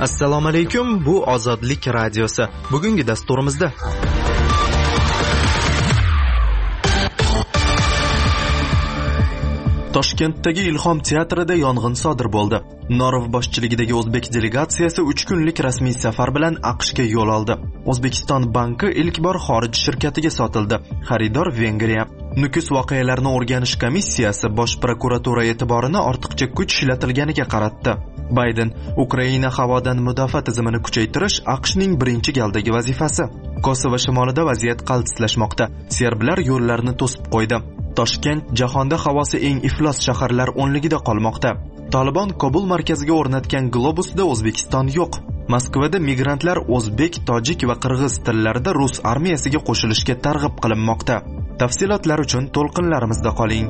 Assalomu alaykum, bu Ozodlik radiosi. Bugungi dasturimizda Toshkentdagi Ilhom teatrida yong'in sodir bo'ldi. Norov boshchiligidagi o'zbek delegatsiyasi 3 kunlik rasmiy safar bilan AQShga yo'l oldi. O'zbekiston banki ilk bor xorij shirkatiga sotildi. Xaridor Vengriya. Nukus voqealarini o'rganish komissiyasi bosh prokuratura e'tiborini ortiqcha kuch ishlatilganiga qaratdi. Bayden Ukraina havodan mudofaa tizimini kuchaytirish AQShning birinchi galdagi vazifasi. Kosovo shimolida vaziyat qaltislashmoqda. Serblar yo'llarni to'sib qo'ydi. Toshkent jahonda havosi eng iflos shaharlar 10ligida qolmoqda. Taliban Kobul markaziga o'rnatgan globusda O'zbekiston yo'q. Moskvada migrantlar o'zbek, tojik va qirg'iz tillarida rus armiyasiga qo'shilishga targ'ib qilinmoqda. Tafsilotlar uchun to'lqinlarimizda qoling.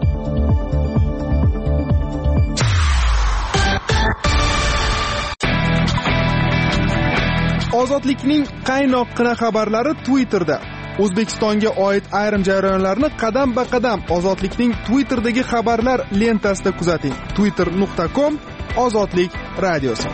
Ozodlikning qaynoqqina xabarlari Twitterda. O'zbekistonga oid ayrim jarayonlarni qadam-ba-qadam Ozodlikning Twitter'dagi xabarlar lentasida kuzating. twitter.com Ozodlik radiosi.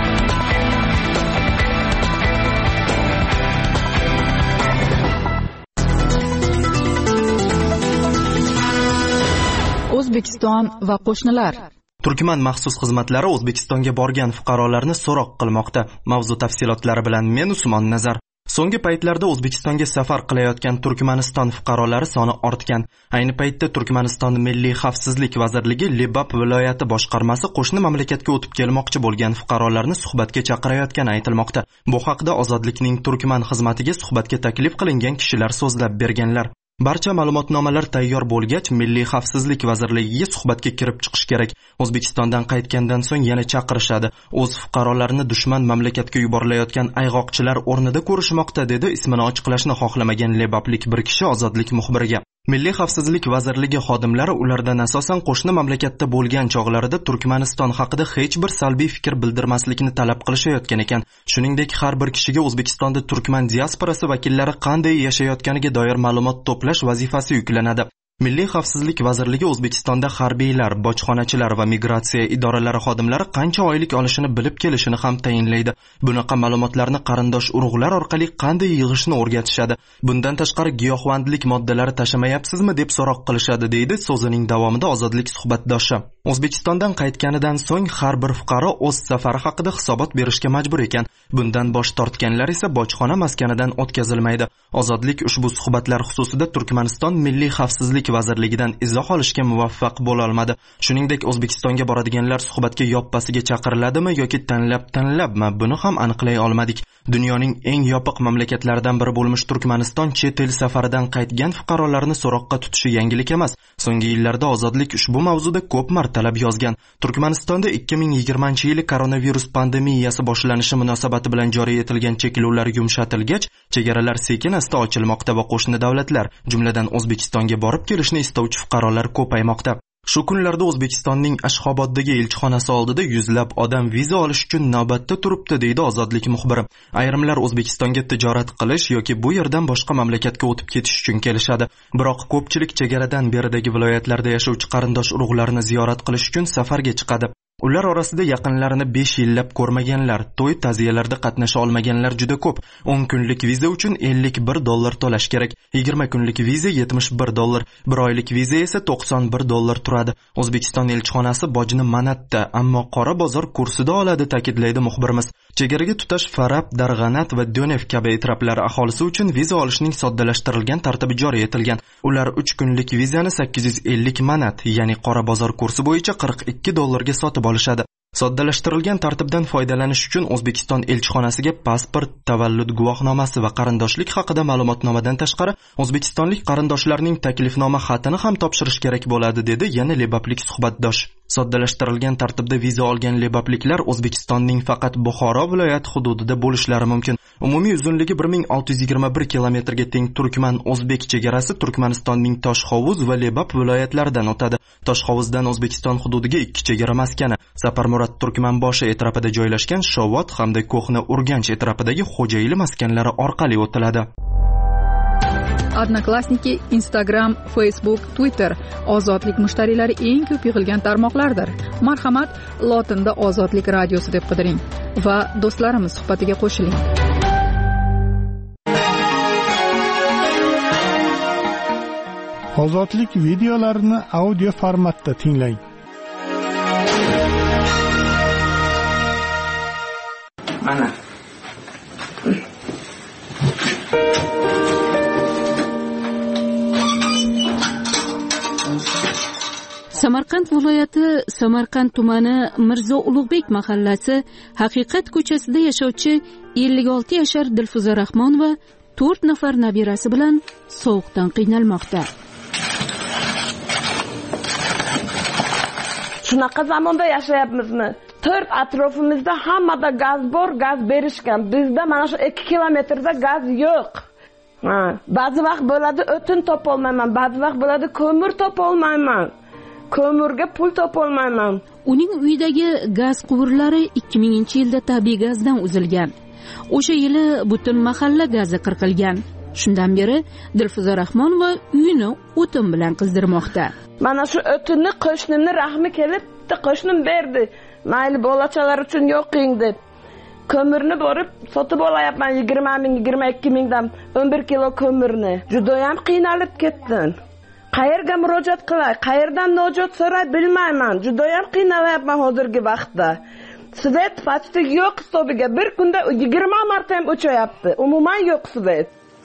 O'zbekiston va qo'shnilar. Turkman maxsus xizmatlari O'zbekistonga borgan fuqarolarni so'roq qilmoqda. Mavzu tafsilotlari bilan men Usmon Nazar. So'nggi paytlarda O'zbekistonga safar qilayotgan Turkmaniston fuqarolari soni ortgan. Ayni paytda Turkmaniston Milliy xavfsizlik vazirligi Lebap viloyati boshqarmasi qo'shni mamlakatga o'tib kelmoqchi bo'lgan fuqarolarni suhbatga chaqirayotgani aytilmoqda. Bu haqda Ozodlikning Turkman xizmatiga suhbatga taklif qilingan kishilar so'zlab berganlar. Barcha ma'lumotnomalar tayyor bo'lgach, Milliy xavfsizlik vazirligiga suhbatga kirib chiqish kerak. O'zbekistondan qaytgandan so'ng yana chaqirishadi. O'z fuqarolarini dushman mamlakatga yuborilayotgan ayg'oqchilar o'rnida ko'rishmoqda, dedi ismini ochiqlashni xohlamagan lebaplik bir kishi Ozodlik muxbiriga. Milliy xavfsizlik vazirligi xodimlari ulardan asosan qo'shni mamlakatda bo'lgan chog'larida Turkmaniston haqida hech bir salbiy fikr bildirmaslikni talab qilishayotgan ekan. Shuningdek, har bir kishiga O'zbekistonda Turkman diasporasi vakillari qanday yashayotganiga doir ma'lumot to'plash vazifasi yuklanadi. Milliy xavfsizlik vazirligi O'zbekistonda harbiylar, bojxonachilar va migratsiya idoralari xodimlari qancha oylik olishini bilib kelishini ham tayinlaydi. Bunaqa ma'lumotlarni qarindosh urug'lar orqali qanday yig'ishni o'rgatishadi. Bundan tashqari giyohvandlik moddalari tashamayapsizmi deb so'roq qilishadi, deydi so'zining davomida Ozodlik suhbatdoshi. O'zbekistondan qaytganidan so'ng har bir fuqaro o'z safari haqida hisobot berishga majbur ekan. Bundan bosh tortganlar esa bojxona maskanidan o'tkazilmaydi. Ozodlik ushbu suhbatlar xususida Turkmaniston Milliy xavfsizlik vazirligidan izoh olishga muvaffaq bo'la olmadi. Shuningdek, O'zbekistonga boradiganlar suhbatga yoppasiga chaqiriladimi yoki tanlabmi, buni ham aniqlay olmadik. Dunyoning eng yopiq mamlakatlaridan biri bo'lmish Turkmaniston chet el safaridan qaytgan fuqarolarni so'roqqa tutishi yangilik emas. So'nggi yillarda Ozodlik ushbu mavzuda ko'p martalab yozgan. Turkmanistonda 2020-yili koronavirus pandemiyasi boshlanishi munosabati bilan joriy etilgan cheklovlar yumshatilgach, chegaralar sekin-asta ochilmoqda va qo'shni davlatlar, jumladan O'zbekistonga borib kelishni istovchi fuqarolar ko'paymoqda. Shu kunlarda O'zbekistonning Ashxoboddagi elchixonasi oldida yuzlab odam viza olish uchun navbatda turibdi, deydi Ozodlik muxbiri. Ayrimlar O'zbekistonga tijorat qilish yoki bu yerdan boshqa mamlakatga o'tib ketish uchun kelishadi. Biroq ko'pchilik chegaradan beridagi viloyatlarda yashovchi qarindosh urug'larni ziyorat qilish uchun safarga chiqadi. Ular orasida yaqinlarini 5 yillab ko'rmaganlar, to'y ta'ziyalarda qatnasha olmaganlar juda ko'p. 10 kunlik viza uchun $51 to'lash kerak. 20 kunlik viza $71, 1 oylik viza esa $91 turadi. O'zbekiston elchixonasi bojni manatda, ammo qora bozor kursida oladi, ta'kidlaydi muxbirimiz. Chegaraga tutash Farab, Darg'anat va Do'nev kabi etraflar aholisi uchun viza olishning soddalashtirilgan tartibi joriy etilgan. Ular 3 kunlik vizani 850 manat, ya'ni qora bozor kursi bo'yicha $42 ga sotib olishadi. Soddalashtirilgan tartibdan foydalanish uchun O'zbekiston elchixonasiga pasport, tavallud guvohnomasi va qarindoshlik haqida ma'lumotnomadan tashqari o'zbekistonlik qarindoshlarning taklifnoma xatini ham topshirish kerak bo'ladi, dedi yana lebaplik suhbatdosh. Soddalashtirilgan tartibda viza olgan lebapliklar O'zbekistonning faqat Buxoro viloyati hududida bo'lishlari mumkin. Umumiy uzunligi 1621 kilometrga teng Turkman-O'zbek chegarasi Turkmanistonning Toshhovuz va Lebap viloyatlaridan o'tadi. Toshhovuzdan O'zbekiston hududiga 2 chegara maskani, Saparmurod Turkmanboshi etrafida joylashgan Shovot hamda Ko'hna Urganch etrafidagi Xo'jayli maskanlari orqali o'tiladi. Odnoklassniki, Instagram, Facebook, Twitter ozodlik mushtariylari eng ko'p yig'ilgan tarmoqlardir. Marhamat, lotinda Ozodlik radiosi deb qidiring va do'stlarimiz suhbatiga qo'shiling. Ozodlik videolarini audio formatda tinglang. Mana Samarqand viloyati Samarqand tumani Mirzo Ulug'bek mahallasi Haqiqat ko'chasida yashovchi 56 yashar Dilfuza Rahmonova 4 nafar nabirasi bilan sovuqdan qiynalmoqda. Shunaqa zamonda yashayapmizmi? 4 atrofimizda hammada gaz bor, gaz berishgan. Bizda mana shu 2 kilometrda gaz yo'q. Ba'zi vaqt bo'ladi o'tin topolmayman, ba'zi vaqt bo'ladi ko'mir topolmayman. Ko'mirga pul topolmayman. Uning uyidagi gaz quvurlari 2000-yilda tabiiy gazdan uzilgan. O'sha yili butun mahalla gazi qirqilgan. Shundan beri Dilfuza Rahmonova uyini o'tin bilan qizdirmoqda. Mana shu o'tinni qo'shnimning rahmi kelib, qo'shnim berdi. Mayli bolachalar uchun yo'qing deb. Ko'mirni borib sotib olayapman 20 ming, 22 mingdan 11 kilo ko'mirni. Juda ham qiynalib ketdim. Qayerga murojaat qilay, qayerdan najot so'ray bilmayman. Juda ham qiynalyapman hozirgi vaqtda. Svet faqat yo'q hisobiga bir kunda 20 marta ham o'chayapti. Umuman yo'q svet.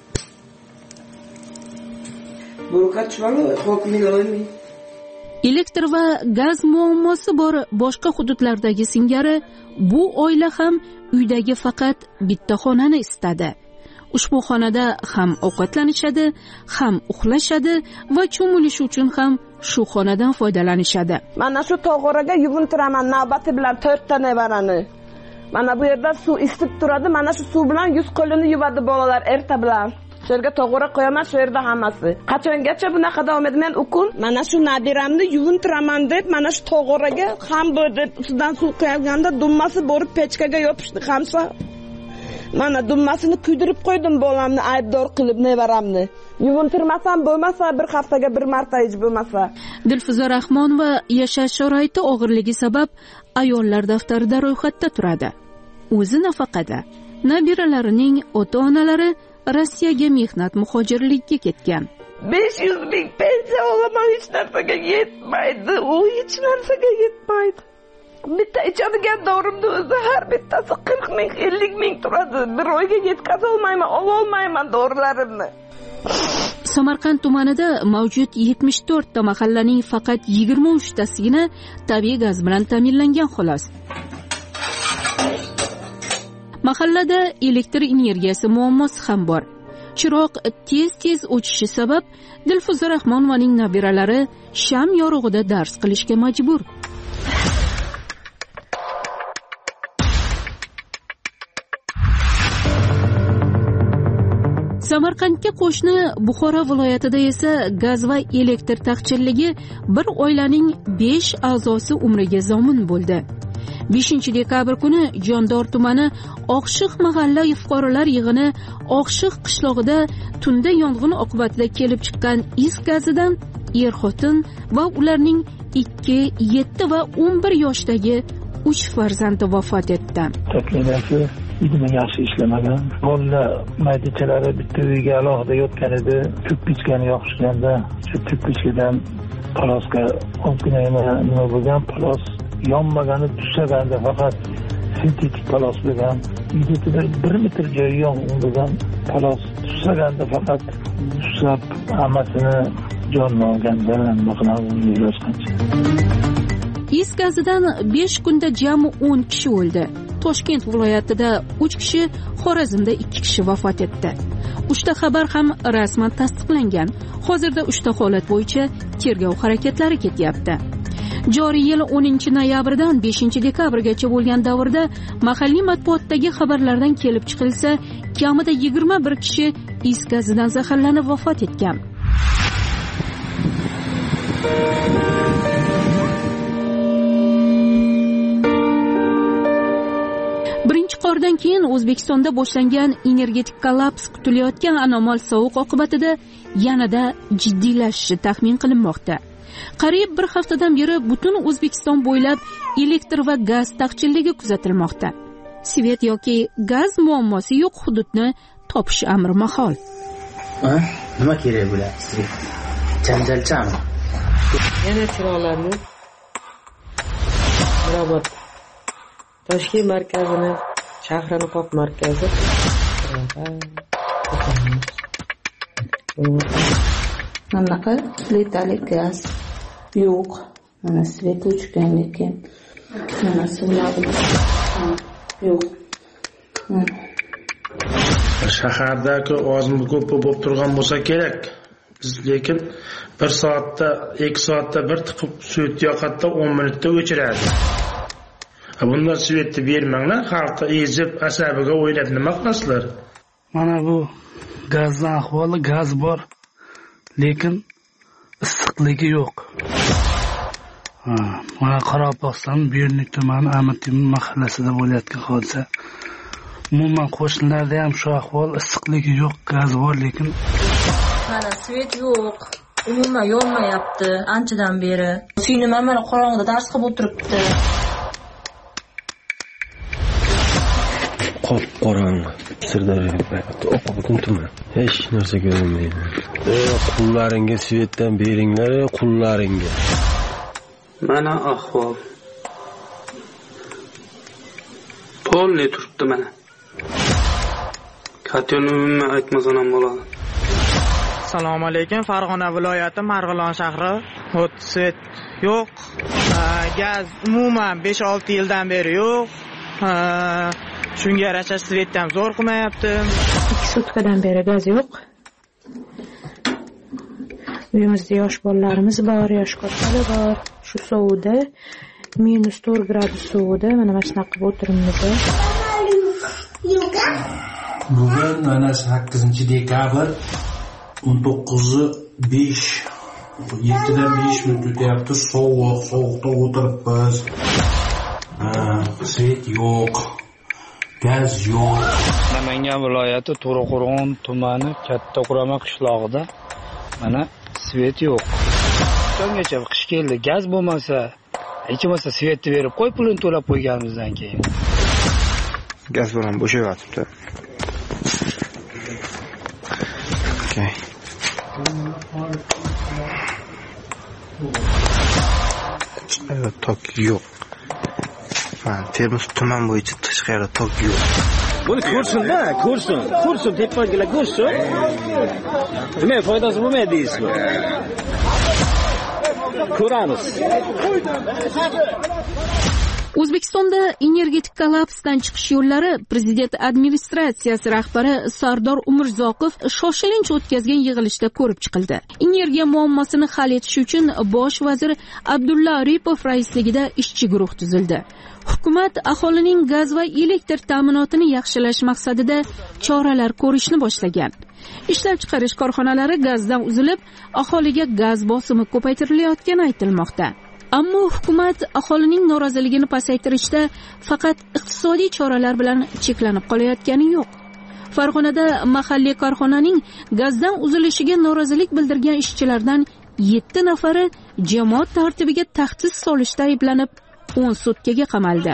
Elektr va gaz muammosi bor boshqa hududlardagi singari bu oila ham uydagi faqat bitta xonani istadi. Ushbu xonada ham ovqatlanishadi, ham uxlashadi va cho'milish uchun ham shu xonadan foydalanishadi. Mana shu tog'oraga yuvuntiraman navbati bilan 4 ta nevarani. Mana bu yerda suv isib turadi, mana shu suv bilan yuz qo'lini yuvadi bolalar erta bilan. Shu yerga tog'ora qo'yaman, shu yerda hammasi. Qachongacha bunaqa davom etadi? Men ukun mana shu nabiramni yuvuntiraman deb, mana shu tog'oraga ham deb ustidan suv qo'yganda dummasi borib pechkaga yopishdi hamsa. Mana dummasini kuydirib qo'ydim bolamni aybdor qilib nevaramni. Yuvuntirmasam bo'lmasa bir haftaga bir marta hech bo'lmasa. Dilfuza Rahmonova yashash sharoiti og'irligi sabab ayollar daftarida ro'yxatda turadi. O'zi nafaqada. Nabiralarining ota-onalari Rossiyaga mehnat muhojirligiga ketgan. 500 ming pensiya olaman, hech narsaga yetmaydi. U hech narsaga yetmaydi. Bitta ichadigan dorimni o'zi har bittasi 40 ming, 50 ming turadi. Bir oyga yetkazib olmayman, ololmayman dorilarimni. Samarqand tumanida mavjud 74 ta mahallaning faqat 23 tasigina tabiiy gaz bilan ta'minlangan xolos. Mahallada elektr energiyasi muammosi ham bor. Chiroq tez-tez o'chishi sabab Dilfuza Rahmonovaning nabiralari sham yorug'ida dars qilishga majbur. Samarqandga qo'shni Buxoro viloyatida esa gaz va elektr taqchilligi bir oilaning 5 a'zosi umriga zomin bo'ldi. 5-dekabr kuni Jondor tumani Oqshiq mahalla fuqarolar yig'ini Oqshiq qishlog'ida tunda yong'in oqibatida kelib chiqqan is gazidan er-xotin va ularning 2, 7 va 11 yoshdagi 3 farzandi vafot etdi. Taklifasi idimi yaxshi ishlamagan. Bolalar maydachalari bitta uyga alohida yotgan edi. Ko'p pichkani yoqishganda shu pichkadan palosga ozgina nima bo'lgan, palos yonmagani tushaganda faqat sintetik palos bo'lgan. Uyda 1 metr joy yongan palos tushaganda faqat ushlab hammasini jonini olganda nima qilamiz yo'lashgancha. Is gazidan 5 kunda jami 10 kishi o'ldi. Toshkent viloyatida 3 kishi, Xorazmda 2 kishi vafot etdi. Uchta xabar ham rasman tasdiqlangan. Hozirda uchta holat bo'yicha tergov harakatlari ketyapti. Joriy yil 10-noyabrdan 5-dekabrgacha bo'lgan davrda mahalliy matbuotdagi xabarlardan kelib chiqilsa, kamida 21 kishi is gazidan zaharlanib vafot etgan. qordan keyin O'zbekistonda boshlangan energetik kollaps kutilayotgan anomal sovuq oqibatida yanada jiddiylashishi taxmin qilinmoqda. Qariyb bir haftadan beri butun O'zbekiston bo'ylab elektr va gaz taqchilligi kuzatilmoqda. Svet yoki gaz muammosi yo'q hududni topish amri mahol. Nima kerak bo'ladi sizga? Janjalchami? Yana chiroqlarni Mirobod Toshkent markazini, shahrini qop markazi. Manaqa litali gaz yo'q. Mana svet o'chgan lekin mana suvlar yo'q. Shahardagi ozmi ko'p bo'lib turgan bo'lsa kerak. Biz lekin 1 soatda, 2 soatda bir tiqib svet yoqatda 10 minutda o'chiradi. Bundan svetni bermanglar, xalqqa ezib, asabiga o'ylab nima qilasizlar? Mana bu gazning ahvoli, gaz bor, lekin issiqligi yo'q. Mana Qoraqalpog'iston Bernik tumani Amatimin mahallasida bo'layotgan hodisa. Umuman qo'shnilarda ham shu ahvol, issiqligi yo'q, gaz bor, lekin mana svet yo'q. Umuman yonmayapti anchadan beri. Suynim mana qorong'ida dars qilib o'tiribdi. Qop-qorong'i. Sirdaryo o'qib tuman. Hech narsa ko'rinmaydi. Qullaringa svetdan beringlar, qullaringa. Mana ahvol. Polni turibdi mana. Katyonimni aytmasam ham bo'ladi. Assalomu alaykum. Farg'ona viloyati Marg'ilon shahri. Svet yo'q. Gaz umuman 5-6 yildan beri yo'q. Shunga yarasha svetni ham zo'r qilmayapti. 2 sutkadan beri gaz yo'q. Uyimizda yosh bolalarimiz bor, yosh kattalar bor. Shu suvda -4 gradus suvda mana shunaqa qilib o'tiribmiz. Bugun mana 8-dekabr 19:05 7dan 5 minut o'tyapti. Sovuqda o'tiribmiz. Svet yo'q. Gaz yo'q. Namangan viloyati To'raqo'rg'on tumani Kattaqo'rama qishlog'ida mana svet yo'q. So'nggacha qish keldi, gaz bo'lmasa, hech bo'lmasa svetni berib qo'y, pulini to'lab qo'yganimizdan keyin. Gaz bilan bo'shayotibdi. Okay. Tok yo'q. Termiz tuman bo'yicha tashqarida tok yo'q. Buni ko'rsin-da, ko'rsin, tepagilar ko'rsin. Nima foydasi bo'lmaydi deysizmi? Ko'ramiz. O'zbekistonda energetik kollapsdan chiqish yo'llari prezident administratsiyasi rahbari Sardor Umurzoqov shoshilinch o'tkazgan yig'ilishda ko'rib chiqildi. Energiya muammosini hal etish uchun bosh vazir Abdulla Aripov raisligida ishchi guruh tuzildi. Hukumat aholining gaz va elektr ta'minotini yaxshilash maqsadida choralar ko'rishni boshlagan. Ishlab chiqarish korxonalari gazdan uzilib, aholiga gaz bosimi ko'paytirilayotgani aytilmoqda. Ammo hukumat aholining noroziligini pasaytirishda faqat iqtisodiy choralar bilan cheklanib qolayotgani yo'q. Farg'onada mahalliy korxonaning gazdan uzilishiga norozilik bildirgan ishchilardan 7 nafari jamoat tartibiga tahdid solishda ayblanib 10 sutkaga qamaldi.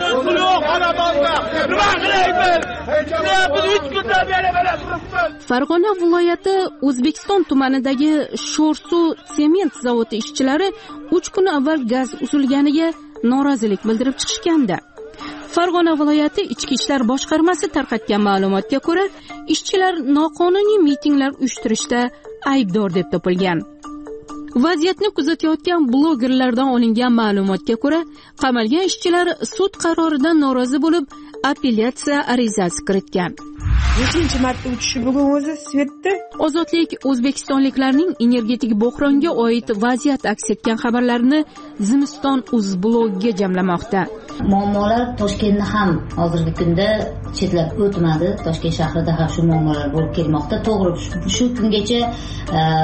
Farg'ona viloyati O'zbekiston tumanidagi Sho'rsuv sement zavodi ishchilari 3 kun avval gaz uzilganiga norozilik bildirib chiqishgandi. Farg'ona viloyati Ichki ishlar boshqarmasi tarqatgan ma'lumotga ko'ra, ishchilar noqonuniy mitinglar uyushtirishda aybdor deb topilgan. Vaziyatni kuzatayotgan blogerlardan olingan ma'lumotga ko'ra, qamalgan ishchilar sud qaroridan norozi bo'lib, apellyatsiya arizasi kiritgan. Nechinchi marta uchishi bugun o'zi svetda? Ozodlik O'zbekistonliklarning energetik bo'hronga oid vaziyat aks etgan xabarlarini Zimiston.uz blogiga jamlamoqda. Muammolar Toshkentni ham hozirgi kunda chetlab o'tmadi. Toshkent shahrida ham shu muammolar bo'lib kelmoqda. To'g'ri, shu kungacha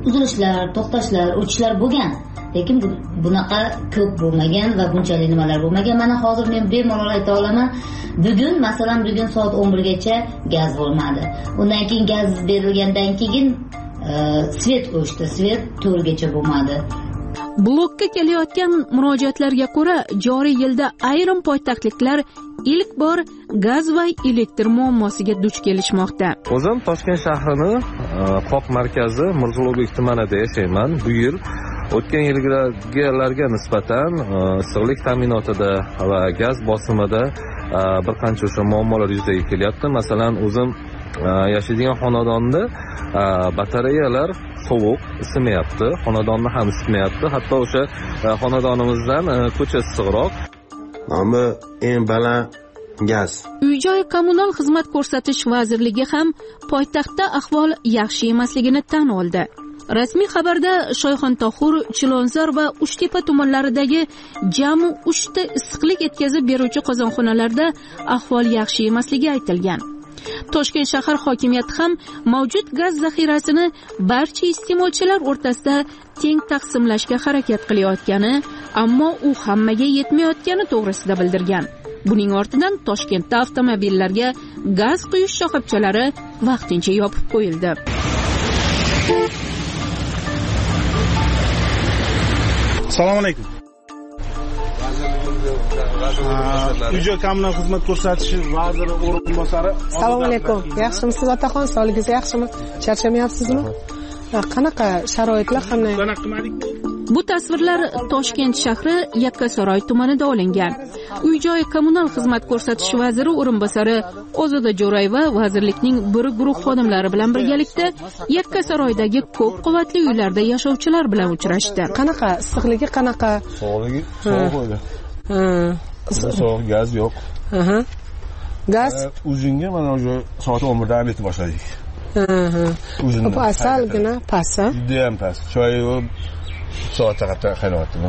uzilishlar, to'xtashlar, o'chishlar bo'lgan. Lekin bunaqa ko'p bo'lmagan va bunchalik nimalar bo'lmagan. Mana hozir men bemalol ayta olaman. Bugun soat 11 gacha gaz bo'lmadi. Undan keyin gaz berilgandan keyin svet o'chdi. Svet 4 gacha bo'lmadi. Blokka kelayotgan murojaatlarga ko'ra, joriy yilda ayrim poytaxtliklar ilk bor gaz va elektr muammosiga duch kelishmoqda. O'zim Toshkent shahrining qoq markazi Mirzo-Ulug'bek tumanida yashayman. Bu yil o'tgan yillarga nisbatan issiqlik ta'minotida va gaz bosimida bir qancha o'sha muammolar yuzaga kelyapti. Masalan, o'zim yashaydigan xonadonda batareyalar sovuq isimayapti, xonadonni ham isitmayapti. Hatto o'sha xonadonimizdan ko'cha issiqroq. Nomi eng baland gaz. Uy-joy kommunal xizmat ko'rsatish vazirligi ham poytaxtda ahvol yaxshi emasligini tan oldi. Rasmiy xabarda Shoyxontohur, Chilonzor va Uchtepa tumanlaridagi jami 3 ta issiqlik yetkazib beruvchi qozonxonalarda ahvol yaxshi emasligi aytilgan. Toshkent shahar hokimiyati ham mavjud gaz zaxirasini barcha iste'molchilar o'rtasida teng taqsimlashga harakat qilayotgani, ammo u hammaga yetmayotgani to'g'risida bildirgan. Buning ortidan Toshkentda avtomobillarga gaz quyish shoxobchalari vaqtincha yopib qo'yildi. Assalomu alaykum. Uy-joy kommunal xizmat ko'rsatish vaziri o'rinbosari. Assalomu alaykum. Yaxshimisiz otaxon? Sog'ligingiz yaxshimi? Charchamayapsizmi? Qanaqa sharoitlar, qanday? Bu tasvirlar Toshkent shahri Yakkasaroy tumanida olingan. Uy-joy kommunal xizmat ko'rsatish vaziri o'rinbosari Ozoda Jo'rayeva vazirlikning bir guruh xodimlari bilan birgalikda Yakkasaroydagi ko'p qavatli uylarda yashovchilar bilan uchrashdi. Qanaqa issiqligi, qanaqa? Sog'ligi, sovuq. Sovuq, gaz yo'q. Gaz O'zinga mana o'sha soat 11 da aytib boshladik. Pasalgina, pasa. Juda ham past. Choy soatga qattiq qaynayapti.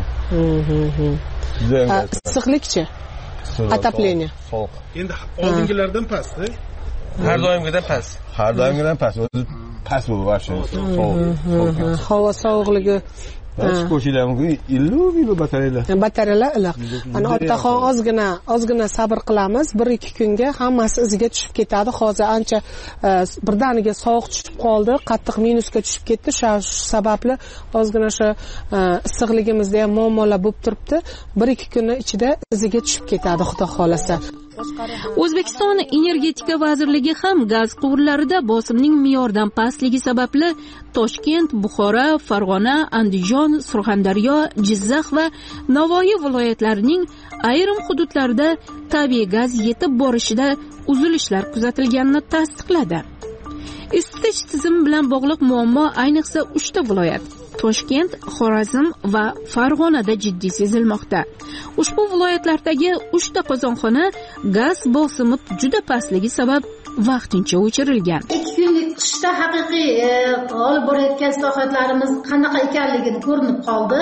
Issiqlikchi? Отопление. Sovuq. Endi oldingilardan past-da? Har doimgidan past. Har doimgidan past. O'zi past bo'lib boshlaydi. Sovuq. Havo sovuqligi. Ko'chadagi illu batareyalar iliq. Ana otaxon ozgina sabr qilamiz. 1-2 kunga hammasi iziga tushib ketadi. Hozir ancha birdaniga sovuq tushib qoldi, qattiq minusga tushib ketdi. Shu sababli ozgina shu issiqligimizda ham muammolar bo'lib turibdi. 1-2 kunning ichida iziga tushib ketadi, xudo xolasa. O'zbekiston energetika vazirligi ham gaz quvurlarida bosimning me'yordan pastligi sababli Toshkent, Buxoro, Farg'ona, Andijon, Surxondaryo, Jizzax va Navoiy viloyatlarining ayrim hududlarida tabiiy gaz yetib borishida uzilishlar kuzatilganini tasdiqladi. Isitish tizimi bilan bog'liq muammo ayniqsa 3 ta viloyat Toshkent, Xorazm va Farg'onada jiddiy sezilmoqda. Ushbu viloyatlardagi 3 ta qozonxona gaz bosimi juda pastligi sabab vaqtincha o'chirilgan. 2 kunlik qishda haqiqiy olib borayotgan islohotlarimiz qanaqa ekanligini ko'rinib qoldi.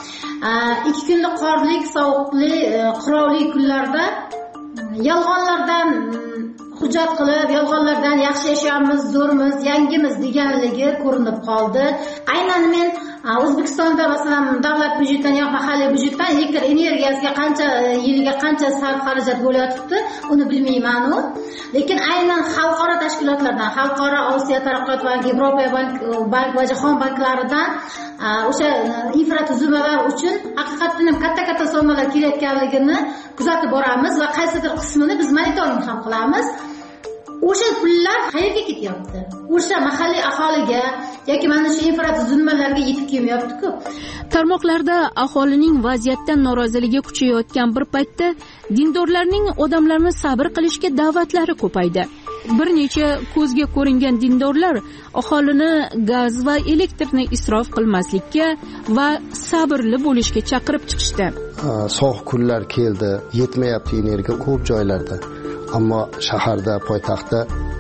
2 kunlik qorli, sovuqli, qirovli kunlarda yolg'onlardan hujjat qilib, yolg'onlardan yaxshi yashayapmiz, zo'rmiz, yangimiz deganligi ko'rinib qoldi. Aynan men O'zbekistonda masalan davlat byudjetidan yoki mahalliy byudjetdan elektr energiyasiga yiliga qancha sarf xarajat bo'layotibdi, uni bilmayman. Lekin aynan xalqaro tashkilotlardan, Xalqaro Osiyo taraqqiyot banki, Yevropa bank va Jahon banklaridan o'sha infratuzilmalar uchun haqiqatan ham katta summalar kelayotganligini kuzatib boramiz va qaysidir qismini biz monitoring ham qilamiz. O'sha pullar qayerga ketyapti? O'sha mahalliy aholiga yoki mana shu infratuzilmalarga yetib kelmayapti-ku. Tarmoqlarda aholining vaziyatdan noroziligi kuchayotgan bir paytda dindorlarning odamlarni sabr qilishga da'vatlari ko'paydi. Bir necha ko'zga ko'ringan dindorlar aholini gaz va elektrni isrof qilmaslikka va sabrli bo'lishga chaqirib chiqishdi. Sovuq kunlar keldi, yetmayapti energiya ko'p joylarda. Ammo shaharda, poytaxtda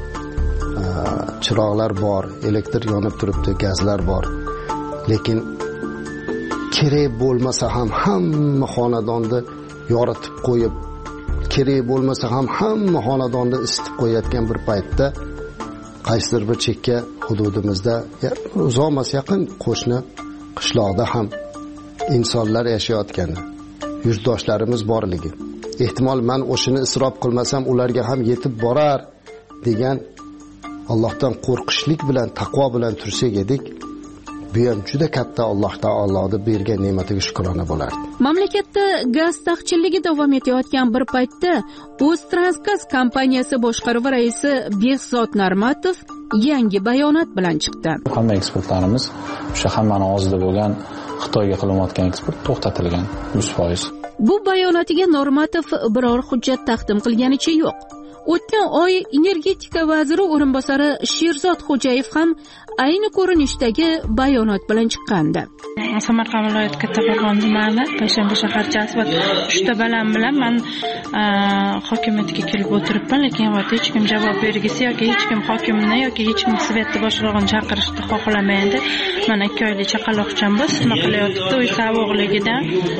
chiroqlar bor, elektr yonib turibdi, gazlar bor. Lekin kerak bo'lmasa ham hamma xonadonni yoritib qo'yib, kerak bo'lmasa ham hamma xonadonni isitib qo'yayotgan bir paytda qaysidir bir chekka hududimizda uzoq emas yaqin qo'shni qishloqda ham insonlar yashayotgani, yurtdoshlarimiz borligi. Ehtimol men o'shini isrof qilmasam ularga ham yetib borar degan Allohdan qo'rqishlik bilan, taqvo bilan tursak edik, bu ham juda katta Alloh taoloning bergan ne'matiga shukrona bo'lardi. Mamlakatda gaz taqchilligi davom etayotgan bir paytda O'ztransgaz kompaniyasi boshqaruvi raisi Behzod Narmatov yangi bayonot bilan chiqdi. Hamma eksportlarimiz o'sha hammani og'zida bo'lgan Xitoyga qilinayotgan eksport to'xtatilgan 100%. Bu bayonotiga Normatov biror hujjat taqdim qilganicha yo'q. O'tgan oy energetika vaziri o'rinbosari Sherzod Xo'jayev ham ayni ko'rinishdagi bayonot bilan chiqqandi. Samarqand viloyati Kattaqo'rg'on tumani Payshanba shaharchasi va 3 ta balam bilan men hokimiyatga kelib o'tiribman, lekin hech kim javob bergisi yoki hech kim hokimni yoki hech kim svetni boshlig'ini chaqirishni xohlamaydi. Men 2 oylik chaqaloqcham bor, nima qilyapti uy savoqligidan.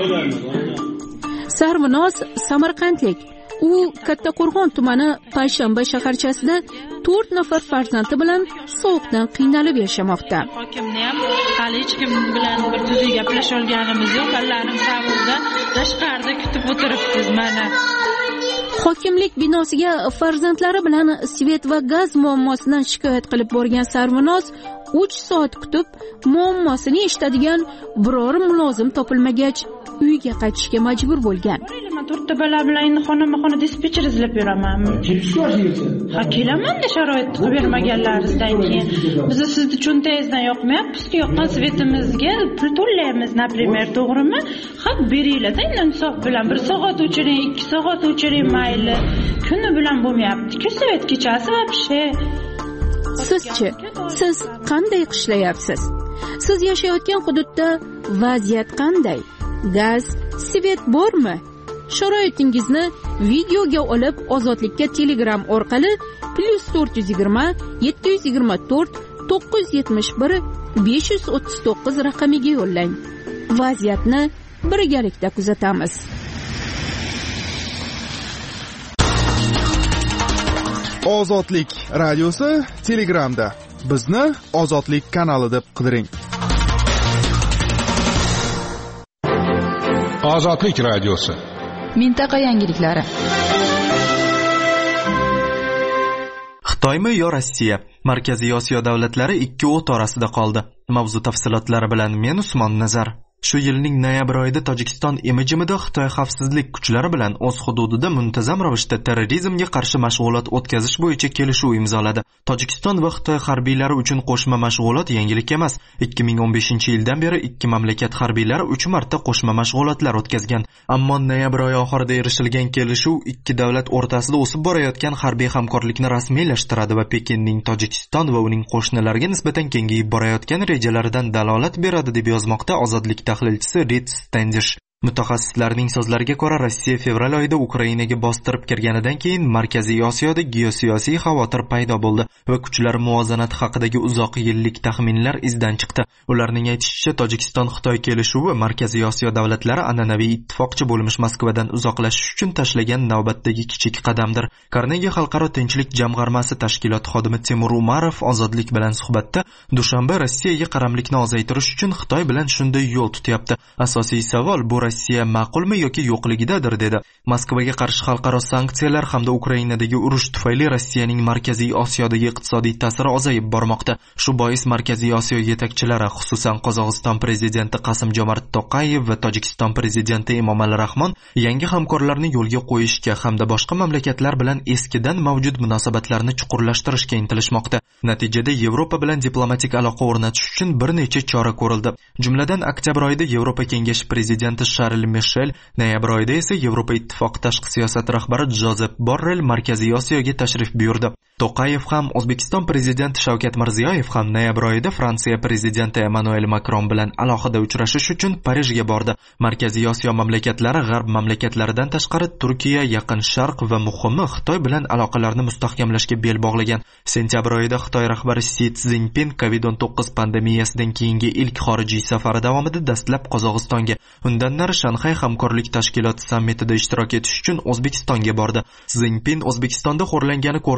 Sarvinoz Samarqandlik. U Kattaqo'rg'on tumani Payshanba shaharchasida 4 nafar farzandi bilan sovuqdan qiynalib yashamoqda. Hokimni ham hali hech kim bilan bir tuzuk gaplasha olganimiz yo'q. Allarim savolda tashqarida kutib o'tiribmiz mana. Hokimlik binosiga farzandlari bilan svet va gaz muammosidan shikoyat qilib borgan Sarvinoz 3 soat kutib muammosini eshitadigan biror mulozim topilmagach uyiga qaytishga majbur bo'lgan. Men 4 ta bola bilan endi xonama-xona dispetcher izlab yuraman. Ha, kelaman-da sharoit qilib bermaganlaringizdan keyin. Biz sizni cho'ntagingizdan yoqmayapmiz-ku, yoqqan svetimizga pul to'laymiz, например, to'g'rimi? Ha, beringlar-da insof bilan 1 soat o'chiring, 2 soat o'chiring mayli. Kuni bilan bo'lmayapti-ku svet kechasi вообще. Sizchi, siz qanday qishlayapsiz? Siz yashayotgan hududda vaziyat qanday? Gaz, svet bormi? Sharoitingizni videoga olib Ozodlikka Telegram orqali +420 724 971 539 raqamiga yo'llang. Vaziyatni birgalikda kuzatamiz. Ozodlik radiosi Telegramda. Bizni Ozodlik kanali deb qidiring. Ozodlik radiosi. Mintaqa yangiliklari. Xitoymi yo Rossiya? Markaziy Osiyo davlatlari ikki o't orasida qoldi. Mavzu tafsilotlari bilan men Usmon Nazar. Shu yilning noyabr oyida Tojikiston emijimida Xitoy xavfsizlik kuchlari bilan o'z hududida muntazam ravishda terrorizmga qarshi mashg'ulot o'tkazish bo'yicha kelishuv imzoladi. Tojikiston va Xitoy harbiylari uchun qo'shma mashg'ulot yangilik emas. 2015-yildan beri ikki mamlakat harbiylari 3 marta qo'shma mashg'ulotlar o'tkazgan. Ammo noyabr oyi oxirida erishilgan kelishuv ikki davlat o'rtasida o'sib borayotgan harbiy hamkorlikni rasmiylashtiradi va Pekinning Tojikiston va uning qo'shnilariga nisbatan kengayib borayotgan rejalaridan dalolat beradi deb yozmoqda Ozodlik tahlilchisi Rit Standish. Mutaxassislarning so'zlariga ko'ra, Rossiya fevral oyida Ukrainaga bostirib kirganidan keyin Markaziy Osiyoda geosiyosiy xavotir paydo bo'ldi va kuchlar muvozanati haqidagi uzoq yillik taxminlar izdan chiqdi. Ularning aytishicha, Tojikiston-Xitoy kelishuvi Markaziy Osiyo davlatlari an'anaviy ittifoqchi bo'lmish Moskvadan uzoqlashish uchun tashlagan navbatdagi kichik qadamdir. Carnegie Xalqaro tinchlik jamg'armasi tashkiloti xodimi Timur Umarov Ozodlik bilan suhbatda Dushanba Rossiyaga qaramlikni ozaytirish uchun Xitoy bilan shunday yo'l tutyapti. Asosiy savol bu Rossiya ma'qulmi yoki yo'qligidadir dedi. Moskvaga qarshi xalqaro sanksiyalar hamda Ukrainadagi urush tufayli Rossiyaning Markaziy Osiyodagi iqtisodiy ta'siri ozayib bormoqda. Shu bois Markaziy Osiyo yetakchilari, xususan Qozog'iston prezidenti Qasim-Jomart To'qayev va Tojikiston prezidenti Emomali Rahmon yangi hamkorlarni yo'lga qo'yishga hamda boshqa mamlakatlar bilan eskidan mavjud munosabatlarni chuqurlashtirishga intilishmoqda. Natijada Yevropa bilan diplomatik aloqa o'rnatish uchun bir necha chora ko'rildi. Jumladan oktyabr oyida Yevropa kengashi prezidenti Charles Michel, noyabr oyida esa Yevropa ittifoqi tashqi siyosat rahbari Josep Borrell Markaziy Osiyoga tashrif buyurdi. To'qayev ham, O'zbekiston prezidenti Shavkat Mirziyoyev ham noyabr oyida Fransiya prezidenti Emmanuel Macron bilan alohida uchrashish uchun Parijga bordi. Markaziy Osiyo mamlakatlari g'arb mamlakatlaridan tashqari Turkiya, Yaqin Sharq va muhimi Xitoy bilan aloqalarni mustahkamlashga bel bog'lagan. Sentyabr oyida Xitoy rahbari Si Szinpin COVID-19 pandemiyasidan keyingi ilk xorijiy safari davomida dastlab Qozog'istonga, undan nari Shanxay hamkorlik tashkiloti sammitida ishtirok etish uchun O'zbekistonga bordi. Szinpin O'zbekistonda xo'rlangani ko'rinib turgan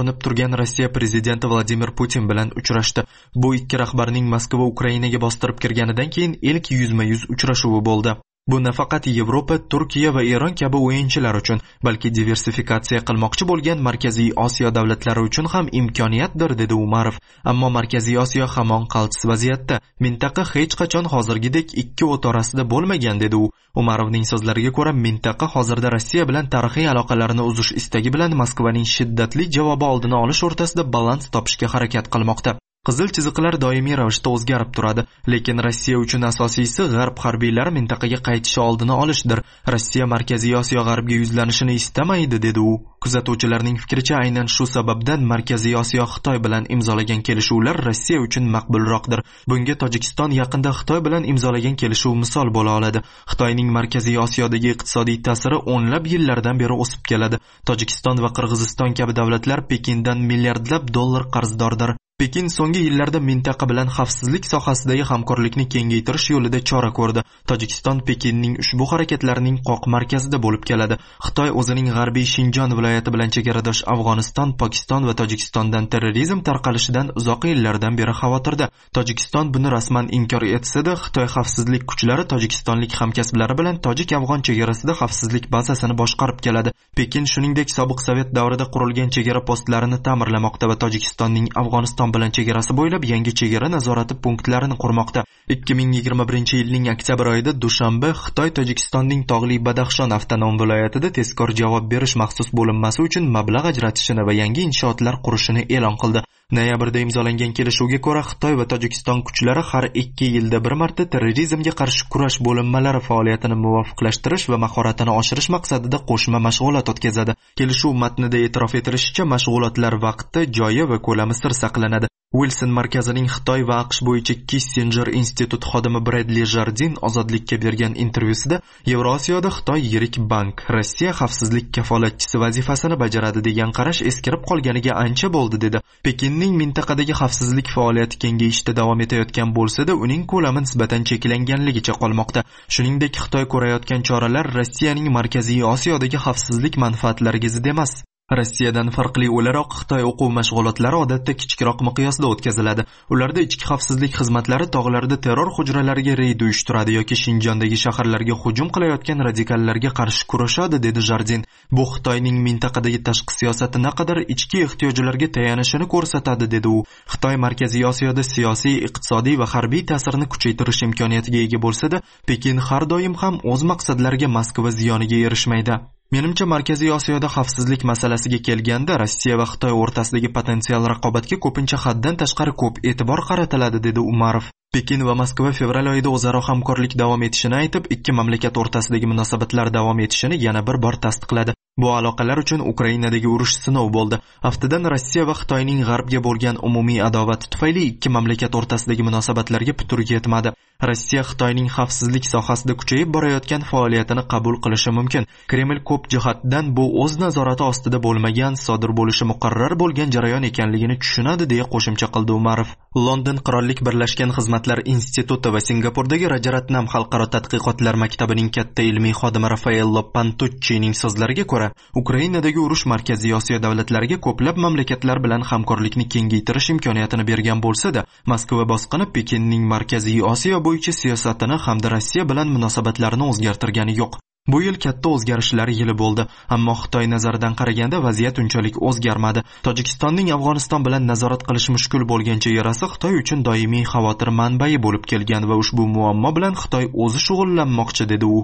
kelgan Rossiya prezidenti Vladimir Putin bilan uchrashdi. Bu ikki rahbarning Moskva Ukrainaga bostirib kirganidan keyin ilk yuzma-yuz uchrashuvi bo'ldi. Bu nafaqat Yevropa, Turkiya va Eron kabi o'yinchilar uchun, balki diversifikatsiya qilmoqchi bo'lgan Markaziy Osiyo davlatlari uchun ham imkoniyatdir, dedi Umarov. Ammo Markaziy Osiyo hamon qaltis vaziyatda. Mintaqa hech qachon hozirgidek ikki o't orasida bo'lmagan, dedi u. Umarovning so'zlariga ko'ra, mintaqa hozirda Rossiya bilan tarixiy aloqalarini uzish istagi bilan Moskvaning shiddatli javobi oldini olish o'rtasida balans topishga harakat qilmoqda. Qizil chiziqlar doimiy ravishda o'zgarib turadi, lekin Rossiya uchun asosiysi g'arb harbiylari mintaqaga qaytishi oldini olishdir. Rossiya Markaziy Osiyo g'arbga yuzlanishini istamaydi, dedi u. Kuzatuvchilarning fikricha, aynan shu sababdan Markaziy Osiyo Xitoy bilan imzolagan kelishuvlar Rossiya uchun maqbulroqdir. Bunga Tojikiston yaqinda Xitoy bilan imzolagan kelishuv misol bo'la oladi. Xitoyning Markaziy Osiyodagi iqtisodiy ta'siri o'nlab yillardan beri o'sib keladi. Tojikiston va Qirg'iziston kabi davlatlar Pekindan milliardlab dollar qarzdordir. Pekin so'nggi yillarda mintaqa bilan xavfsizlik sohasidagi hamkorlikni kengaytirish yo'lida chora ko'rdi. Tojikiston Pekinning ushbu harakatlarining qoq markazida bo'lib keladi. Xitoy o'zining g'arbiy Shinjon viloyati bilan chegaradosh Afg'oniston, Pokiston va Tojikistondan terrorizm tarqalishidan uzoq yillardan beri xavotirda. Tojikiston buni rasman inkor etsa-da, Xitoy xavfsizlik kuchlari tojikistonlik hamkasblari bilan tojik-afg'on chegarasida xavfsizlik bazasini boshqarib keladi. Pekin shuningdek sobiq Sovet davrida qurilgan chegara postlarini ta'mirlamoqda va Tojikistonning Afg'oniston bilan chegarasi bo'ylab yangi chegara nazorati punktlarini qurmoqda. 2021-yilning oktyabr oyida Dushanbe Xitoy Tojikistonning tog'li Badaxshon avtonom viloyatida tezkor javob berish maxsus bo'linmasi uchun mablag' ajratishini va yangi inshootlar qurishini e'lon qildi. Noyabrda imzolangan kelishuvga ko'ra, Xitoy va Tojikiston kuchlari har 2 yilda bir marta terrorizmga qarshi kurash bo'linmalari faoliyatini muvofiqlashtirish va mahoratini oshirish maqsadida qo'shma mashg'ulot o'tkazadi. Kelishuv matnida e'tirof etilishicha, mashg'ulotlar vaqti, joyi va ko'lami sir saqlanadi. Wilson markazining Xitoy va AQSh bo'yicha Kissinger institut xodimi Bradley Jardin ozodlikka bergan intervyusida Yevrosiyoda Xitoy yirik bank, Rossiya xavfsizlik kafolatchisi vazifasini bajaradi degan qarash eskirib qolganiga ancha bo'ldi, dedi. Pekinning mintaqadagi xavfsizlik faoliyati kengayishda davom etayotgan bo'lsa-da, uning ko'lami nisbatan cheklanganligicha qolmoqda. Shuningdek, Xitoy ko'rayotgan choralar Rossiyaning Markaziy Osiyodagi xavfsizlik manfaatlariga zid emas. Rossiyadan farqli o'laroq Xitoy o'quv mashg'ulotlari odatda kichikroq miqyosda o'tkaziladi. Ularda ichki xavfsizlik xizmatlari tog'larda terror hujralariga reyd uyushtiradi yoki Shinjondagi shaharlarga hujum qilayotgan radikallarga qarshi kurashadi, dedi Jardin. Bu Xitoyning mintaqadagi tashqi siyosati naqadar ichki ehtiyojlarga tayanishini ko'rsatadi, dedi u. Xitoy Markaziy Osiyoda siyosiy, iqtisodiy va harbiy ta'sirini kuchaytirish imkoniyatiga ega bo'lsa-da, Pekin har doim ham o'z maqsadlariga Moskva ziyoniga erishmaydi. Menimcha Markaziy Osiyoda xavfsizlik masalasiga kelganda Rossiya va Xitoy o'rtasidagi potensial raqobatga ko'pincha haddan tashqari ko'p e'tibor qaratiladi, dedi Umarov. Pekin va Moskva fevral oyida o'zaro hamkorlik davom etishini aytib, ikki mamlakat o'rtasidagi munosabatlar davom etishini yana bir bor tasdiqladi. Bu aloqalar uchun Ukrainadagi urush sinov bo'ldi. Haftadan Rossiya va Xitoyning g'arbga bo'lgan umumiy adovati tufayli ikki mamlakat o'rtasidagi munosabatlarga putur yetmadi. Rossiya Xitoyning xavfsizlik sohasida kuchayib borayotgan faoliyatini qabul qilishi mumkin. Kreml ko'p jihatdan bu o'z nazorati ostida bo'lmagan, sodir bo'lishi muqarrar bo'lgan jarayon ekanligini tushunadi, deya qo'shimcha qildi Umarov. London Qirollik birlashgan xizmatlar instituti va Singapurdagi Rajaratnam xalqaro tadqiqotlar maktabining katta ilmiy xodimi Raffaello Pantuccining so'zlariga ko'ra, Ukrainadagi urush Markaziy Osiyo davlatlariga ko'plab mamlakatlar bilan hamkorlikni kengaytirish imkoniyatini bergan bo'lsa-da, Moskva bosqini Pekinning Markaziy Osiyo bo'yicha siyosatini hamda Rossiya bilan munosabatlarini o'zgartirgani yo'q. Bu yil katta o'zgarishlar yili bo'ldi, ammo Xitoy nazaridan qaraganda vaziyat unchalik o'zgarmadi. Tojikistonning Afg'oniston bilan nazorat qilish mushkul bo'lgan chegarasi Xitoy uchun doimiy xavotir manbai bo'lib kelgan va ushbu muammo bilan Xitoy o'zi shug'ullanmoqchi, dedi u.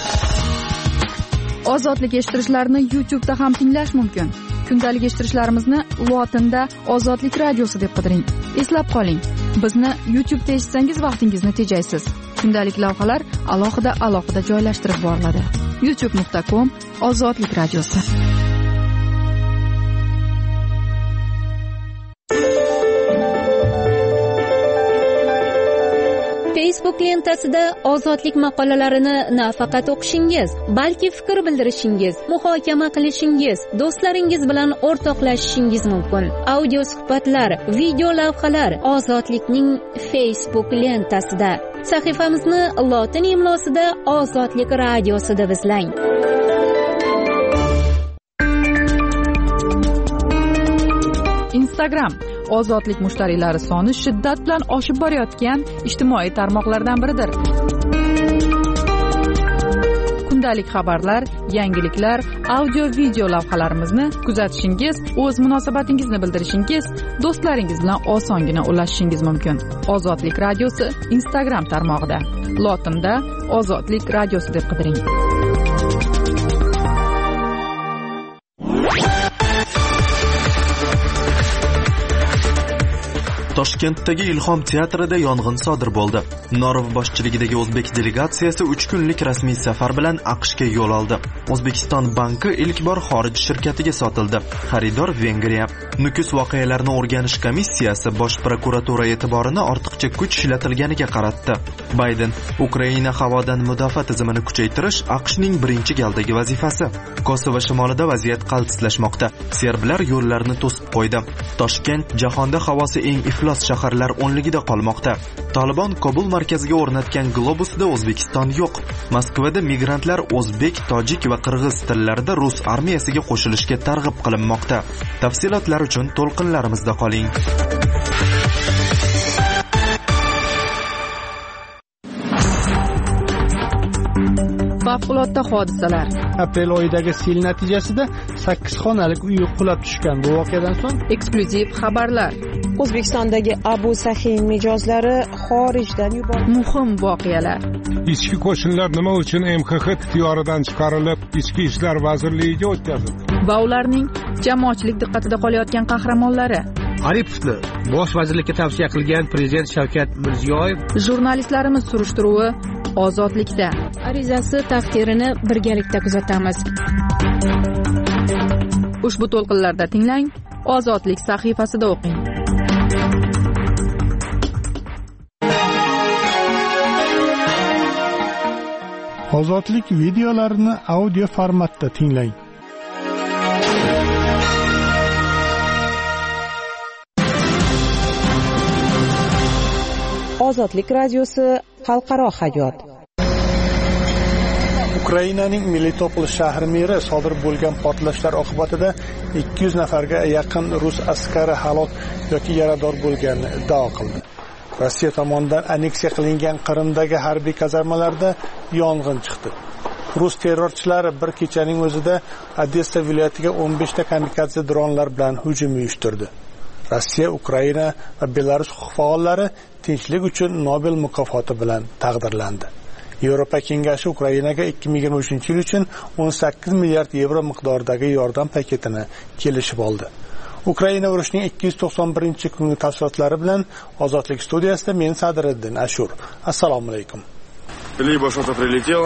Ozodlik eshittirishlarni YouTube'da ham tinglash mumkin. Kundalik eshittirishlarimizni lotinda Ozodlik radiosi deb qidiring. Eslab qoling, bizni YouTube'da eshitsangiz vaqtingizni tejaysiz. Kundalik lavhalar alohida joylashtirib boriladi. youtube.com Ozodlik radiosi. Facebook lentasida ozodlik maqolalarini nafaqat o'qishingiz, balki fikr bildirishingiz, muhokama qilishingiz, do'stlaringiz bilan o'rtoqlashishingiz mumkin. Audio suhbatlar, video lavhalar ozodlikning Facebook lentasida. Sahifamizni lotin imlosida Ozodlik radiosi deb izlang. Instagram ozodlik mushtariylari soni shiddat bilan oshib borayotgan ijtimoiy tarmoqlardan biridir. Kundalik xabarlar, yangiliklar, audio video lavhalarimizni kuzatishingiz, o'z munosabatingizni bildirishingiz, do'stlaringiz bilan osongina ulashishingiz mumkin. Ozodlik radiosi Instagram tarmog'ida. Lotinda Ozodlik radiosi deb qidiring. Toshkentdagi Ilhom teatrida yong'in sodir bo'ldi. Norov boshchiligidagi o'zbek delegatsiyasi 3 kunlik rasmiy safar bilan AQShga yo'l oldi. O'zbekiston banki ilk bor xorij shirkatiga sotildi. Xaridor Vengriya. Nukus voqealarini o'rganish komissiyasi bosh prokuratura e'tiborini ortiqcha kuch ishlatilganiga qaratdi. Bayden Ukraina havodan mudofaa tizimini kuchaytirish AQShning birinchi galdagi vazifasi. Kosovo shimolida vaziyat qaltislashmoqda. Serblar yo'llarni to'sib qo'ydi. Toshkent jahonda havosi eng iflos shaharlar o'nligida qolmoqda. Taliban Kobul markaziga o'rnatgan globusda O'zbekiston yo'q. Moskvada migrantlar o'zbek, tojik va qirg'iz tillarida rus armiyasiga qo'shilishga targ'ib qilinmoqda. Tafsilotlar uchun to'lqinlarimizda qoling. Favqulodda hodisalar. Aprel oyidagi sel natijasida 8 xonalik uy qulab tushgan. Bu voqeadan so'ng eksklyuziv xabarlar. O'zbekistondagi Abu Sahin mijozlari xorijdan yuborildi. Muhim voqealar. Ichki qo'shinlar nima uchun MXX ixtiyoridan chiqarilib, Ichki ishlar vazirligiga o'tkazildi? Va ularning jamoatchilik diqqatida qolayotgan qahramonlari. Aripovni bosh vazirlikka tavsiya qilgan prezident Shavkat Mirziyoyev. Jurnalistlarimiz surishtiruvi Ozodlikda. Arizasi taqdirini birgalikda kuzatamiz. Ushbu to'lqinlarda tinglang, Ozodlik sahifasida o'qing. Ozodlik videolarini audio formatda tinglang. Ozodlik radiosi xalqaro hayot. Ukrainaning Melitopol shahri meri sodir bo'lgan portlashlar oqibatida 200 nafarga yaqin rus askari halok yoki yarador bo'lganini iddao qildi. Rossiya tomonidan anneksiya qilingan Qrimdagi harbiy kazarmalarda yong'in chiqdi. Rus terrorchilari bir kechaning o'zida Odessa viloyatiga 15 ta kamikadze dronlar bilan hujum uyushtirdi. Rossiya, Ukraina va Belarus huquq faollari tinchlik uchun Nobel mukofoti bilan taqdirlandi. Yevropa Kengashi Ukrainaga 2023 yil uchun 18 milliard yevro miqdoridagi yordam paketini kelishib oldi. Ukraina urushining 291-kungi tafsilotlari bilan Ozodlik studiyasida men Sadriddin Ashur. Assalomu alaykum. Либо что-то прилетело.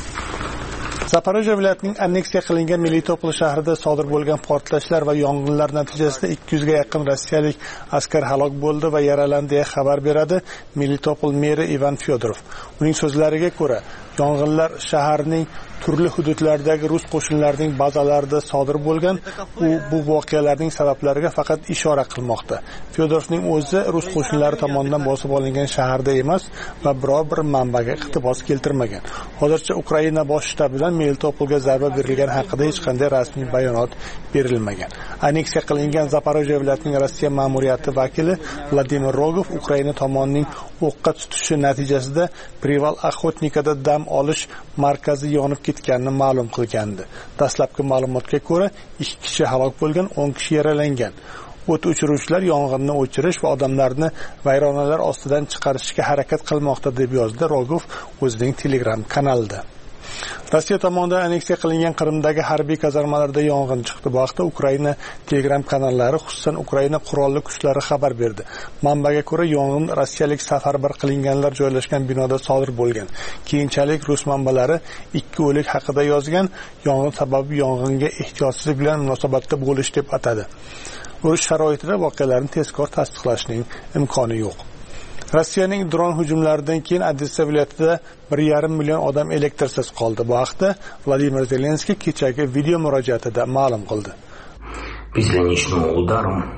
Zaporojye viloyatining anneksiya qilingan Melitopol shahrida sodir bo'lgan portlashlar va yong'inlar natijasida 200 ga yaqin rossiyalik askar halok bo'ldi va yaralandi deya xabar beradi Melitopol meri Ivan Fyodorov. Uning so'zlariga ko'ra, yong'inlar shaharning turli hududlaridagi rus qo'shinlarining bazalarida sodir bo'lgan. U bu voqealarning sabablariga faqat ishora qilmoqda. Fyodorovning o'zi rus qo'shinlari tomonidan bosib olingan shaharda emas va biror bir manbaga iqtibos keltirmagan. Hozircha Ukraina bosh shtabidan Melitopolga zarba berilgani haqida hech qanday rasmiy bayonot berilmagan. Anneksiya qilingan Zaporojye viloyatining Rossiya ma'muriyati vakili Vladimir Rogov Ukraina tomonining o'qqa tutishi natijasida Prival Oxotnikada dam olish markazi yonib ketganini ma'lum qilgandi. Dastlabki ma'lumotga ko'ra, 2 kishi halok bo'lgan, 10 kishi yaralangan. O't o'chiruvchilar yong'inni o'chirish va odamlarni vayronalar ostidan chiqarishga harakat qilmoqda deb yozdi Rogov o'zining Telegram kanalida. Rossiya tomonidan anneksiya qilingan Qrimdagi harbiy kazarmalarda yong'in chiqdi. Bu haqda Ukraina Telegram kanallari, xususan Ukraina qurolli kuchlari xabar berdi. Manbaga ko'ra, yong'in rossiyalik safarbar qilinganlar joylashgan binoda sodir bo'lgan. Keyinchalik rus manbalari 2 o'lik haqida yozgan. Yong'in sababi yong'inga ehtiyotsizlik bilan munosabatda bo'lish deb atadi. Urush sharoitida voqealarni tezkor tasdiqlashning imkoni yo'q. Rossiyaning dron hujumlaridan keyin Odessa viloyatida 1,5 million odam elektrsiz qoldi. Bu haqda Vladimir Zelenskiy kechagi video murojaatida ma'lum qildi. После ночного удара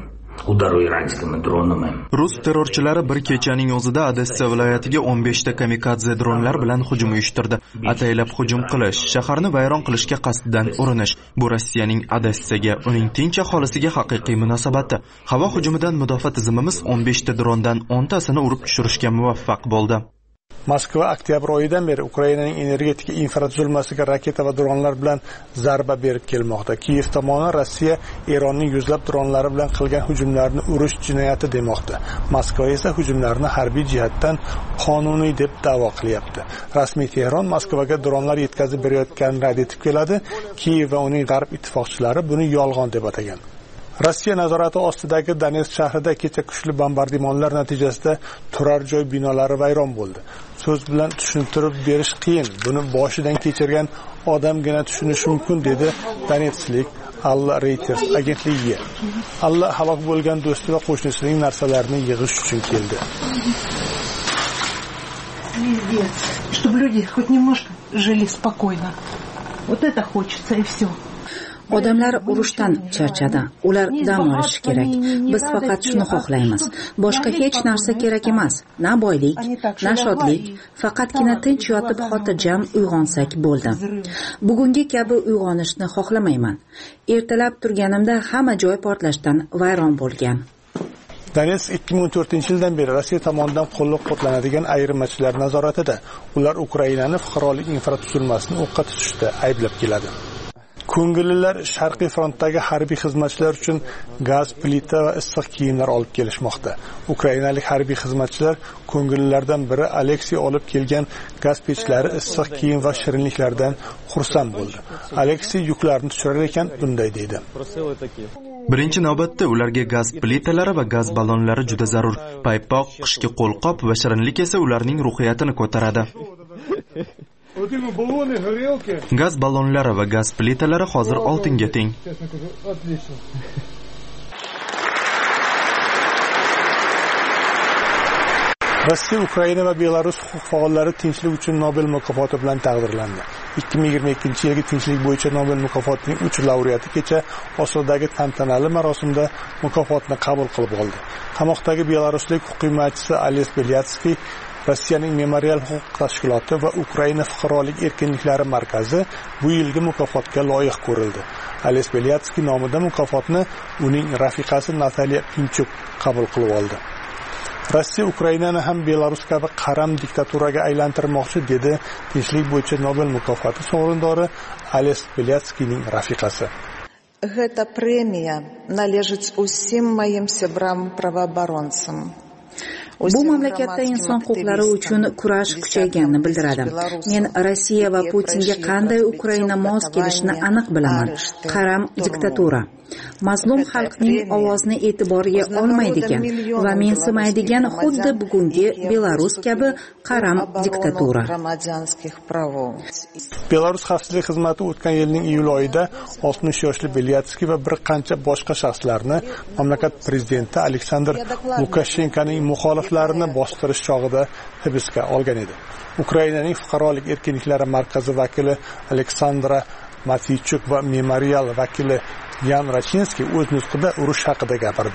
udaru iranskimi dronimi. Rus terrorchilari bir kechaning o'zida Odessa viloyatiga 15 ta kamikadze dronlar bilan hujum uyushtirdi. Ataylab hujum qilish, shaharni vayron qilishga qasddan urinish. Bu Rossiyaning Odessaga, uning tinch aholisiga haqiqiy munosabati. Havo hujumidan mudofaa tizimimiz 15 ta drondan 10 tasini urib tushirishga muvaffaq bo'ldi. Moskva oktyabr oyidan beri Ukrainaning energetika infratuzilmasiga raketa va dronlar bilan zarba berib kelmoqda. Kiyev tomoni Rossiya Eronning yuzlab dronlari bilan qilgan hujumlarni urush jinoyati demoqda. Moskva esa hujumlarni harbiy jihatdan qonuniy deb da'vo qilyapti. Rasmiy Tehron Moskvaga dronlar yetkazib berayotganini rad etib keladi. Kiyev va uning g'arb ittifoqchilari buni yolg'on deb atagan. Rossiya nazorati ostidagi Donetsk shahrida kecha kuchli bombardimonlar natijasida turar joy binolari vayron bo'ldi. So'z bilan tushuntirib berish qiyin. Buni boshidan kechirgan odamgina tushunishi mumkin, dedi Donetsklik Alla Reuters agentligiga. Alla halok bo'lgan do'sti va qo'shnisining narsalarini yig'ish uchun keldi. Чтобы люди хоть немножко жили спокойно. Вот это хочется и все. Odamlar urushdan charchadi. Ular dam olishi kerak. Biz faqat shuni xohlaymiz. Boshqa hech narsa kerak emas. Na boylik, na shodlik, faqatgina tinch yotib xotirjam uyg'onsak bo'ldi. Bugungi kabi uyg'onishni xohlamayman. Ertalab turganimda hamma joy portlashdan vayron bo'lgan. Donetsk 2014-yildan beri Rossiya tomonidan qo'llab-quvvatlanadigan ayirmachilar nazoratida. Ular Ukrainani fuqarolik infratuzilmasini o'qqa tutishda ayblab keladi. Ko'ngillilar Sharqiy frontdagi harbiy xizmatchilar uchun gaz, plita va issiq kiyimlar olib kelishmoqda. Ukrainalik harbiy xizmatchilar ko'ngillilardan biri Aleksey olib kelgan gaz pechlari, issiq kiyim va shirinliklardan xursand bo'ldi. Aleksey yuklarni tushirar ekan bunday deydi. Birinchi navbatda ularga gaz plitalari va gaz ballonlari juda zarur. Paypoq, qishki qo'lqop va shirinlik esa ularning ruhiyatini ko'taradi. Gaz ballonlari va gaz plitalari hozir oltinga teng. Rossiya, Ukraina va Belarus huquq faollari tinchlik uchun Nobel mukofoti bilan taqdirlandi. 2022-yilgi tinchlik bo'yicha Nobel mukofotining 3 laureati kecha Oslodagi tantanali marosimda mukofotni qabul qilib oldi. Qamoqdagi belaruslik hukumatchisi Ales Belyatskiy, Rossiyaning Memorial huquq tashkiloti va Ukraina fuqarolik erkinliklari markazi bu yilgi mukofotga loyiq ko'rildi. Ales Belyatskiy nomida mukofotni uning rafiqasi Nataliya Pinchuk qabul qilib oldi. Rossiya Ukrainani ham Belarus kabi qaram diktaturaga aylantirmoqchi, dedi tinchlik bo'yicha Nobel mukofoti sovrindori Ales Belyatskiyning rafiqasi. Гэта премия належит усім моим сябрам-правооборонцам. Bu mamlakatda inson huquqlari uchun kurash kuchayganini bildiradi. Men Rossiya va Putinga qanday Ukraina mos kelishini aniq bilaman. Qaram diktatura. Mazlum xalqning ovozini e'tiboriga olmaydigan va mensimaydigan xuddi bugungi Belarus kabi qaram diktatura. Belarus xavfsizlik xizmati o'tgan yilning iyul oyida 60 yoshli Belyatskiy va bir qancha boshqa shaxslarni mamlakat prezidenti Aleksandr Lukashenkoning muxoliflarini bostirish chog'ida hibsga olgan edi. Ukrainaning fuqarolik erkinliklari markazi vakili Aleksandra Matiychuk va Memorial vakili Yan Rachinskiy o'z nutqida urush haqida gapirdi.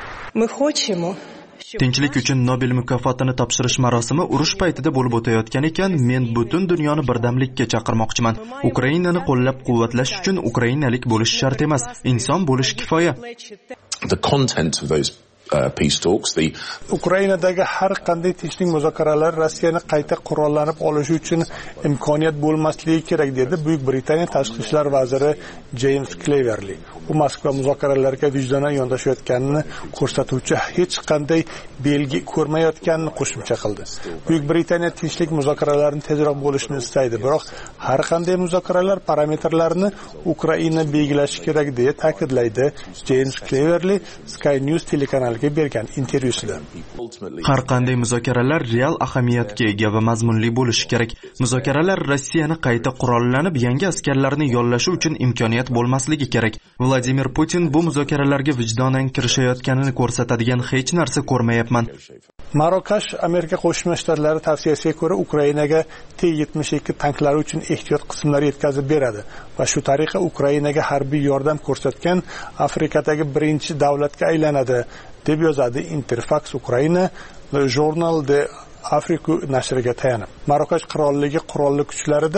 Tinchlik uchun Nobel mukofotini topshirish marosimi urush paytida bo'lib o'tayotgan ekan, men butun dunyoni birdamlikka chaqirmoqchiman. Ukrainani qo'llab-quvvatlash uchun ukrainalik bo'lish shart emas, inson bo'lish kifoya. The content of those peace talks, Ukrainadagi har qanday tinchlik muzokaralari Rossiyani qayta qurollanib olishi uchun imkoniyat bo'lmasligi kerak, dedi Buyuk Britaniya tashqi ishlar vaziri James Cleverly. U Moskva muzokaralarga vijdonan yondashayotganini ko'rsatuvchi hech qanday belgi ko'rmayotganini qo'shimcha qildi. Buyuk Britaniya tinchlik muzokaralarini tezroq bo'lishini istaydi, biroq har qanday muzokaralar parametrlarini Ukraina belgilashi kerak, deya ta'kidlaydi James Cleverly Sky News telekanali kanalga bergan intervyusida. Har qanday muzokaralar real ahamiyatga ega va mazmunli bo'lishi kerak. Muzokaralar Rossiyani qayta qurollanib, yangi askarlarni yollashi uchun imkoniyat bo'lmasligi kerak. Vladimir Putin bu muzokaralarga vijdonan kirishayotganini ko'rsatadigan hech narsa ko'rmayapman. Marokash Amerika Qo'shma Shtatlari tavsiyasiga ko'ra Ukrainaga T-72 tanklari uchun ehtiyot qismlar yetkazib beradi va shu tariqa Ukrainaga harbiy yordam ko'rsatgan Afrikadagi birinchi davlatga aylanadi, deb yozadi Interfax Ukraina Journal de Afrika nashriga tayanib. Marokash qirolligi qurolli kuchlarida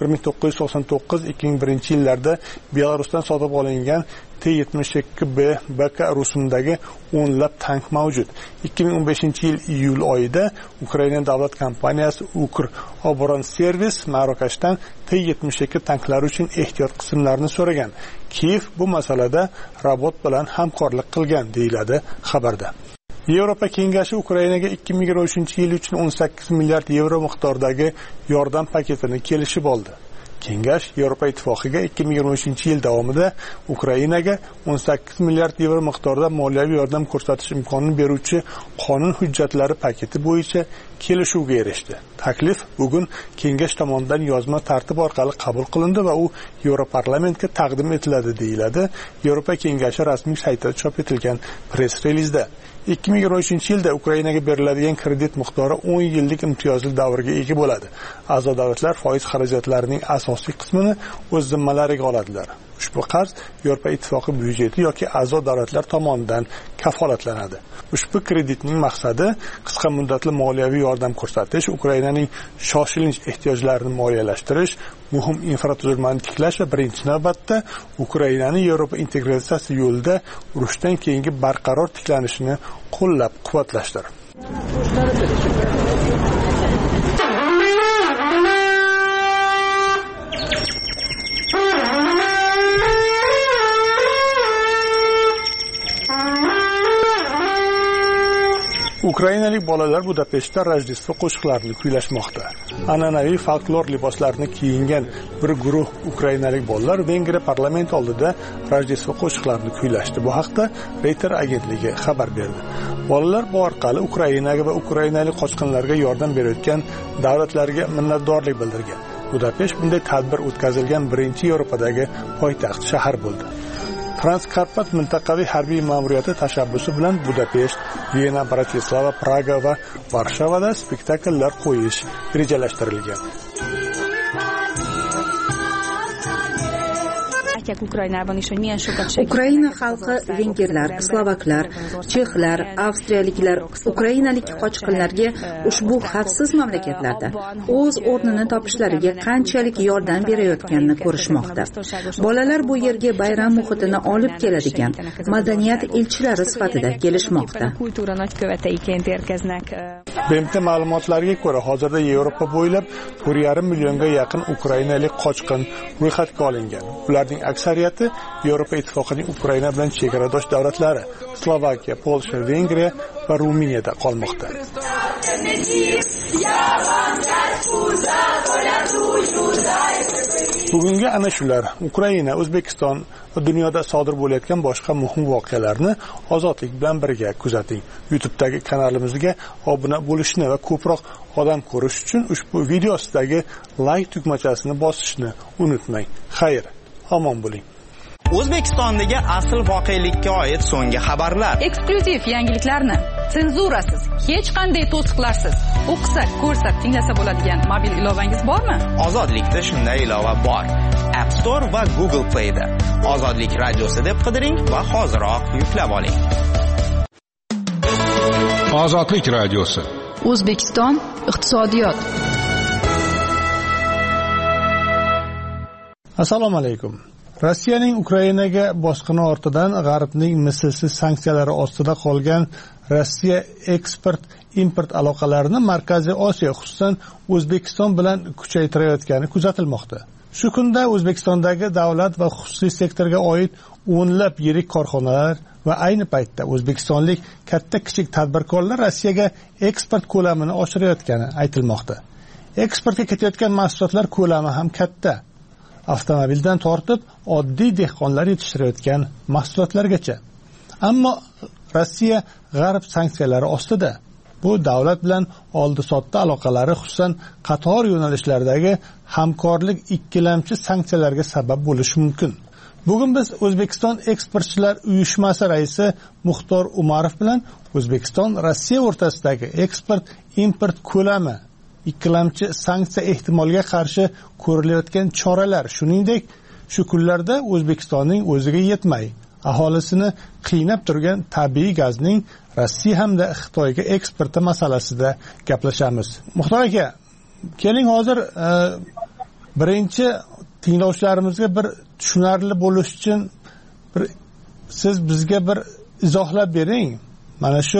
1999-2001 yillarda Belarusdan sotib olingan T-72B BK rusumdagi o'nlab tank mavjud. 2015-yil iyul oyida Ukraina davlat kompaniyasi Ukr-Obronservis Marokashdan T-72 tanklari uchun ehtiyot qismlarini so'ragan. Kiyev bu masalada Rabot bilan hamkorlik qilgan, deyiladi xabarda. Yevropa Kengashi Ukrainaga 2023-yil uchun 18 milliard yevro miqdoridagi yordam paketini kelishib oldi. Kengash Yevropa Ittifoqiga 2023-yil davomida Ukrainaga 18 milliard yevro miqdorida moliyaviy yordam ko'rsatish imkonini beruvchi qonun hujjatlari paketi bo'yicha kelishuvga erishdi. Taklif bugun Kengash tomonidan yozma tartib orqali qabul qilindi va u Yevroparlamentga taqdim etiladi, deyiladi Yevropa Kengashi rasmiy saytida chop etilgan press-relizda. 2023-yilda Ukrainaga beriladigan kredit miqdori 10 yillik imtiyozli davrga ega bo'ladi. A'zo davlatlar foiz xarajatlarining asosiy qismini o'z zimmalariga oladilar. Ushbu qarz Yevropa Ittifoqi byudjeti yoki a'zo davlatlar tomonidan kafolatlanadi. Ushbu kreditning maqsadi qisqa muddatli moliyaviy yordam ko'rsatish, Ukrainaning shoshilinch ehtiyojlarini moliyalashtirish, muhim infratuzilmani tiklash va birinchi navbatda Ukrainaning Yevropa integratsiyasi yo'lida urushdan keyingi barqaror tiklanishini qo'llab-quvvatlashdir. Ukrainalik bolalar Budapeshtda Rojdestvo qo'shiqlarini kuylashmoqda. An'anaviy folklor liboslarini kiyingan bir guruh ukrainalik bolalar Vengriya parlamenti oldida Rojdestvo qo'shiqlarini kuylashdi. Bu haqda Reuters agentligi xabar berdi. Bolalar bu orqali Ukrainaga va ukrainalik qochqinlarga yordam berayotgan davlatlarga minnatdorlik bildirgan. Budapesht bunday tadbir o'tkazilgan birinchi Yevropadagi poytaxt shahar bo'ldi. Transkarpat mintaqaviy harbiy ma'muriyati tashabbusi bilan Budapesht, Viyana, Bratislava, Praga va Varshavada spektakllar qo'yish rejalashtirilgan. Ukraina xalqi vengerlar, slovaklar, chexlar, avstriyaliklar ukrainalik qochqinlarga ushbu xavfsiz mamlakatlarda o'z o'rnini topishlariga qanchalik yordam berayotganini ko'rishmoqda. Bolalar bu yerga bayram muhitini olib keladigan madaniyat elchilari sifatida kelishmoqda. BMT ma'lumotlariga ko'ra, hozirda Yevropa bo'ylab 1,5 millionga yaqin ukrainalik qochqin ro'yxatga olingan. Ularning aksariyati Yevropa Ittifoqining Ukraina bilan chegaradosh davlatlari Slovakiya, Polsha, Vengriya va Ruminiyada qolmoqda. Bugungi ana shular Ukraina, O'zbekiston va dunyoda sodir bo'layotgan boshqa muhim voqealarni ozodlik bilan birga kuzating. YouTube'dagi kanalimizga obuna bo'lishni va ko'proq odam ko'rish uchun ushbu video ostidagi like tugmachasini bosishni unutmang. Xayr, omon bo'ling. O'zbekistondagi asl voqelikka oid so'nggi xabarlar, eksklyuziv yangiliklarni senzurasiz, hech qanday to'siqlarsiz o'qisak, ko'rsak, tinglasa bo'ladigan mobil ilovangiz bormi? Ozodlikda shunday ilova bor. App Store va Google Play'da Ozodlik radiosi deb qidiring va hoziroq yuklab oling. Ozodlik radiosi. O'zbekiston iqtisodiyot. Assalomu alaykum. Rossiyaning Ukrainaga bosqini ortidan G'arbning mislsiz sanksiyalari ostida qolgan Rossiya eksport-import aloqalarini Markaziy Osiyo, xususan O'zbekiston bilan kuchaytirayotgani kuzatilmoqda. Shu kunda O'zbekistondagi davlat va xususiy sektorga oid o'nlab yirik korxonalar va ayni paytda o'zbekistonlik katta-kichik tadbirkorlar Rossiyaga eksport ko'lamini oshirayotgani aytilmoqda. Eksportga ketayotgan mahsulotlar ko'lami ham katta. Avtomobildan tortib oddiy dehqonlar yetishtirayotgan mahsulotlargacha. Ammo Rossiya g'arb sanksiyalari ostida. Bu davlat bilan oldi-sotdi aloqalari, xususan qator yo'nalishlardagi hamkorlik ikkilamchi sanksiyalarga sabab bo'lishi mumkin. Bugun biz O'zbekiston eksportchilar uyushmasi raisi Muxtor Umarov bilan O'zbekiston Rossiya o'rtasidagi eksport-import ko'lami, ikkilamchi sanksiya ehtimoliga qarshi ko'rilayotgan choralar, shuningdek shu kunlarda O'zbekistonning o'ziga yetmay aholisini qiynab turgan tabiiy gazning Rossiya hamda Xitoyga eksporti masalasida gaplashamiz. Muxtor aka, keling hozir birinchi tinglovchilarimizga bir tushunarli bo'lish uchun siz bizga bir izohlab bering. Mana shu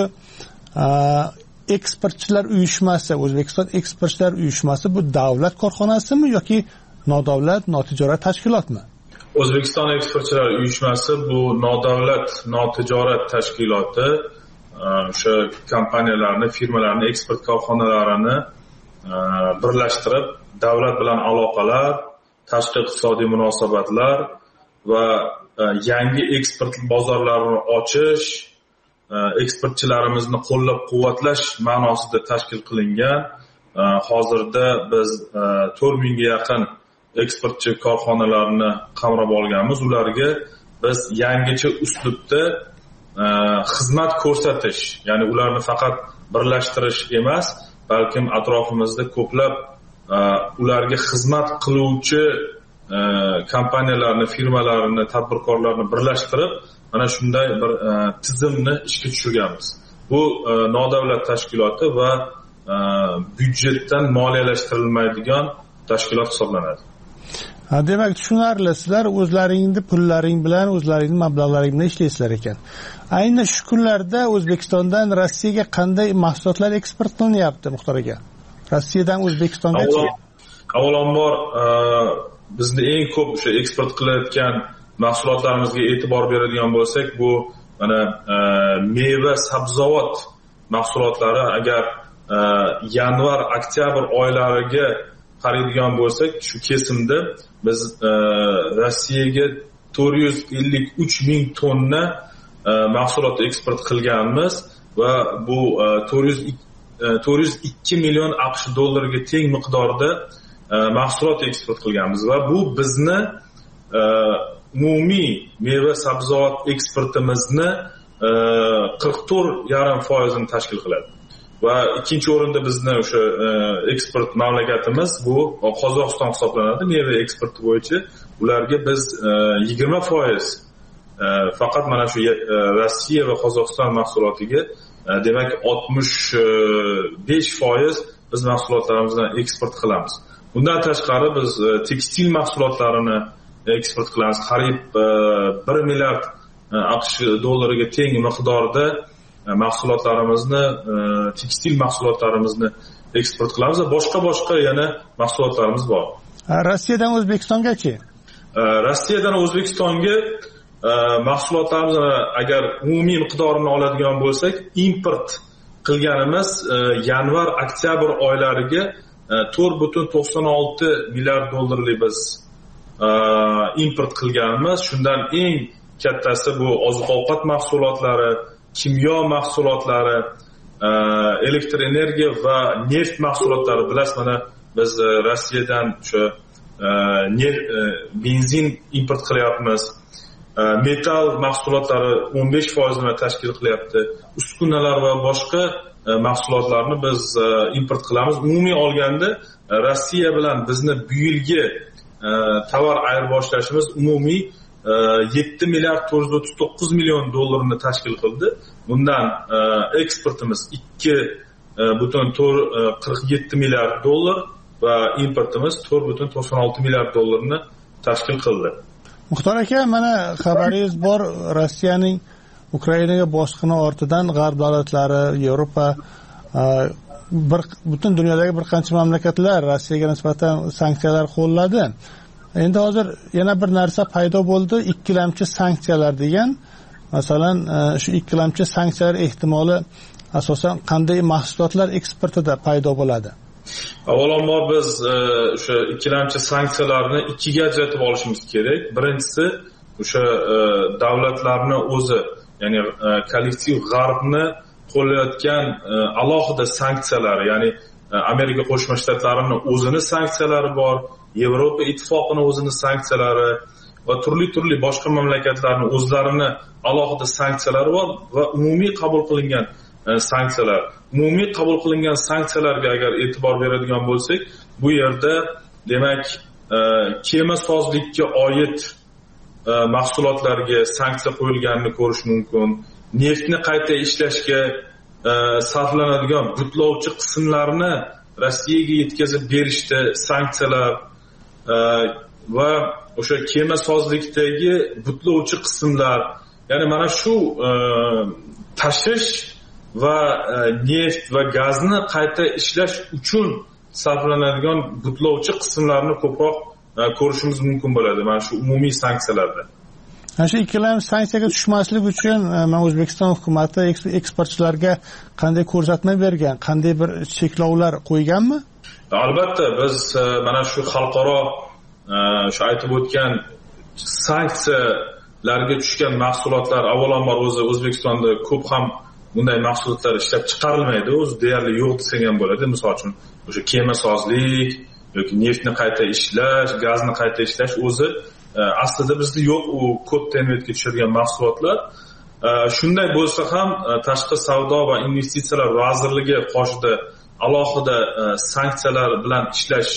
eksportchilar uyushmasi, O'zbekiston eksportchilar uyushmasi bu davlat korxonasimi yoki nodavlat, notijorat tashkilotmi? O'zbekiston eksportchilar uyushmasi bu nodavlat, notijorat tashkiloti. O'sha kompaniyalarni, firmalarni, eksport korxonalarini birlashtirib, davlat bilan aloqalar, tashqi iqtisodiy munosabatlar va yangi eksport bozorlarini ochish, eksportchilarimizni qo'llab-quvvatlash ma'nosida tashkil qilingan. Hozirda biz 4000 ga yaqin eksportchi korxonalarni qamrab olganmiz. Ularga biz yangicha uslubda xizmat ko'rsatish, ya'ni ularni faqat birlashtirish emas, balkim atrofimizda ko'plab ularga xizmat qiluvchi kompaniyalarni, firmalarni, tadbirkorlarni birlashtirib, mana shunday bir tizimni ishga tushirganmiz. Bu nodavlat tashkiloti va byudjetdan moliyalashtirilmaydigan tashkilot hisoblanadi. Demak, tushunarli, sizlar o'zlaringni pullaring bilan, o'zlaringni mablag'laring bilan ishlaysizlar ekan. Ayni shu kunlarda O'zbekistondan Rossiyaga qanday mahsulotlar eksport qilinyapti, Muxtor aka? Rossiyadan O'zbekistongacha. Avvalambor bizni eng ko'p o'sha eksport qilayotgan mahsulotlarimizga e'tibor beradigan bo'lsak, bu mana meva, sabzavot mahsulotlari. Agar yanvar, oktyabr oylariga qaraydigan bo'lsak, shu kesimda biz Rossiyaga 453 ming tonna mahsulot eksport qilganmiz va bu 402 million AQSh dollariga teng miqdorda mahsulot eksport qilganmiz va bu bizni umumiy meva sabzavot eksportimizni 44,5% tashkil qiladi. Va ikkinchi o'rinda bizni o'sha eksport mamlakatimiz bu Qozog'iston hisoblanadi. Meva eksporti bo'yicha ularga biz 20% faqat mana shu Rossiya va Qozog'iston mahsulotiga, demak 65% biz mahsulotlarimizni eksport qilamiz. Bundan tashqari biz tekstil mahsulotlarini eksport qilamiz. Qariyb 1 milliard AQSh dollariga teng miqdorda mahsulotlarimizni, tekstil mahsulotlarimizni eksport qilamiz va boshqa yana mahsulotlarimiz bor. Rossiyadan O'zbekistongachi? Rossiyadan O'zbekistonga mahsulotlarimiz agar umumiy miqdorini oladigan bo'lsak, import qilganimiz yanvar, oktyabr oylariga 4,96 milliard dollarlik biz import qilganmiz. Shundan eng kattasi bu oziq-ovqat mahsulotlari, kimyo mahsulotlari, elektr energiya va neft mahsulotlari. Bilasiz, mana biz Rossiyadan o'sha benzin import qilyapmiz. Metal mahsulotlari 15% tashkil qilyapti. Uskunalar va boshqa mahsulotlarni biz import qilamiz. Umumiy olganda Rossiya bilan bizni bu yilgi tovar ayirboshlashimiz umumiy 7 milliard 439 million dollarni tashkil qildi. Bundan eksportimiz 2,47 milliard dollar va importimiz 4,96 milliard dollarni tashkil qildi. Muxtor aka, mana xabaringiz bor, Rossiyaning Ukrainaga bosqini ortidan g'arb davlatlari, Yevropa, butun dunyodagi bir qancha mamlakatlar Rossiyaga nisbatan sanksiyalar qo'lladi. Endi hozir yana bir narsa paydo bo'ldi, ikkilamchi sanksiyalar degan. Masalan, shu ikkilamchi sanksiyalar ehtimoli asosan qanday mahsulotlar eksportida paydo bo'ladi? Avvalambor biz o'sha ikkilamchi sanksiyalarni ikkiga ajratib olishimiz kerak. Birinchisi o'sha davlatlarni o'zi ya'ni kollektiv g'arbni qo'llayotgan alohida sanksiyalar, ya'ni Amerika Qo'shma Shtatlarini o'zini sanksiyalari bor, Yevropa Ittifoqini o'zini sanksiyalari va turli boshqa mamlakatlarning o'zlarini alohida sanksiyalari bor va umumiy qabul qilingan sanksiyalar. Umumiy qabul qilingan sanksiyalarga agar e'tibor beradigan bo'lsak, bu yerda demak kema sozlikka oid mahsulotlarga sanksiya qo'yilganini ko'rish mumkin. Neftni qayta ishlashga sarflanadigan butlovchi qismlarni Rossiyaga yetkazib berishda sanksiyalar va o'sha kema sozlikdagi butlovchi qismlar, ya'ni mana shu tashish va neft va gazni qayta ishlash uchun sarflanadigan butlovchi qismlarni ko'proq ko'rishimiz mumkin bo'ladi mana shu umumiy sanksiyalarda. Ana shu ikkilam sanksiyaga tushmaslik uchun men O'zbekiston hukumati eksportchilarga qanday ko'rsatma bergan, qanday bir cheklovlar qo'yganmi? Albatta biz mana shu xalqaro shu aytib o'tgan sanksiyalarga tushgan mahsulotlar avvalambor o'zi O'zbekistonda ko'p ham bunday mahsulotlar ishlab chiqarilmaydi, o'zi deyarli yo'q desak ham bo'ladi. Misol uchun o'sha kema sozlik yoki neftni qayta ishlash, gazni qayta ishlash o'zi aslida bizda yo'q, u kod tenvetga tushadigan mahsulotlar. Shunday bo'lsa ham Tashqi savdo va investitsiyalar vazirligi qoshida alohida sanksiyalar bilan ishlash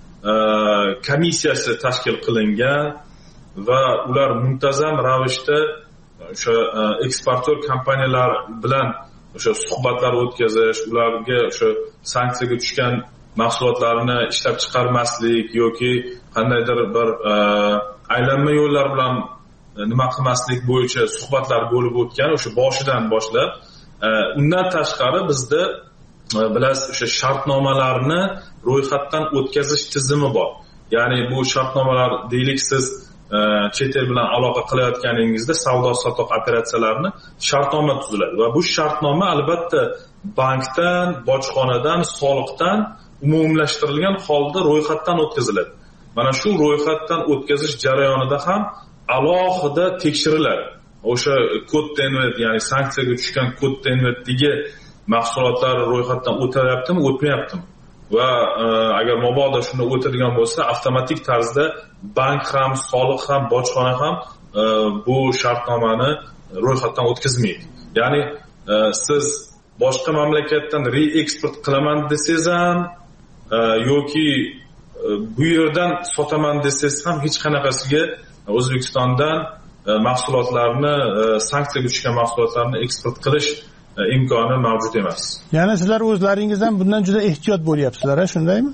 komissiyasi tashkil qilingan va ular muntazam ravishda o'sha eksportyor kompaniyalar bilan o'sha suhbatlar o'tkazish, ularga o'sha sanksiyaga tushgan mahsulotlarni ishlab chiqarmaslik yoki qandaydir bir aylanma yo'llar bilan nima qilmaslik bo'yicha suhbatlar bo'lib o'tgan o'sha boshidan boshlab. Undan tashqari bizda bilasiz o'sha shartnomalarni ro'yxatdan o'tkazish tizimi bor. Ya'ni bu shartnomalar deylik siz chet el bilan aloqa qilayotganingizda savdo-sotiq operatsiyalarini shartnoma tuziladi va bu shartnoma albatta bankdan, bojxonadan, soliqdan umumlashtirilgan holda ro'yxatdan o'tkaziladi. Mana shu ro'yxatdan o'tkazish jarayonida ham alohida tekshiriladi. O'sha kod tenvet, ya'ni sanksiyaga tushgan kod tenvetdagi mahsulotlar ro'yxatdan o'tyaptimi, o'tmayaptimi? Va agar mabodo shunda o'tadigan bo'lsa, avtomatik tarzda bank ham, soliq ham, bojxona ham bu shartnomani ro'yxatdan o'tkazmaydi. Ya'ni siz boshqa mamlakatdan reeksport qilaman desangiz ham yoki bu yerdan sotaman desangiz ham hech qanaqasiga O'zbekistondan mahsulotlarni, sanksiyaga tushgan mahsulotlarni eksport qilish imkoni mavjud emas. Ya'ni sizlar o'zlaringiz ham bundan juda ehtiyot bo'lyapsizlar, shundaymi?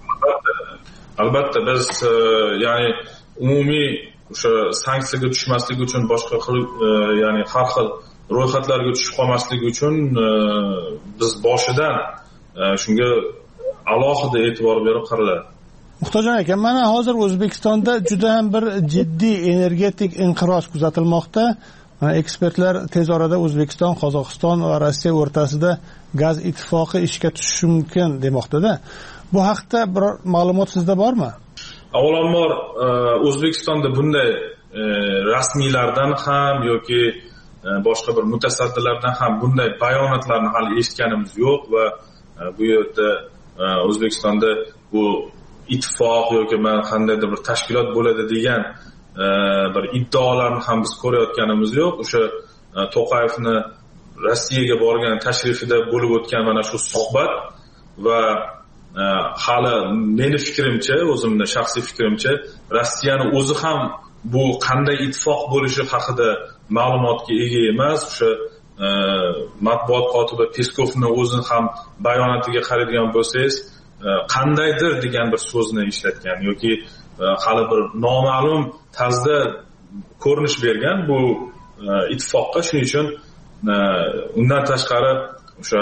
Albatta biz ya'ni umumiy o'sha sanksiyaga tushmaslik uchun boshqa xil ya'ni har xil ro'yxatlarga tushib qolmaslik uchun biz boshidan shunga alohida e'tibor berib qaraladi. Muhtojjon aka, mana hozir O'zbekistonda juda ham bir jiddiy energetik inqiroz kuzatilmoqda. Ekspertlar tez orada O'zbekiston, Qozog'iston va Rossiya o'rtasida gaz ittifoqi ishga tushishi mumkin demoqda-da. Bu haqda biror ma'lumot sizda bormi? Avvalambor O'zbekistonda bunday rasmiylardan ham yoki boshqa bir mutasaddilardan ham bunday bayonotlarni hali eshitganimiz yo'q va bu yerda O'zbekistonda bu ittifoq yoki qandaydir bir tashkilot bo'ladi degan bir iddaolarni ham biz ko'rayotganimiz yo'q. O'sha To'qayevni Rossiyaga borgan tashrifida bo'lib o'tgan mana shu suhbat va hali meni fikrimcha, o'zimning shaxsiy fikrimcha, Rossiyani o'zi ham bu qanday ittifoq bo'lishi haqida ma'lumotga ega emas. O'sha matbuot kotibi Peskovni o'zini ham bayonotiga qaraydigan bo'lsangiz, qandaydir degan bir so'zni ishlatgan yoki hali bir noma'lum tarzda ko'rinish bergan bu ittifoqqa. Shuning uchun undan tashqari o'sha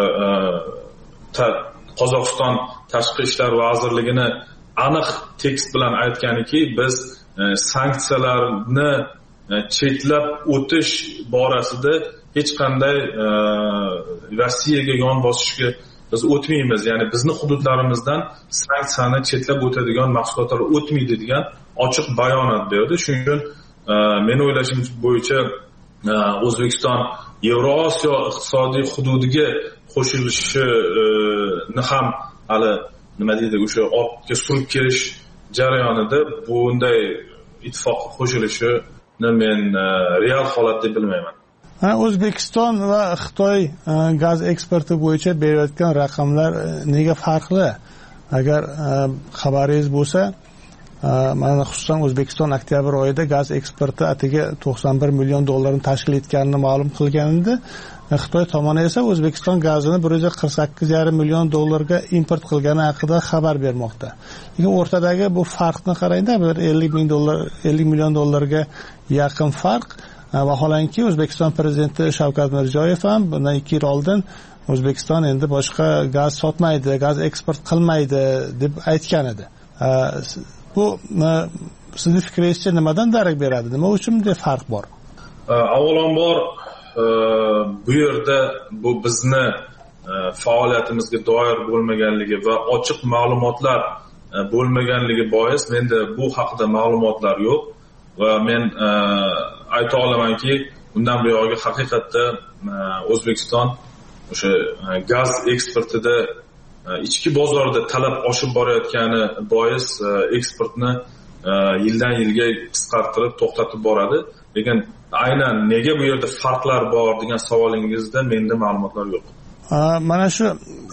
Qozog'iston Tashqi ishlar vazirligini aniq tekst bilan aytganiki, biz sanksiyalarni chetlab o'tish borasida hech qanday Rossiyaga yon bosishga biz o'tmaymiz. Ya'ni bizni hududlarimizdan sanksiyani chetlab o'tadigan mahsulotlar o'tmaydi degan ochiq bayonot berdi. Shuning uchun men o'ylashim bo'yicha O'zbekiston Yevrosiyo iqtisodiy hududiga qo'shilishini ham hali nima deydi o'sha ortga surib kelish jarayonida bunday ittifoqqa qo'shilishini men real holat deb bilmayman. O'zbekiston va Xitoy gaz eksporti bo'yicha berayotgan raqamlar nega farqli? Agar xabaringiz bo'lsa, mana xususan O'zbekiston oktyabr oyida gaz eksporti atiga 91 million dollarni tashkil etganini ma'lum qilgan edi. Xitoy tomoni esa O'zbekiston gazini 148,5 million dollarga import qilgani haqida xabar bermoqda. Lekin o'rtadagi bu farqni qarangda, 50 million dollarga yaqin farq. Vaholanki O'zbekiston prezidenti Shavkat Mirziyoyev ham bundan 2 yil oldin O'zbekiston endi boshqa gaz sotmaydi, gaz eksport qilmaydi deb aytgan edi. Bu sizning fikringizcha nimadan darak beradi? Nima uchun bunday farq bor? Avvalambor bu yerda bu bizni faoliyatimizga doir bo'lmaganligi va ochiq ma'lumotlar bo'lmaganligi bois menda bu haqida ma'lumotlar yo'q va men ayta olamanki, bundan buyog'iga haqiqatda O'zbekiston o'sha gaz eksportida ichki bozorda talab oshib borayotgani bois eksportni yildan yilga qisqartirib to'xtatib boradi. Lekin aynan nega bu yerda farqlar bor degan savolingizda menda ma'lumotlar yo'q. Mana shu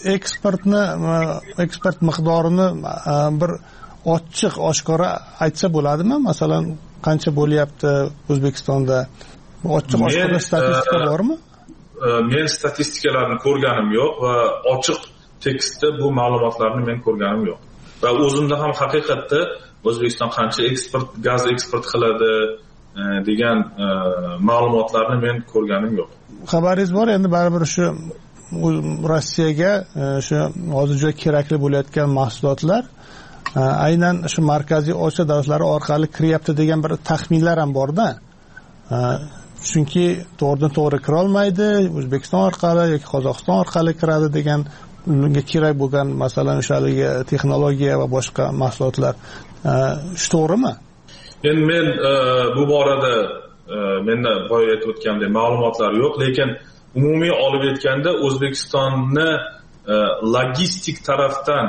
eksport miqdorini bir ochiq, oshkora aytsa bo'ladimi? Masalan, qancha bo'lyapti O'zbekistonda? Ochiq, oshkora statistika bormi? Men statistikalarni ko'rganim yo'q va ochiq tekstda bu ma'lumotlarni men ko'rganim yo'q. Va o'zimda ham haqiqatda O'zbekiston qancha gaz eksport qiladi degan ma'lumotlarni men ko'rganim yo'q. Xabaringiz bor, endi baribir shu Rossiyaga shu hozir juda kerakli bo'layotgan mahsulotlar aynan shu Markaziy Osiyo davlatlari orqali kiryapti degan bir taxminlar ham bor-da. Chunki to'g'ridan-to'g'ri kira olmaydi, O'zbekiston orqali yoki Qozog'iston orqali kiradi degan unga kerak bo'lgan masalan o'shaligi texnologiya va boshqa mahsulotlar. Shu to'g'rimi? Endi men bu borada menda boya aytib o'tgandek ma'lumotlar yo'q, lekin umumiy olib aytganda O'zbekistonni logistik tarafdan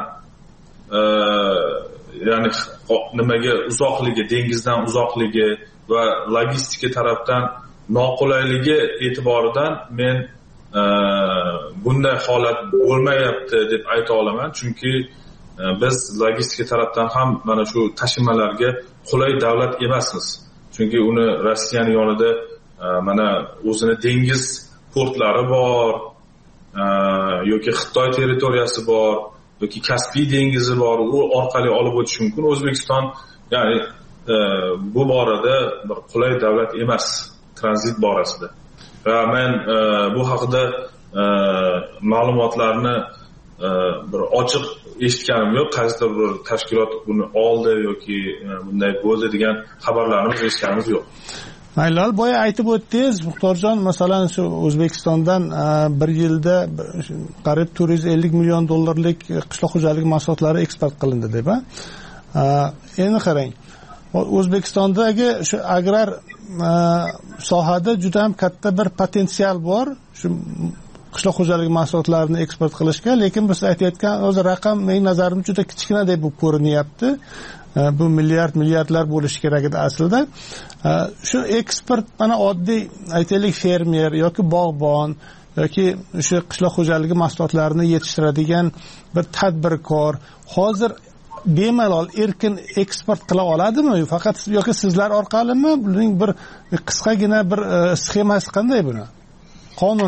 ya'ni nimaga uzoqligi, dengizdan uzoqligi va logistika tarafdan noqulayligi e'tiboridan men bunday holat bo'lmayapti deb ayta olaman. Chunki biz logistika tarafdan ham mana shu tashimalarga qulay davlat emasmiz. Chunki uni Rossiyaning yonida mana o'zini dengiz portlari bor, yoki Xitoy territoriyasi bor, yoki Kaspiy dengizi bor, u orqali olib o'tish mumkin. O'zbekiston ya'ni bu borada bir qulay davlat emas tranzit borasida. Va men bu haqida ma'lumotlarni bir ochiq eshitganim yo'q. Qaysidir bir tashkilot buni oldi yoki bunday bo'ldi degan xabarlarni eshitganimiz yo'q. Maylal boya aytib o'tdingiz, Muxtorjon, masalan shu O'zbekistondan bir yilda qariyb 450 million dollarlik qishloq xo'jaligi mahsulotlari eksport qilindi deb. Endi qarang, O'zbekistondagi shu agrar sohada juda ham katta bir potensial bor. Shu qishloq xo'jaligi mahsulotlarini eksport qilishga, lekin biz aytayotgan o'zi raqam mening nazarimda juda kichkina deb ko'rinyapti. Bu milliardlar bo'lishi kerak edi aslida. Shu eksport mana oddiy aytaylik fermer yoki bog'bon yoki o'sha qishloq xo'jaligi mahsulotlarini yetishtiradigan bir tadbirkor hozir bemalol erkin eksport qila oladimi? Faqat yoki sizlar orqalimi? Buning bir qisqagina bir sxemasi qanday buni? Qonun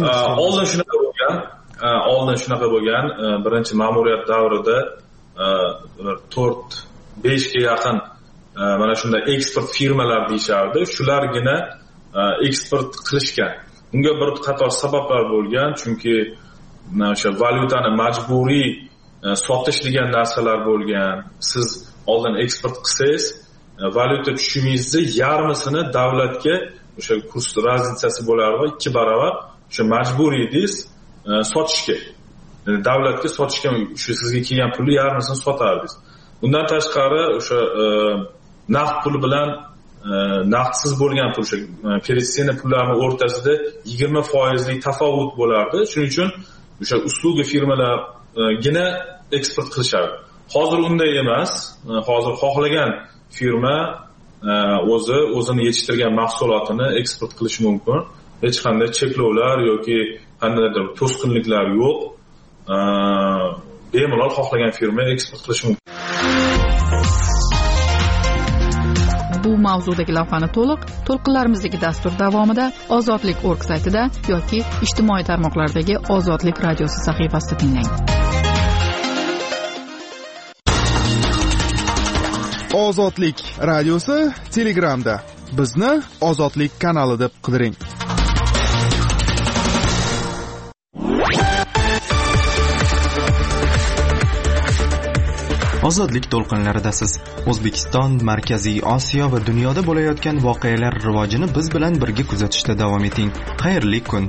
oldin shunaqa bo'lgan. Birinchi ma'muriyat davrida 4-5 ga yaqin mana shunday eksport firmalar deyishardi. Shulargina eksport qilishgan. Bunga bir qator sabablar bo'lgan, chunki o'sha valyutani majburiy sotish degan narsalar bo'lgan. Siz oldin eksport qilsangiz, valyuta tushumingizni yarmisini davlatga o'sha kurs razlitsasi bo'lar va 2 baravar o'sha majburiy edingiz sotishga. Ya'ni davlatga sotishga, shu sizga kelgan pulni yarmisini sotardingiz. Bundan tashqari o'sha naqd pul bilan naqdsiz bo'lgan pul, пересечение pullarini o'rtasida 20% tafovut bo'lardi. Shuning uchun o'sha usluga firmalargina eksport qilishadi. Hozir unday emas. Hozir xohlagan firma o'zini yetishtirgan mahsulotini eksport qilishi mumkin. Hech qanday cheklovlar yoki qandaydir to'sqinliklar yo'q. Bemalol xohlagan firma eksport qilishi mumkin. Bu mavzudagi lavhani to'lqinlarimizdagi dastur davomida ozodlik.org saytida yoki ijtimoiy tarmoqlardagi Ozodlik radiosi sahifasida tinglang. Ozodlik radiosi Telegramda. Bizni Ozodlik kanali deb qidiring. Ozodlik to'lqinlaridasiz. O'zbekiston, Markaziy Osiyo va dunyoda bo'layotgan voqealar rivojini biz bilan birga kuzatishda davom eting. Xayrli kun.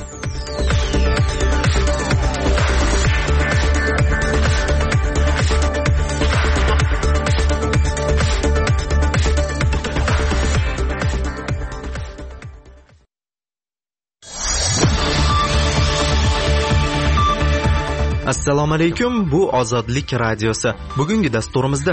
Assalomu alaykum, bu Ozodlik radiosi. Bugungi dasturimizda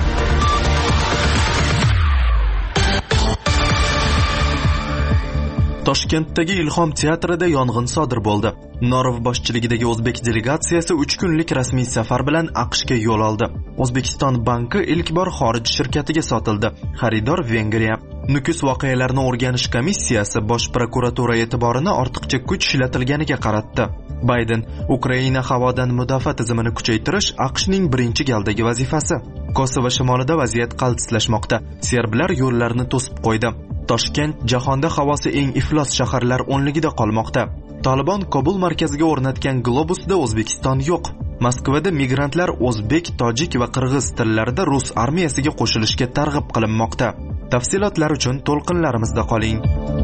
Toshkentdagi Ilhom teatrida yong'in sodir bo'ldi. Norov boshchiligidagi o'zbek delegatsiyasi 3 kunlik rasmiy safar bilan AQShga yo'l oldi. O'zbekiston banki ilk bor xorij shirkatiga sotildi. Xaridor Vengriya. Nukus voqealarini o'rganish komissiyasi bosh prokuratura e'tiborini ortiqcha kuch ishlatilganiga qaratdi. Bayden Ukraina havodan mudofaa tizimini kuchaytirish AQShning birinchi galdagi vazifasi. Kosovo shimolida vaziyat qaltislashmoqda. Serblar yo'llarni to'sib qo'ydi. Toshkent jahonda havosi eng iflos shaharlar o'nligida qolmoqda. Taliban Kobul markaziga o'rnatgan globusda O'zbekiston yo'q. Moskvada migrantlar o'zbek, tojik va qirg'iz tillarida rus armiyasiga qo'shilishga targ'ib qilinmoqda. Tafsilotlar uchun to'lqinlarimizda qoling.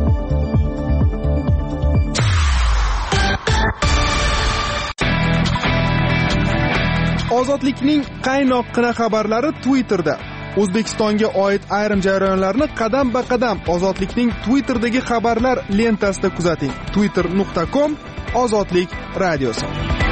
Ozodlikning qaynoqqina xabarlari Twitterda. O'zbekistonga oid ayrim jarayonlarni qadam-ba-qadam Ozodlikning Twitterdagi xabarlar lentasida kuzating. twitter.com Ozodlik radiosi.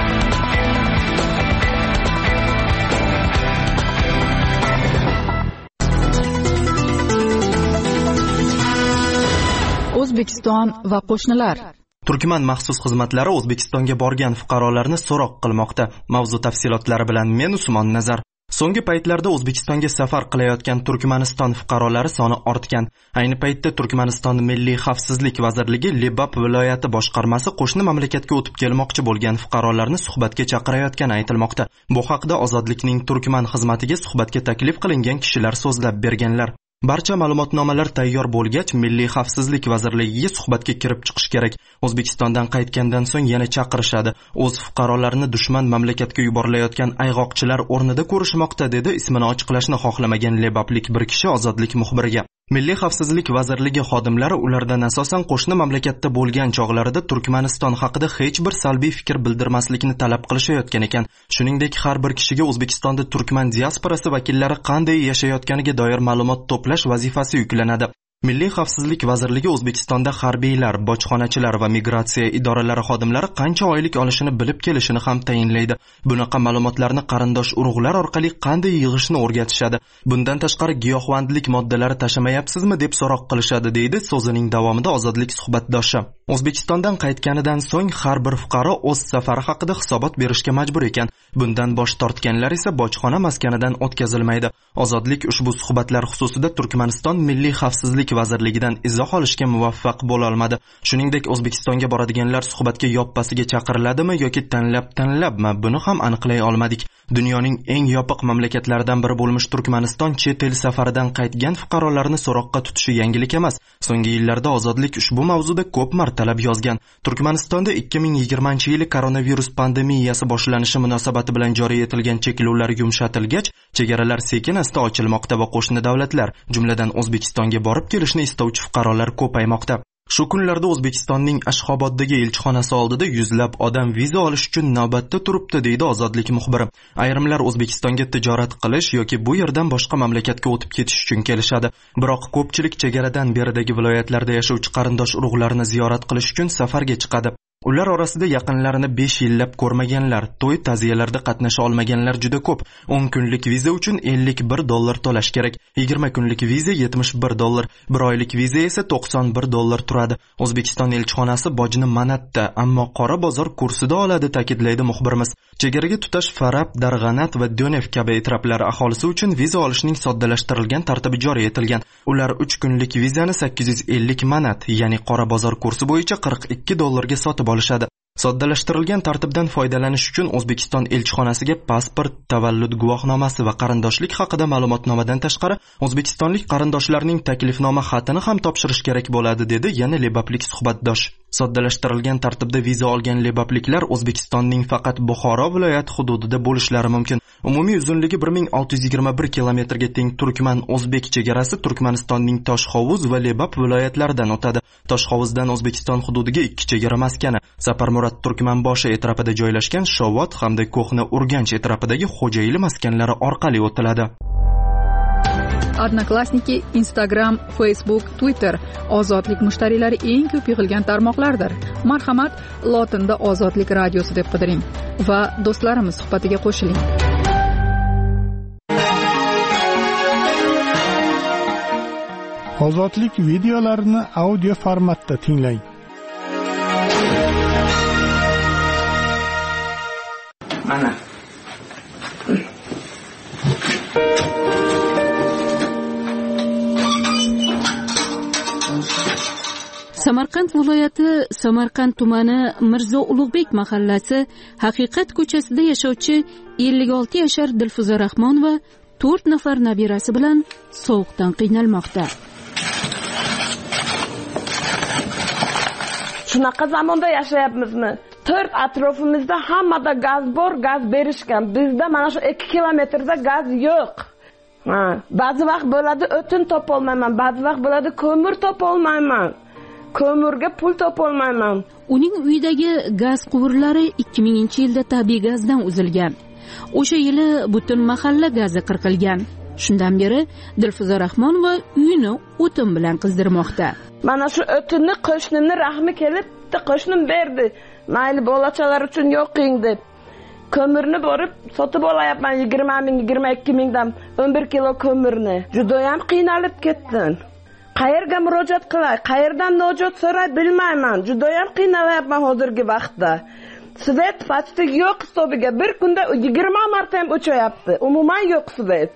O'zbekiston va qo'shnilar. Turkman maxsus xizmatlari O'zbekistonga borgan fuqarolarni so'roq qilmoqda. Mavzu tafsilotlari bilan men Usmon Nazar. So'nggi paytlarda O'zbekistonga safar qilayotgan Turkmaniston fuqarolari soni ortgan. Ayni paytda Turkmaniston Milliy xavfsizlik vazirligi Libab viloyati boshqarmasi qo'shni mamlakatga o'tib kelmoqchi bo'lgan fuqarolarni suhbatga chaqirayotgani aytilmoqda. Bu haqda Ozodlikning Turkman xizmatiga suhbatga taklif qilingan kishilar so'zlab berganlar. Barcha ma'lumotnomalar tayyor bo'lgach, Milliy xavfsizlik vazirligiga suhbatga kirib chiqish kerak. O'zbekistondan qaytgandan so'ng yana chaqirishadi. O'z fuqarolarini dushman mamlakatga yuborilayotgan ayg'oqchilar o'rnida ko'rishmoqda, dedi ismini ochiqlashni xohlamagan lebablik bir kishi Ozodlik muxbiriga. Milliy xavfsizlik vazirligi xodimlari ulardan asosan qo'shni mamlakatda bo'lgan chog'larida Turkmaniston haqida hech bir salbiy fikr bildirmaslikni talab qilishayotgan ekan. Shuningdek, har bir kishiga O'zbekistonda Turkman diasporasi vakillari qanday yashayotganiga doir ma'lumot to'plash vazifasi yuklanadi. Milliy xavfsizlik vazirligi O'zbekistonda harbiylar, bojxonachilar va migratsiya idoralari xodimlari qancha oylik olishini bilib kelishini ham tayinlaydi. Bunaqa ma'lumotlarni qarindosh urug'lar orqali qanday yig'ishni o'rgatishadi. Bundan tashqari giyohvandlik moddalari tashamayapsizmi deb so'roq qilishadi, deydi so'zining davomida Ozodlik suhbatdoshi. O'zbekistondan qaytganidan so'ng har bir fuqaro o'z safari haqida hisobot berishga majbur ekan. Bundan bosh tortganlar esa bojxona maskanidan o'tkazilmaydi. Ozodlik ushbu suhbatlar xususida Turkmaniston Milliy xavfsizlik vazirligidan izoh olishga muvaffaq bo'la olmadi. Shuningdek, O'zbekistonga boradiganlar suhbatga yoppasiga chaqiriladimi yoki tanlabmi, buni ham aniqlay olmadik. Dunyoning eng yopiq mamlakatlaridan biri bo'lmish Turkmaniston chet el safaridan qaytgan fuqarolarni so'roqqa tutishi yangilik emas. So'nggi yillarda Ozodlik ushbu mavzuda ko'p martalab yozgan. Turkmanistonda 2020-yili koronavirus pandemiyasi boshlanishi munosabati bilan joriy etilgan cheklovlar yumshatilgach, chegaralar sekin-asta ochilmoqda va qo'shni davlatlar, jumladan O'zbekistonga borib kelishni istovchi fuqarolar ko'paymoqda. Shu kunlarda O'zbekistonning Ashxoboddagi elchixonasi oldida yuzlab odam viza olish uchun navbatda turibdi, deydi Ozodlik muxbiri. Ayrimlar O'zbekistonga tijorat qilish yoki bu yerdan boshqa mamlakatga o'tib ketish uchun kelishadi. Biroq ko'pchilik chegaradan beridagi viloyatlarda yashovchi qarindosh urug'larni ziyorat qilish uchun safarga chiqadi. Ular orasida yaqinlarini 5 yillab ko'rmaganlar, to'y ta'ziyalarda qatnasha olmaganlar juda ko'p. 10 kunlik viza uchun $51 to'lash kerak. 20 kunlik viza $71, 1 oylik viza esa $91 turadi. O'zbekiston elchixonasi bojni manatda, ammo qora bozor kursida oladi, ta'kidlaydi muxbirimiz. Chegaraga tutash Farab, Darg'anat va Do'nev kabi etraflar aholisi uchun viza olishning soddalashtirilgan tartibi joriy etilgan. Ular 3 kunlik vizani 850 manat, ya'ni qora bozor kursi bo'yicha $42 ga sotib olishadi. Soddalashtirilgan tartibdan foydalanish uchun O'zbekiston elchixonasiga pasport, tavallud guvohnomasi va qarindoshlik haqida ma'lumotnomadan tashqari o'zbekistonlik qarindoshlarning taklifnoma xatini ham topshirish kerak bo'ladi, dedi yana lebaplik suhbatdosh. Soddalashtirilgan tartibda viza olgan lebapliklar O'zbekistonning faqat Buxoro viloyati hududida bo'lishlari mumkin. Umumiy uzunligi 1621 kilometrga teng Turkman-O'zbek chegarasi Turkmanistonning Toshhovuz va Lebap viloyatlaridan o'tadi. Toshhovuzdan O'zbekiston hududiga 2 chegara maskani, Saparmurod Turkmanboshi etrafida joylashgan Shovot hamda Ko'hna Urganch etrafidagi Xo'jayli maskanlari orqali o'tiladi. Odnoklassniki, Instagram, Facebook, Twitter ozodlik mushtariylari eng ko'p yig'ilgan tarmoqlardir. Marhamat, lotinda Ozodlik radiosi deb qidiring va do'stlarimiz suhbatiga qo'shiling. Ozodlik videolarini audio formatda tinglang. Mana Samarqand viloyati Samarqand tumani Mirzo Ulug'bek mahallasi Haqiqat ko'chasida yashovchi 56 yashar Dilfuza Rahmonova 4 nafar nabirasi bilan sovuqdan qiynalmoqda. Shunaqa zamonda yashayapmizmi? 4 atrofimizda hammada gaz bor, gaz berishgan. Bizda mana shu 2 kilometrda gaz yo'q. Ba'zi vaqt bo'ladi o'tin topolmayman, ba'zi vaqt bo'ladi ko'mir topolmayman. Ko'mirga pul topolmayman. Uning uyidagi gaz quvurlari 2000-yilda tabiiy gazdan uzilgan. O'sha yili butun mahalla gazi qirqilgan. Shundan beri Dilfuza Rahmonova uyini o'tin bilan qizdirmoqda. Mana shu o'tinni qo'shnimni rahmi kelib, qo'shnim berdi. Mayli bolachalar uchun yo'qing deb. Ko'mirni borib sotib olayapman 20 ming, 22 mingdan 11 kilo ko'mirni. Juda ham qiynalib ketdim. Qayerga murojaat qilay, qayerdan najot so'ray bilmayman. Juda ham qiynalyapman hozirgi vaqtda. Svet fasti yo'q hisobiga bir kunda 20 marta ham o'chayapti. Umuman yo'q svet.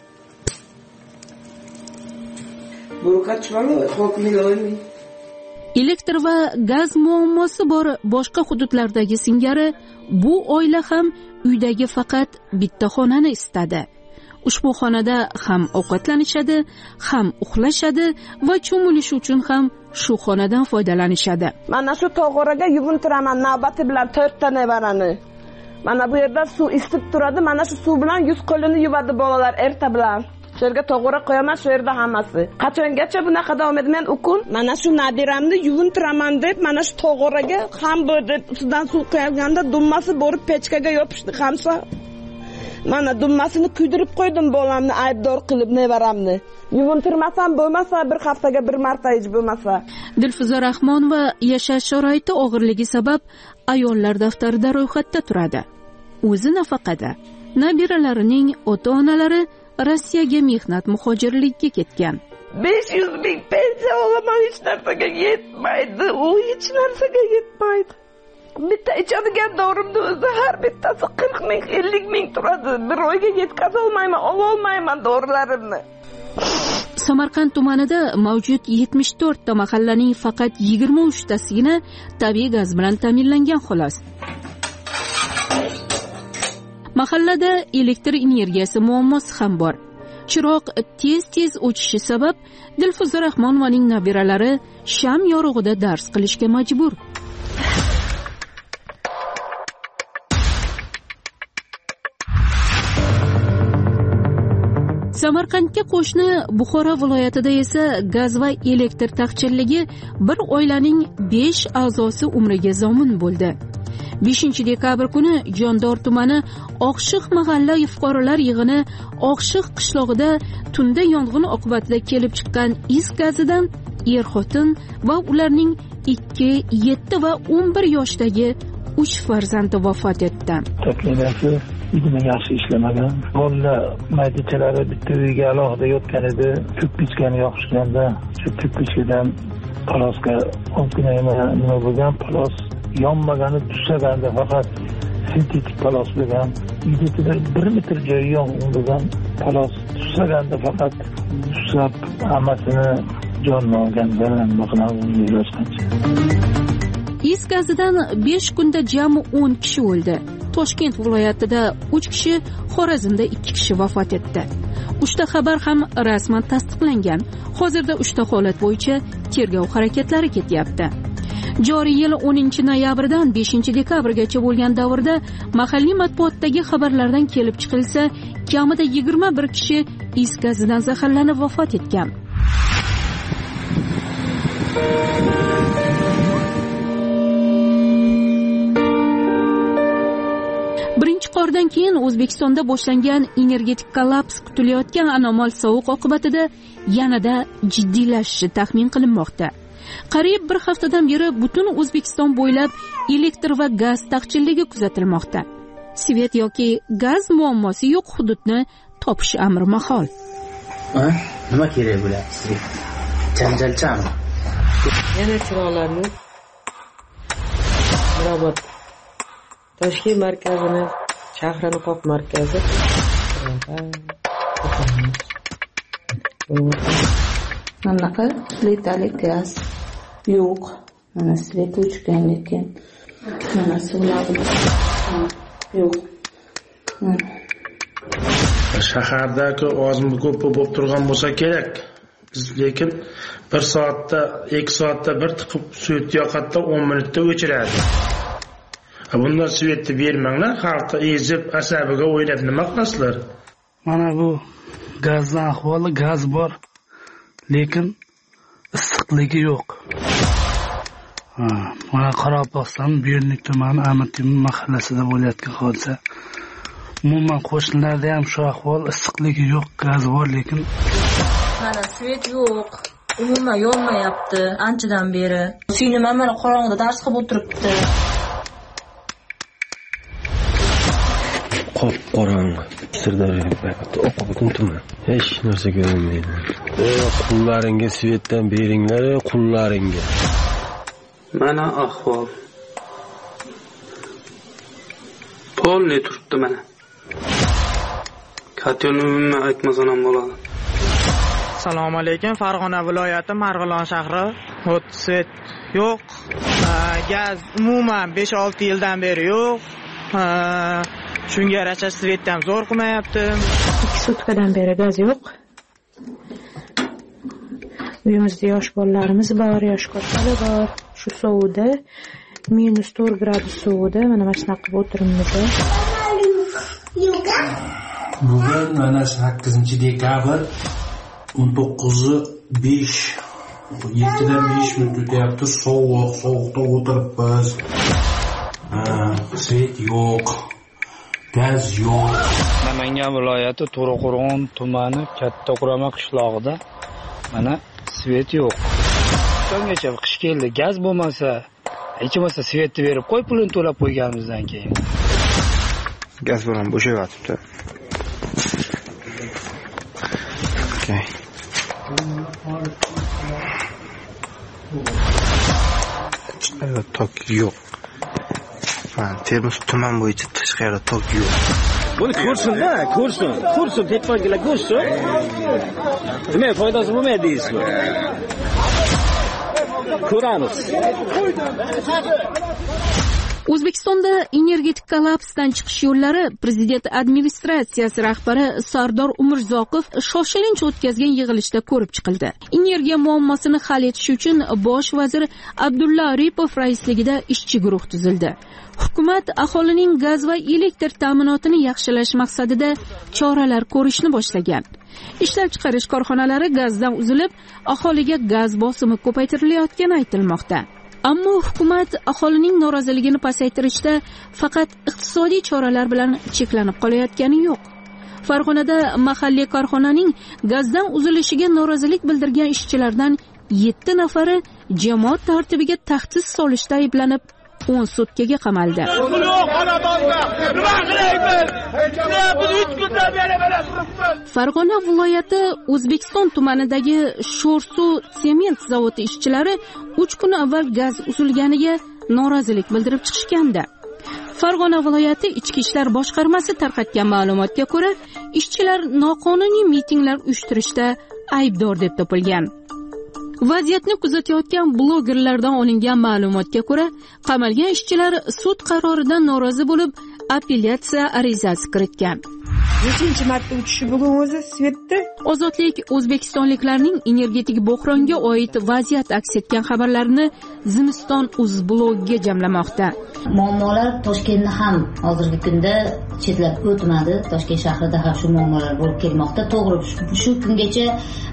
Elektr va gaz muammosi bor boshqa hududlardagi singari bu oila ham uydagi faqat bitta xonani istadi. Ushbu xonada ham ovqatlanishadi, ham uxlashadi va cho'milish uchun ham shu xonadan foydalanishadi. Mana shu tog'oraga yuvintiraman navbati bilan 4 ta nevarani. Mana bu yerda suv isib turadi, mana shu suv bilan yuz qo'lini yuvadi bolalar erta bilan. Shu yerga tog'ora qo'yaman, shu yerda hammasi. Qachongacha bunaqa davom etmayman ukun? Mana shu nabiramni yuvintiraman deb, mana shu tog'oraga ham bo'ldi, ustidan suv qo'yganda dummasi borib pechkaga yopishdi hamsa. Mana dummasini kuydirib qo'ydim bolamni aybdor qilib nevaramni. Yuvintirmasam bo'lmasa bir haftaga bir marta hech bo'lmasa. Dilfuza Rahmonova yashash sharoiti og'irligi sabab ayollar daftarida ro'yxatda turadi. O'zi nafaqada. Nabiralarining ota-onalari Rossiyaga mehnat muhojirligiga ketgan. 500 ming pensiya olaman, hech narsaga yetmaydi. U hech narsaga yetmaydi. Bitta ichadigan dorimni o'zi har bittasi 40 ming, 50 ming turadi. Bir oyga yetkaza olmayman, ololmayman dorilarimni. Samarqand tumanida mavjud 74 ta mahallaning faqat 23 tasigina tabiiy gaz bilan ta'minlangan xolos. Mahallada elektr energiyasi muammosi ham bor. Chiroq tez-tez o'chishi sabab Dilfuza Rahmonovaning nabiralari sham yorug'ida dars qilishga majbur. Samarqandga qo'shni Buxoro viloyatida esa gaz va elektr taqchilligi bir oilaning 5 a'zosi umriga zomin bo'ldi. 5-dekabr kuni Jondor tumani Oqshiq mahalla fuqarolar yig'ini Oqshiq qishlog'ida tunda yong'in oqibatida kelib chiqqan is gazidan er-xotin va ularning 2, 7 va 11 yoshdagi 3 farzandi vafot etdi. Taklifasi uyda yaxshi ishlamagan. Bolalar maylichalari bitta uyga alohida yotgan edi. Ko'ppichkani yoqishganda shu ko'ppichkadan palosga ozgina nima bo'lgan, palos yonmagani tushaganda faqat sintetik palos bo'lgan. Uyda 1 metr joy yong'in bo'lgan, palos tushaganda faqat tushab hammasini jonini olgandan maqnavni yozgancha. Is gazidan 5 kunda jami 10 kishi o'ldi. Toshkent viloyatida 3 kishi, Xorazmda 2 kishi vafot etdi. 3 ta xabar ham rasman tasdiqlangan. Hozirda 3 ta holat bo'yicha tergov harakatlari ketyapti. Joriy yil 10-noyabrdan 5-dekabrgacha bo'lgan davrda mahalliy matbuotdagi xabarlardan kelib chiqilsa, kamida 21 kishi is gazidan zaharlanib vafot etgan. Birinchi qordan keyin O'zbekistonda boshlangan energetik kollaps kutilayotgan anomal sovuq oqibatida yanada jiddiylashishi taxmin qilinmoqda. Qariyb bir haftadan beri butun O'zbekiston bo'ylab elektr va gaz taqchilligi kuzatilmoqda. Svet yoki gaz muammosi yo'q hududni topish amri mahol. Nima kerak bo'ladi sizga? Janjalchami? Yana chiroqlarni Mirobod Toshkent markazini, shahrini qoq markazi. Manaqa litali gaz yo'q. Mana svet o'chgan lekin mana suvlar yo'q. Shahardagi ozmi ko'p bo'lib turgan bo'lsa kerak. Biz lekin 1 soatda, 2 soatda bir tiqib svet yoqatda 10 minutda o'chiradi. Bundan svetni bermanglar, xalqqa ezib, asabiga o'ylab nima qilasizlar? Mana bu gazning ahvoli, gaz bor, lekin issiqligi yo'q. Mana Qoraqalpog'iston Bernik tumani Amatimin mahallasida bo'layotgan hodisa. Umuman qo'shnilarda ham shu ahvol, issiqligi yo'q, gaz bor, lekin mana svet yo'q. Umuman yonmayapti anchadan beri. Singlim mana qorong'ida dars qilib o'tiribdi. Qorong'i Sirdaryo oqib tuman. Hech narsa ko'rinmaydi. Qullaringa svetdan beringlar, qullaringa. Mana ahvol. Polni turibdi mana. Katyonimni aytmasam ham bo'ladi. Assalomu alaykum. Farg'ona viloyati Marg'ilon shahri. Svet yo'q. Gaz umuman 5-6 yildan beri yo'q. Shunga yarasha svet ham zo'r qilmayapti. 2 sutkadan beri gaz yo'q. Uyimizda yosh bolalarimiz bor, yosh kattalar bor. Shu suvda -4 gradus suvda mana shunaqa qilib o'tiribmiz. Bugun mana 8-dekabr 19:05 7dan 5 minut o'tyapti. Sovuqda o'tiribmiz. Svet yo'q. Gaz yo'q. Namangan viloyati To'raqo'rg'on tumani Katta Qurama qishlog'ida mana svet yo'q. So'nggacha qish keldi, gaz bo'lmasa, hech bo'lmasa svetni berib qo'y, pulini to'lab qo'yganimizdan keyin. Gaz bilan bo'shayotibdi. Okay. Tashqarida tok yo'q. Termiz tuman bo'yicha tashqarida tok yo'q. Buni ko'rsin-da, ko'rsin, teppagilar ko'rsin. Nima foydasi bo'lmaydi deysizmi? Ko'ramiz. O'zbekistonda energetik kollapsdan chiqish yo'llari Prezident administratsiyasi rahbari Sardor Umurzoqov shoshilinch o'tkazgan yig'ilishda ko'rib chiqildi. Energiya muammosini hal etish uchun bosh vazir Abdulla Aripov raisligida ishchi guruh tuzildi. hukumat aholining gaz va elektr ta'minotini yaxshilash maqsadida choralar ko'rishni boshlagan. Ishlab chiqarish korxonalari gazdan uzilib, aholiga gaz bosimi ko'paytirilayotgani aytilmoqda. Ammo hukumat aholining noroziligini pasaytirishda faqat iqtisodiy choralar bilan cheklanib qolayotgani yo'q. Farg'onada mahalliy korxonaning gazdan uzilishiga norozilik bildirgan ishchilardan 7 nafari jamoat tartibiga tahdid solishda ayblanib 10 sutkaga qamaldi. Farg'ona viloyati O'zbekiston tumanidagi Sho'rsuv sement zavodi ishchilari 3 kun avval gaz uzilganiga norozilik bildirib chiqishgandi. Farg'ona viloyati Ichki ishlar boshqarmasi tarqatgan ma'lumotga ko'ra, ishchilar noqonuniy mitinglar uyushtirishda aybdor deb topilgan. Vaziyatni kuzatayotgan blogerlardan olingan ma'lumotga ko'ra, qamalgan ishchilar sud qaroridan norozi bo'lib, apellyatsiya arizasi kiritgan. Nechinchi marta uchishi bugun o'zi Svetda? Ozodlik O'zbekistonliklarning energetik bo'hronga oid vaziyat aks etgan xabarlarini Zimiston.uz blogiga jamlamoqda. Muammolar Toshkentni ham hozirgi kunda chetlab o'tmadi. Toshkent shahrida ham shu muammolar bo'lib kelmoqda. To'g'ri, shu kungacha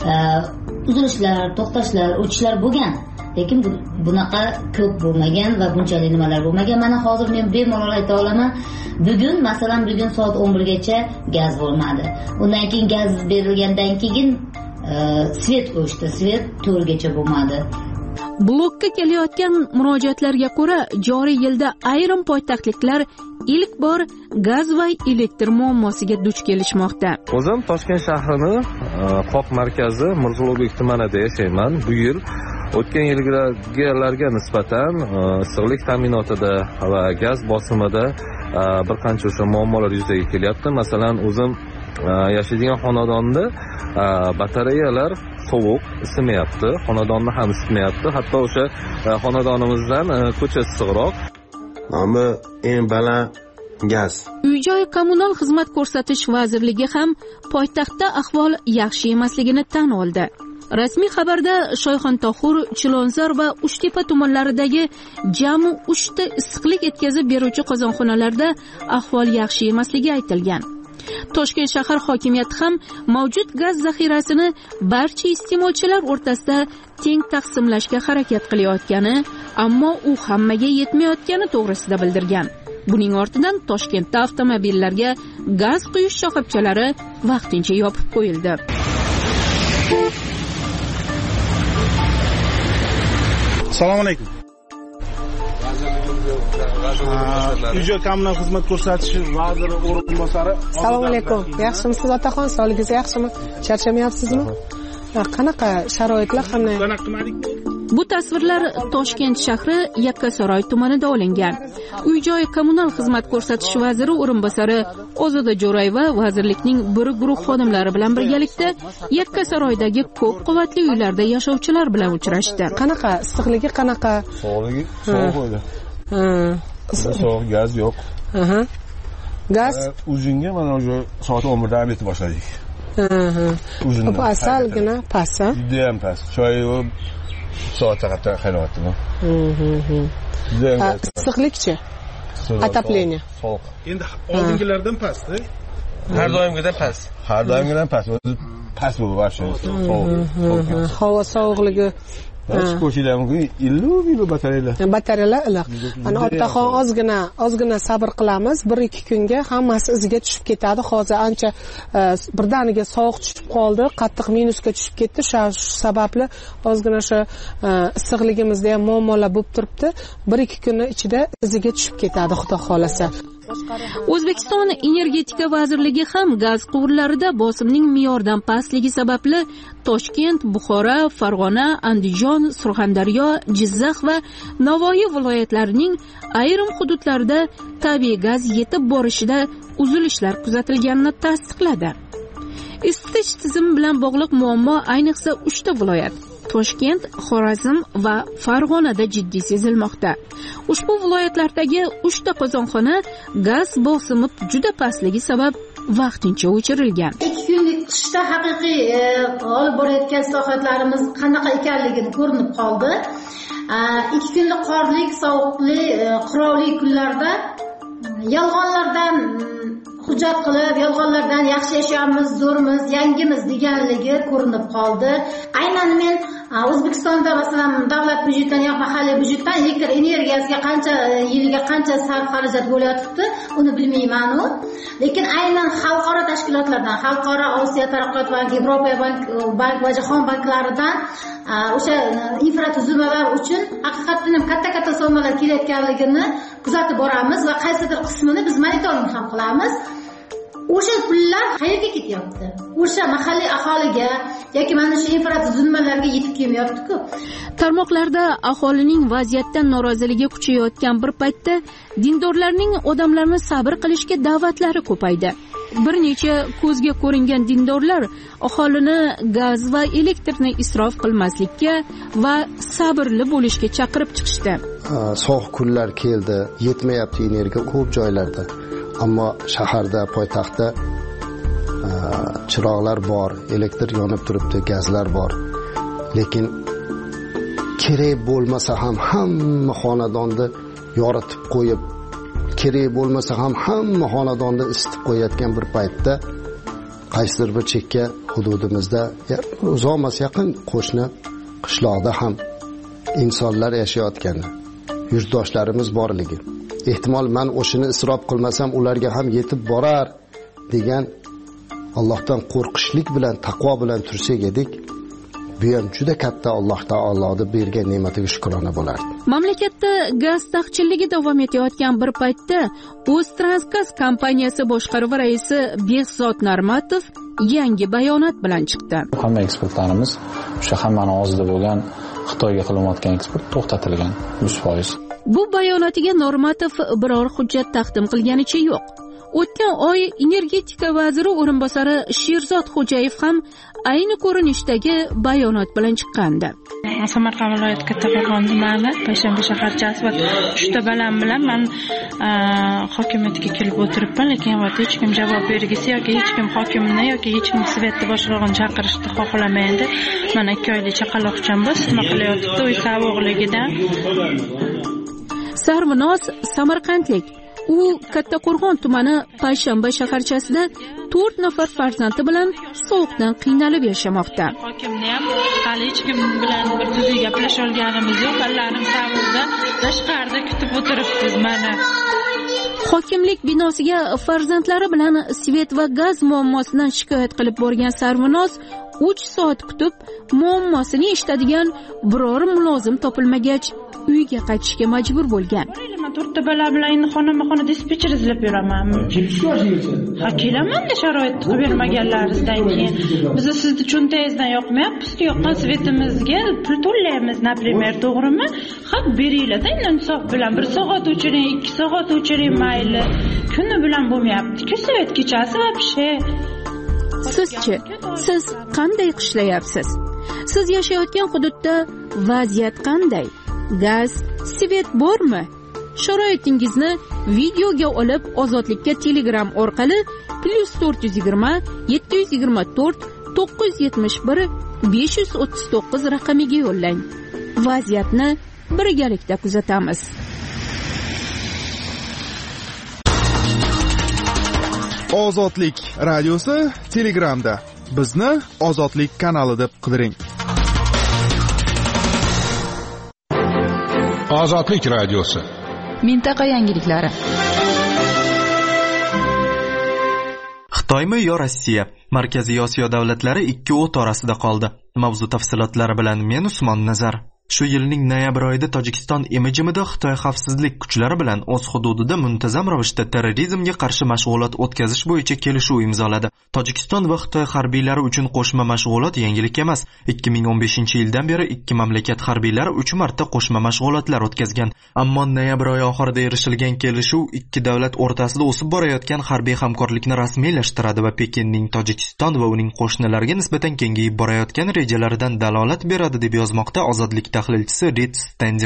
uzilishlar, to'xtashlar, o'chishlar bo'lgan. Lekin bunaqa ko'p bo'lmagan va bunchalik nimalar bo'lmagan. Mana hozir men bemalol ayta olaman. Bugun, masalan, bugun soat 11 gacha gaz bo'lmadi. Undan keyin gaz berilgandan keyin svet o'chdi. Svet 4 gacha bo'lmadi. Blokka kelayotgan murojaatlarga ko'ra, joriy yilda ayrim poytaxtliklar ilk bor gaz va elektr muammosiga duch kelishmoqda. O'zim Toshkent shahrining qoq markazi Mirzo-Ulug'bek tumanida yashayman. Bu yil o'tgan yillarga nisbatan issiqlik ta'minotida va gaz bosimida bir qancha o'sha muammolar yuzaga kelyapti. Masalan, o'zim yashaydigan xonadonda batareyalar sovuq isimayapti, xonadonni ham isitmayapti. Hatto o'sha xonadonimizdan ko'cha issiqroq. Mana eng baland gaz. Uy-joy kommunal xizmat ko'rsatish vazirligi ham poytaxtda ahvol yaxshi emasligini tan oldi. Rasmiy xabarda Shoyxontohur, Chilonzor va Uchtepa tumanlaridagi jami 3 ta issiqlik yetkazib beruvchi qozonxonalarda ahvol yaxshi emasligi aytilgan. Toshkent shahar hokimiyati ham mavjud gaz zaxirasini barcha iste'molchilar o'rtasida teng taqsimlashga harakat qilayotgani, ammo u hammaga yetmayotgani to'g'risida bildirgan. Buning ortidan Toshkentda avtomobillarga gaz quyish shoxobchalari vaqtincha yopib qo'yildi. Assalomu alaykum. Uy-joy kommunal xizmat ko'rsatish vaziri o'rinbosari. Assalomu alaykum. Yaxshimisiz otaxon? Sog'ligingiz yaxshimi? Charchamayapsizmi? Qanaqa sharoitlar, qanday? Bu tasvirlar Toshkent shahri Yakkasaroy tumanida olingan. Uy-joy kommunal xizmat ko'rsatish vaziri o'rinbosari Ozoda Jo'rayeva vazirlikning bir guruh xodimlari bilan birgalikda Yakkasaroydagi ko'p qavatli uylarda yashovchilar bilan uchrashdi. Qanaqa issiqligi, qanaqa? Sog'ligi, sovuq edi. Sovuq, gaz yo'q. Gaz Uzunga mana o'sha soat 11 dan yetib boshladik. Bu asalgina past. Juda ham past. Choy soat qattiq qaynayapti. Issiqlikchi? Отопление. Sovuq. Endi oldingilardan past-da? Har doimgidan past. Har doimgidan past. O'zi past bu vaqti sovuq. Havo sovuqligi Ko'chilamga illu batareyalar. Batareyalar iliq. Ana otaxon ozgina sabr qilamiz. 1-2 kunga hammasi iziga tushib ketadi. Hozir ancha birdaniga sovuq tushib qoldi, qattiq minusga tushib ketdi. Shu sababli ozgina o'sha issiqligimizda ham muammolar bo'lib turibdi. 1-2 kun ichida iziga tushib ketadi, xudo xolasa. O'zbekiston energetika vazirligi ham gaz quvurlarida bosimning me'yordan pastligi sababli Toshkent, Buxoro, Farg'ona, Andijon, Surxondaryo, Jizzax va Navoiy viloyatlarining ayrim hududlarida tabiiy gaz yetib borishida uzilishlar kuzatilganini tasdiqladi. Isitish tizimi bilan bog'liq muammo ayniqsa 3 ta viloyat Toshkent, Xorazm va Farg'onada jiddiy sezilmoqda. Ushbu viloyatlardagi 3 ta qozonxona gaz bosimi juda pastligi sabab vaqtincha o'chirilgan. 2 kunlik qishda haqiqiy olib borayotgan islohotlarimiz qanaqa ekanligini ko'rinib qoldi. 2 kunlik qorli, sovuqli, qirovli kunlarda yolg'onlardan hujjat qilib, yolg'onlardan yaxshi yashayapmiz, zo'rmiz, yangimiz deganligi ko'rinib qoldi. Aynan men O'zbekistonda masalan davlat byudjetidan yoki mahalliy byudjetdan elektr energiyasiga qancha yiliga qancha sarf xarajat bo'layotibdi, uni bilmayman. Lekin aynan xalqaro tashkilotlardan, xalqaro Osiyo taraqqiyot banki, Yevropa bank va jahon banklaridan o'sha infratuzilmalar uchun haqiqatan ham katta summalar kelayotganligini kuzatib boramiz va qaysidir qismini biz monitoring ham qilamiz. O'sha pullar qayerga ketyapti? O'sha mahalliy aholiga yoki mana shu infratuzilmalarga yetib kelmayapti-ku. Tarmoqlarda aholining vaziyatdan noroziligi kuchayayotgan bir paytda dindorlarning odamlarni sabr qilishga da'vatlari ko'paydi. Bir necha ko'zga ko'ringan dindorlar aholini gaz va elektrni isrof qilmaslikka va sabrli bo'lishga chaqirib chiqishdi. Sovuq kunlar keldi, yetmayapti energiya ko'p joylarda. Ammo shaharda, poytaxtda chiroqlar bor, elektr yonib turibdi, gazlar bor. Lekin kerak bo'lmasa ham hamma xonadonni yoritib qo'yib, kerak bo'lmasa ham hamma xonadonni isitib qo'yayotgan bir paytda qaysidir bir chekka hududimizda, uzoq emas, yaqin qo'shni qishloqda ham insonlar yashayotganda, yurtdoshlarimiz borligi. Ehtimol men o'shini isrof qilmasam ularga ham yetib borar degan Allohdan qo'rqishlik bilan, taqvo bilan tursak edik, bu ham juda katta Alloh taoloning bergan ne'matiga shukrona bo'lardi. Mamlakatda gaz taqchilligi davom etayotgan bir paytda O'ztransgaz kompaniyasi boshqaruvi raisi Behzod Narmatov yangi bayonot bilan chiqdi. Hamma eksportlarimiz o'sha hammani og'zida bo'lgan Xitoyga qilinayotgan eksport to'xtatilgan 100%. Bu bayonotiga Normatov biror hujjat taqdim qilganicha yo'q. O'tgan oy energetika vaziri o'rinbosari Sherzod Xo'jayev ham ayni ko'rinishdagi bayonot bilan chiqqandi. Samarqand viloyati Kattaqo'rg'on tumani Payshanba shaharchasi va 3 ta balam bilan men hokimiyatga kelib o'tiribman, lekin hech kim javob bergisi yoki hech kim hokimni yoki hech kim svetni boshlig'ini chaqirishni xohlamaydi. Mana 2 oylik chaqaloqcham bor, nima qilyapti uy sovuqligidan. Sarvinoz Samarqandlik. U Kattaqo'rg'on tumani Payshanba shaharchasida 4 nafar farzandi bilan sovuqdan qiynalib yashamoqda. Hokimni ham hali hech kim bilan bir tuzuk gaplasha olganimiz yo'q. Allarim savrda tashqarida kutib o'tiribmiz mana. Hokimlik binosiga farzandlari bilan svet va gaz muammosidan shikoyat qilib borgan Sarvinoz 3 soat kutib, muammosini eshitadigan biror mulozim topilmagach, uyiga qaytishga majbur bo'lgan. Men 4 ta bola bilan endi xonama-xona dispetcher izlab yuraman. Ha, kelaman-da sharoit qilib bermaganlaringizdan keyin. Biz sizni cho'ntagingizdan yoqmayapmiz, yoqqan svetimizga pul to'laymiz, например, to'g'rimi? Haq beringlar-da, insof bilan 1 soat o'chiring, 2 soat o'chiring mayli. Kuni bilan bo'lmayapti-ku svet kechasi вообще. Sizchi, siz qanday qishlayapsiz? Siz yashayotgan hududda vaziyat qanday? Gaz, svet bormi? Sharoitingizni videoga olib Ozodlikka Telegram orqali +420 724 971 539 raqamiga yo'llang. Vaziyatni birgalikda kuzatamiz. Ozodlik radiosi Telegramda. Bizni Ozodlik kanali deb qidiring. Ozodlik radiosi. Mintaqa yangiliklari. Xitoymi yo Rossiya? Markaziy Osiyo davlatlari ikki o't orasida qoldi. Mavzu tafsilotlari bilan men Usmon Nazar. Shu yilning noyabr oyida Tojikiston emijimida Xitoy xavfsizlik kuchlari bilan o'z hududida muntazam ravishda terrorizmga qarshi mashg'ulot o'tkazish bo'yicha kelishuv imzoladi. Tojikiston va Xitoy harbiylari uchun qo'shma mashg'ulot yangilik emas. 2015-yildan beri ikki mamlakat harbiylari 3 marta qo'shma mashg'ulotlar o'tkazgan. Ammo noyabr oyi oxirida erishilgan kelishuv ikki davlat o'rtasida o'sib borayotgan harbiy hamkorlikni rasmiylashtiradi va Pekinning Tojikiston va uning qo'shnilariga nisbatan kengayib borayotgan rejalaridan dalolat beradi deb yozmoqda Ozodlik tahlilchisi Rit Standish.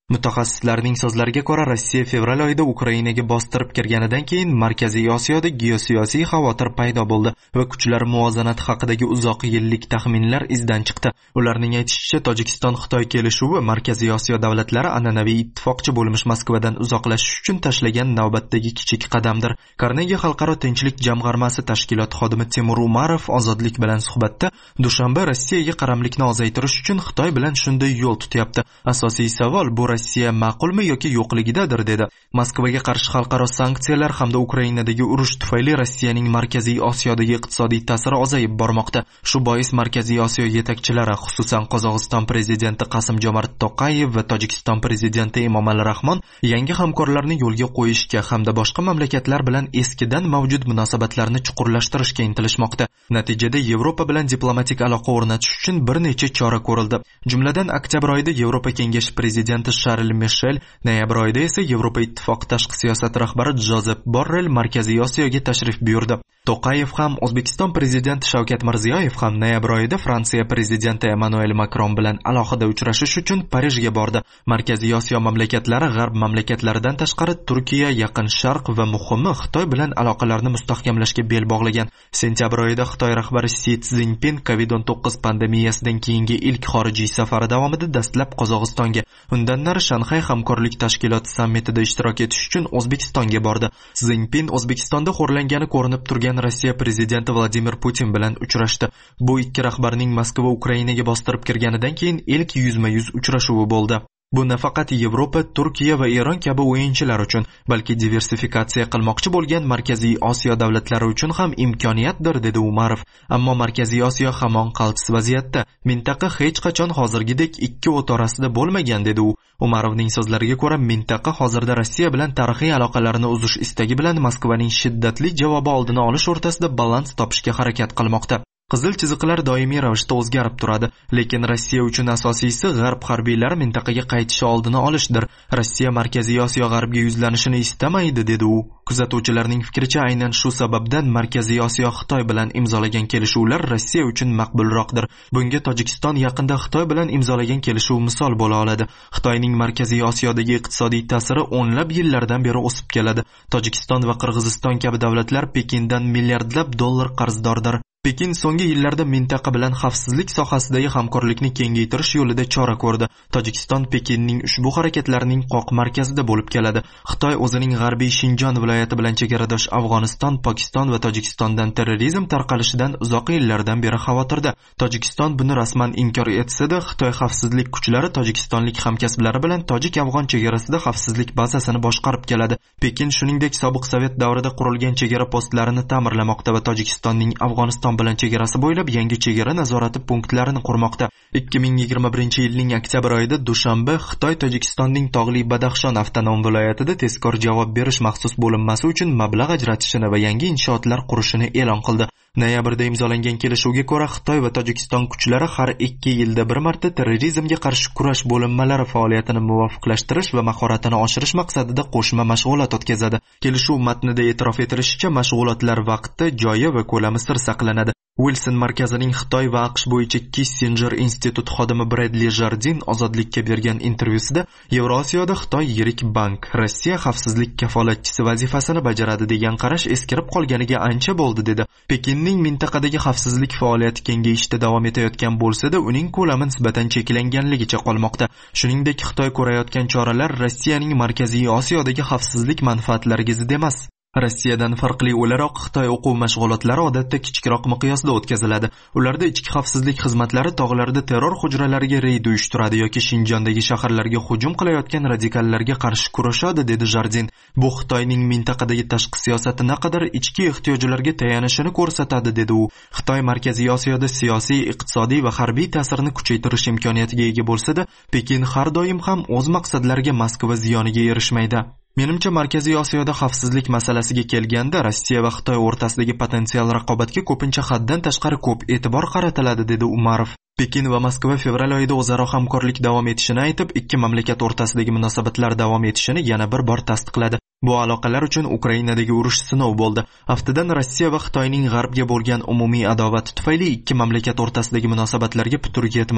Mutaxassislarning so'zlariga ko'ra, Rossiya fevral oyida Ukrainaga bostirib kirganidan keyin Markaziy Osiyoda geosiyosiy xavotir paydo bo'ldi va kuchlar muvozanati haqidagi uzoq yillik taxminlar izdan chiqdi. Ularning aytishicha, Tojikiston-Xitoy kelishuvi Markaziy Osiyo davlatlari an'anaviy ittifoqchi bo'lmish Moskvadan uzoqlashish uchun tashlagan navbatdagi kichik qadamdir. Carnegie Xalqaro tinchlik jamg'armasi tashkilot xodimi Timur Umarov Ozodlik bilan suhbatda Dushanba Rossiyaga qaramlikni ozaytirish uchun Xitoy bilan shunday yo'l tutyapti. Asosiy savol bu Rossiya ma'qulmi yoki yo'qligidadir dedi. Moskvaga qarshi xalqaro sanksiyalar hamda Ukrainadagi urush tufayli Rossiyaning Markaziy Osiyodagi iqtisodiy ta'siri ozayib bormoqda. Shu bois Markaziy Osiyo yetakchilari, xususan Qozog'iston prezidenti Qasim-Jomart To'qayev va Tojikiston prezidenti Emomali Rahmon yangi hamkorlarni yo'lga qo'yishga hamda boshqa mamlakatlar bilan eskidan mavjud munosabatlarni chuqurlashtirishga intilishmoqda. Natijada Yevropa bilan diplomatik aloqa o'rnatish uchun bir necha chora ko'rildi. Jumladan oktyabr oyida Yevropa kengashi prezidenti Charles Michel, noyabr oyida esa Yevropa ittifoqi tashqi siyosat rahbari Jozef Borrell Markaziy Osiyoga tashrif buyurdi. To'qayev ham, O'zbekiston prezidenti Shavkat Mirziyoyev ham noyabr oyida Fransiya prezidenti Emmanuel Macron bilan alohida uchrashish uchun Parijga bordi. Markaziy Osiyo mamlakatlari g'arb mamlakatlaridan tashqari Turkiya, Yaqin Sharq va muhimi Xitoy bilan aloqalarni mustahkamlashga bel bog'lagan. Sentyabr oyida Xitoy rahbari Si Szinpin COVID-19 pandemiyasidan keyingi ilk xorijiy safari davomida dastlab Qozog'istonga, undan nari Shanxay hamkorlik tashkiloti sammitida ishtirok etish uchun O'zbekistonga bordi. Szinpin O'zbekistonda xo'rlangani ko'rinib turgan Rossiya prezidenti Vladimir Putin bilan uchrashdi. Bu ikki rahbarning Moskva Ukrainaga bostirib kirganidan keyin ilk yuzma-yuz uchrashuvi bo'ldi. Bu nafaqat Yevropa, Turkiya va Eron kabi o'yinchilar uchun, balki diversifikatsiya qilmoqchi bo'lgan Markaziy Osiyo davlatlari uchun ham imkoniyatdir, dedi Umarov. Ammo Markaziy Osiyo hamon qaltis vaziyatda. Mintaqa hech qachon hozirgidek ikki o't orasida bo'lmagan, dedi u. Umarovning so'zlariga ko'ra, mintaqa hozirda Rossiya bilan tarixiy aloqalarini uzish istagi bilan Moskvaning shiddatli javobi oldini olish o'rtasida balans topishga harakat qilmoqda. Qizil chiziqlar doimiy ravishda o'zgarib turadi, lekin Rossiya uchun asosiysi g'arb harbiylari mintaqaga qaytishi oldini olishdir. Rossiya Markaziy Osiyo g'arbga yuzlanishini istamaydi, dedi u. Kuzatuvchilarning fikricha, aynan shu sababdan Markaziy Osiyo Xitoy bilan imzolagan kelishuvlar Rossiya uchun maqbulroqdir. Bunga Tojikiston yaqinda Xitoy bilan imzolagan kelishuv misol bo'la oladi. Xitoyning Markaziy Osiyodagi iqtisodiy ta'siri o'nlab yillardan beri o'sib keladi. Tojikiston va Qirg'iziston kabi davlatlar Pekindan milliardlab dollar qarzdordir. Pekin so'nggi yillarda mintaqa bilan xavfsizlik sohasidagi hamkorlikni kengaytirish yo'lida chora ko'rdi. Tojikiston Pekinning ushbu harakatlarining qoq markazida bo'lib keladi. Xitoy o'zining g'arbiy Shinjon viloyati bilan chegaradosh Afg'oniston, Pokiston va Tojikistondan terrorizm tarqalishidan uzoq yillardan beri xavotirda. Tojikiston buni rasman inkor etsa-da, Xitoy xavfsizlik kuchlari tojikistonlik hamkasblari bilan tojik-afg'on chegarasida xavfsizlik bazasini boshqarib keladi. Pekin shuningdek sobiq Sovet davrida qurilgan chegara postlarini ta'mirlamoqda va Tojikistonning Afg'oniston bilan chegarasi bo'ylab yangi chegara nazorati punktlarini qurmoqda. 2021-yilning oktyabr oyida Dushanba Xitoy Tojikistonning tog'li Badaxshon avtonom viloyatida tezkor javob berish maxsus bo'linmasi uchun mablag' ajratishini va yangi inshootlar qurishini e'lon qildi. Noyabrda imzolangan kelishuvga ko'ra, Xitoy va Tojikiston kuchlari har 2 yilda bir marta terrorizmga qarshi kurash bo'linmalari faoliyatini muvofiqlashtirish va mahoratini oshirish maqsadida qo'shma mashg'ulot o'tkazadi. Kelishuv matnida e'tirof etilishicha, mashg'ulotlar vaqti, joyi va ko'lami sir saqlanadi. Wilson markazining Xitoy va AQSh bo'yicha Kissinger instituti xodimi Bradley Jardin Ozodlikka bergan intervyusida Yevrosiyoda Xitoy yirik bank, Rossiya xavfsizlik kafolatchisi vazifasini bajaradi degan qarash eskirib qolganiga ancha bo'ldi, dedi. Pekinning mintaqadagi xavfsizlik faoliyati kengayishda davom etayotgan bo'lsa-da, uning ko'lami nisbatan cheklanganligicha qolmoqda. Shuningdek, Xitoy ko'rayotgan choralar Rossiyaning Markaziy Osiyodagi xavfsizlik manfaatlariga zid emas. Rossiyadan farqli o'laroq Xitoy o'quv mashg'ulotlari odatda kichikroq miqyosda o'tkaziladi. Ularda ichki xavfsizlik xizmatlari tog'larda terror hujralariga reyd uyushtiradi yoki Shinjondagi shaharlarga hujum qilayotgan radikallarga qarshi kurashadi, dedi Jardin. Bu Xitoyning mintaqadagi tashqi siyosati naqadar ichki ehtiyojlarga tayanishini ko'rsatadi, dedi u. Xitoy Markaziy Osiyoda siyosiy, iqtisodiy va harbiy ta'sirini kuchaytirish imkoniyatiga ega bo'lsa-da, Pekin har doim ham o'z maqsadlariga Moskva ziyoniga erishmaydi. Menimcha Markaziy Osiyoda xavfsizlik masalasiga kelganda Rossiya va Xitoy o'rtasidagi potensial raqobatga ko'pincha haddan tashqari ko'p e'tibor qaratiladi, dedi Umarov. Pekin va Moskva fevral oyida o'zaro hamkorlik davom etishini aytib, ikki mamlakat o'rtasidagi munosabatlar davom etishini yana bir bor tasdiqladi. Bu aloqalar uchun Ukrainadagi urush sinov bo'ldi. Haftadan Rossiya va Xitoyning g'arbga bo'lgan umumiy adovati tufayli ikki mamlakat o'rtasidagi munosabatlarga putur yetmadi.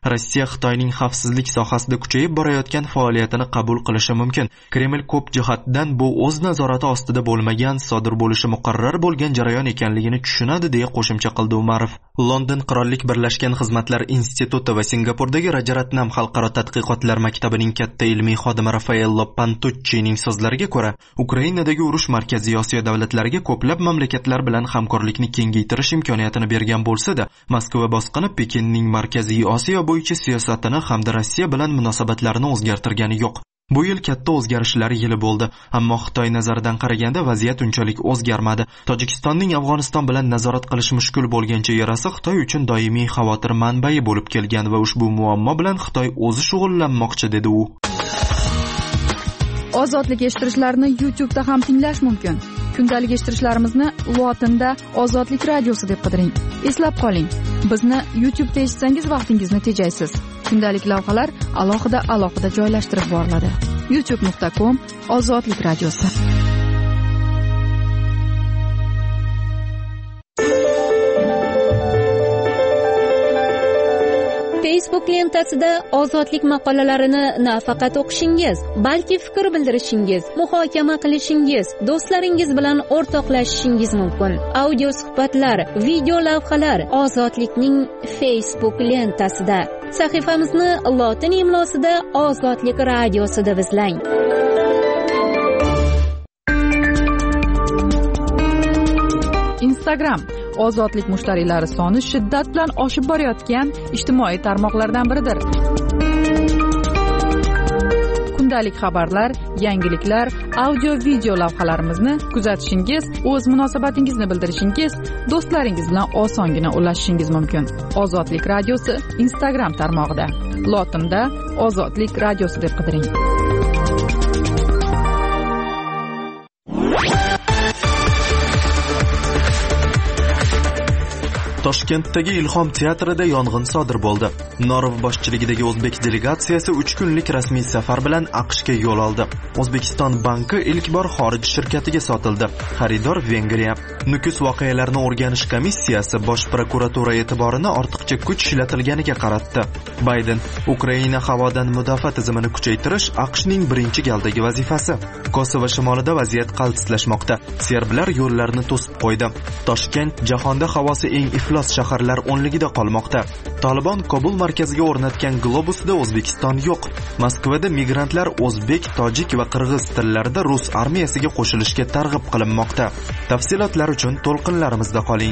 Rossiya Xitoyning xavfsizlik sohasida kuchayib borayotgan faoliyatini qabul qilishi mumkin. Kreml ko'p jihatdan bu o'z nazorati ostida bo'lmagan, sodir bo'lishi muqarrar bo'lgan jarayon ekanligini tushunadi, deya qo'shimcha qildi Umarov. London Qirollik Birlashgan Xizmatlar instituti va Singapurdagi Rajaratnam xalqaro tadqiqotlar maktabining katta ilmiy xodimi Raffaello Pantuccining so'zlariga ko'ra, Ukrainadagi urush Markaziy Osiyo davlatlariga ko'plab mamlakatlar bilan hamkorlikni kengaytirish imkoniyatini bergan bo'lsa-da, Moskva bosqini Pekinning Markaziy Osiyo bo'yicha siyosatini hamda Rossiya bilan munosabatlarini o'zgartirgani yo'q. Bu yil katta o'zgarishlar yili bo'ldi, ammo Xitoy nazaridan qaraganda vaziyat unchalik o'zgarmadi. Tojikistonning Afg'oniston bilan nazorat qilish mushkul bo'lgan chegarasi Xitoy uchun doimiy xavotir manbai bo'lib kelgan va ushbu muammo bilan Xitoy o'zi shug'ullanmoqchi, dedi u. Ozodlik eshittirishlarni YouTube'da ham tinglash mumkin. Kundalik eshittirishlarimizni lotinda Ozodlik radiosi deb qidiring. Eslab qoling, bizni YouTube'da eshitsangiz vaqtingizni tejaysiz. Kundalik lavhalar alohida joylashtirib boriladi. youtube.com/Ozodlik radiosi. Facebook lentasida ozodlik maqolalarini nafaqat o'qishingiz, balki fikr bildirishingiz, muhokama qilishingiz, do'stlaringiz bilan o'rtoqlashishingiz mumkin. Audio suhbatlar, video lavhalar Ozodlikning Facebook lentasida. Sahifamizni lotin imlosida Ozodlik radiosi deb izlang. Instagram ozodlik mushtariylari soni shiddat bilan oshib borayotgan ijtimoiy tarmoqlardan biridir. Kundalik xabarlar, yangiliklar, audio-video lavhalarimizni kuzatishingiz, o'z munosabatingizni bildirishingiz, do'stlaringiz bilan osongina ulashishingiz mumkin. Ozodlik radiosi Instagram tarmog'ida. Lotinda Ozodlik radiosi deb qidiring. Toshkentdagi Ilhom teatrida yong'in sodir bo'ldi. Norov boshchiligidagi o'zbek delegatsiyasi 3 kunlik rasmiy safar bilan AQShga yo'l oldi. O'zbekiston banki ilk bor xorij shirkatiga sotildi. Xaridor Vengriya. Nukus voqealarini o'rganish komissiyasi bosh prokuratura e'tiborini ortiqcha kuch ishlatilganiga qaratdi. Bayden: Ukraina havodan mudofaa tizimini kuchaytirish AQShning birinchi galdagi vazifasi. Kosovo shimolida vaziyat qaltislashmoqda. Serblar yo'llarni to'sib qo'ydi. Toshkent jahonda havosi eng iflos shaharlar o'nligida qolmoqda. Taliban Kobul markaziga o'rnatgan globusda O'zbekiston yo'q. Moskvada migrantlar o'zbek, tojik va qirg'iz tillarida rus armiyasiga qo'shilishga targ'ib qilinmoqda. Tafsilotlar uchun to'lqinlarimizda qoling.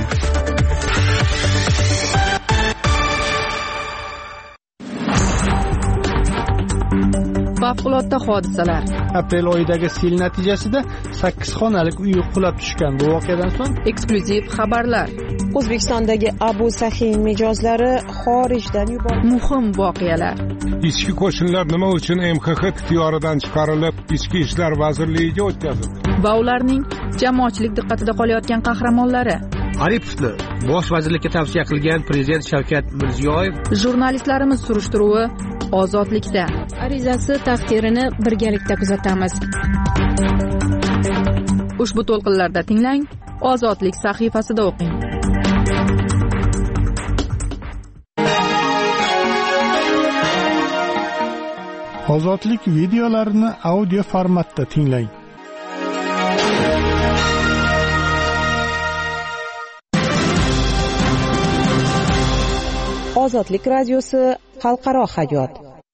Favqulodda hodisalar. Aprel oyidagi sel natijasida 8 xonalik uy qulab tushgan. Bu voqeadan so'ng eksklyuziv xabarlar. O'zbekistondagi Abu Sahin mijozlari xorijdan yuborildi. Muhim voqealar. Ichki qo'shinlar nima uchun MXX ixtiyoridan chiqarilib, Ichki ishlar vazirligiga o'tkazildi? Va ularning jamoatchilik diqqatida qolayotgan qahramonlari. Aripovni bosh vazirlikka tavsiya qilgan prezident Shavkat Mirziyoyev. Jurnalistlarimiz surishtiruvi Ozodlikda. Arizasi taqdirini birgalikda kuzatamiz. Ushbu to'lqinlarda tinglang, Ozodlik sahifasida o'qing. Ozodlik videolarini audio formatda tinglang. Ozodlik radiosi xalqaro hayot.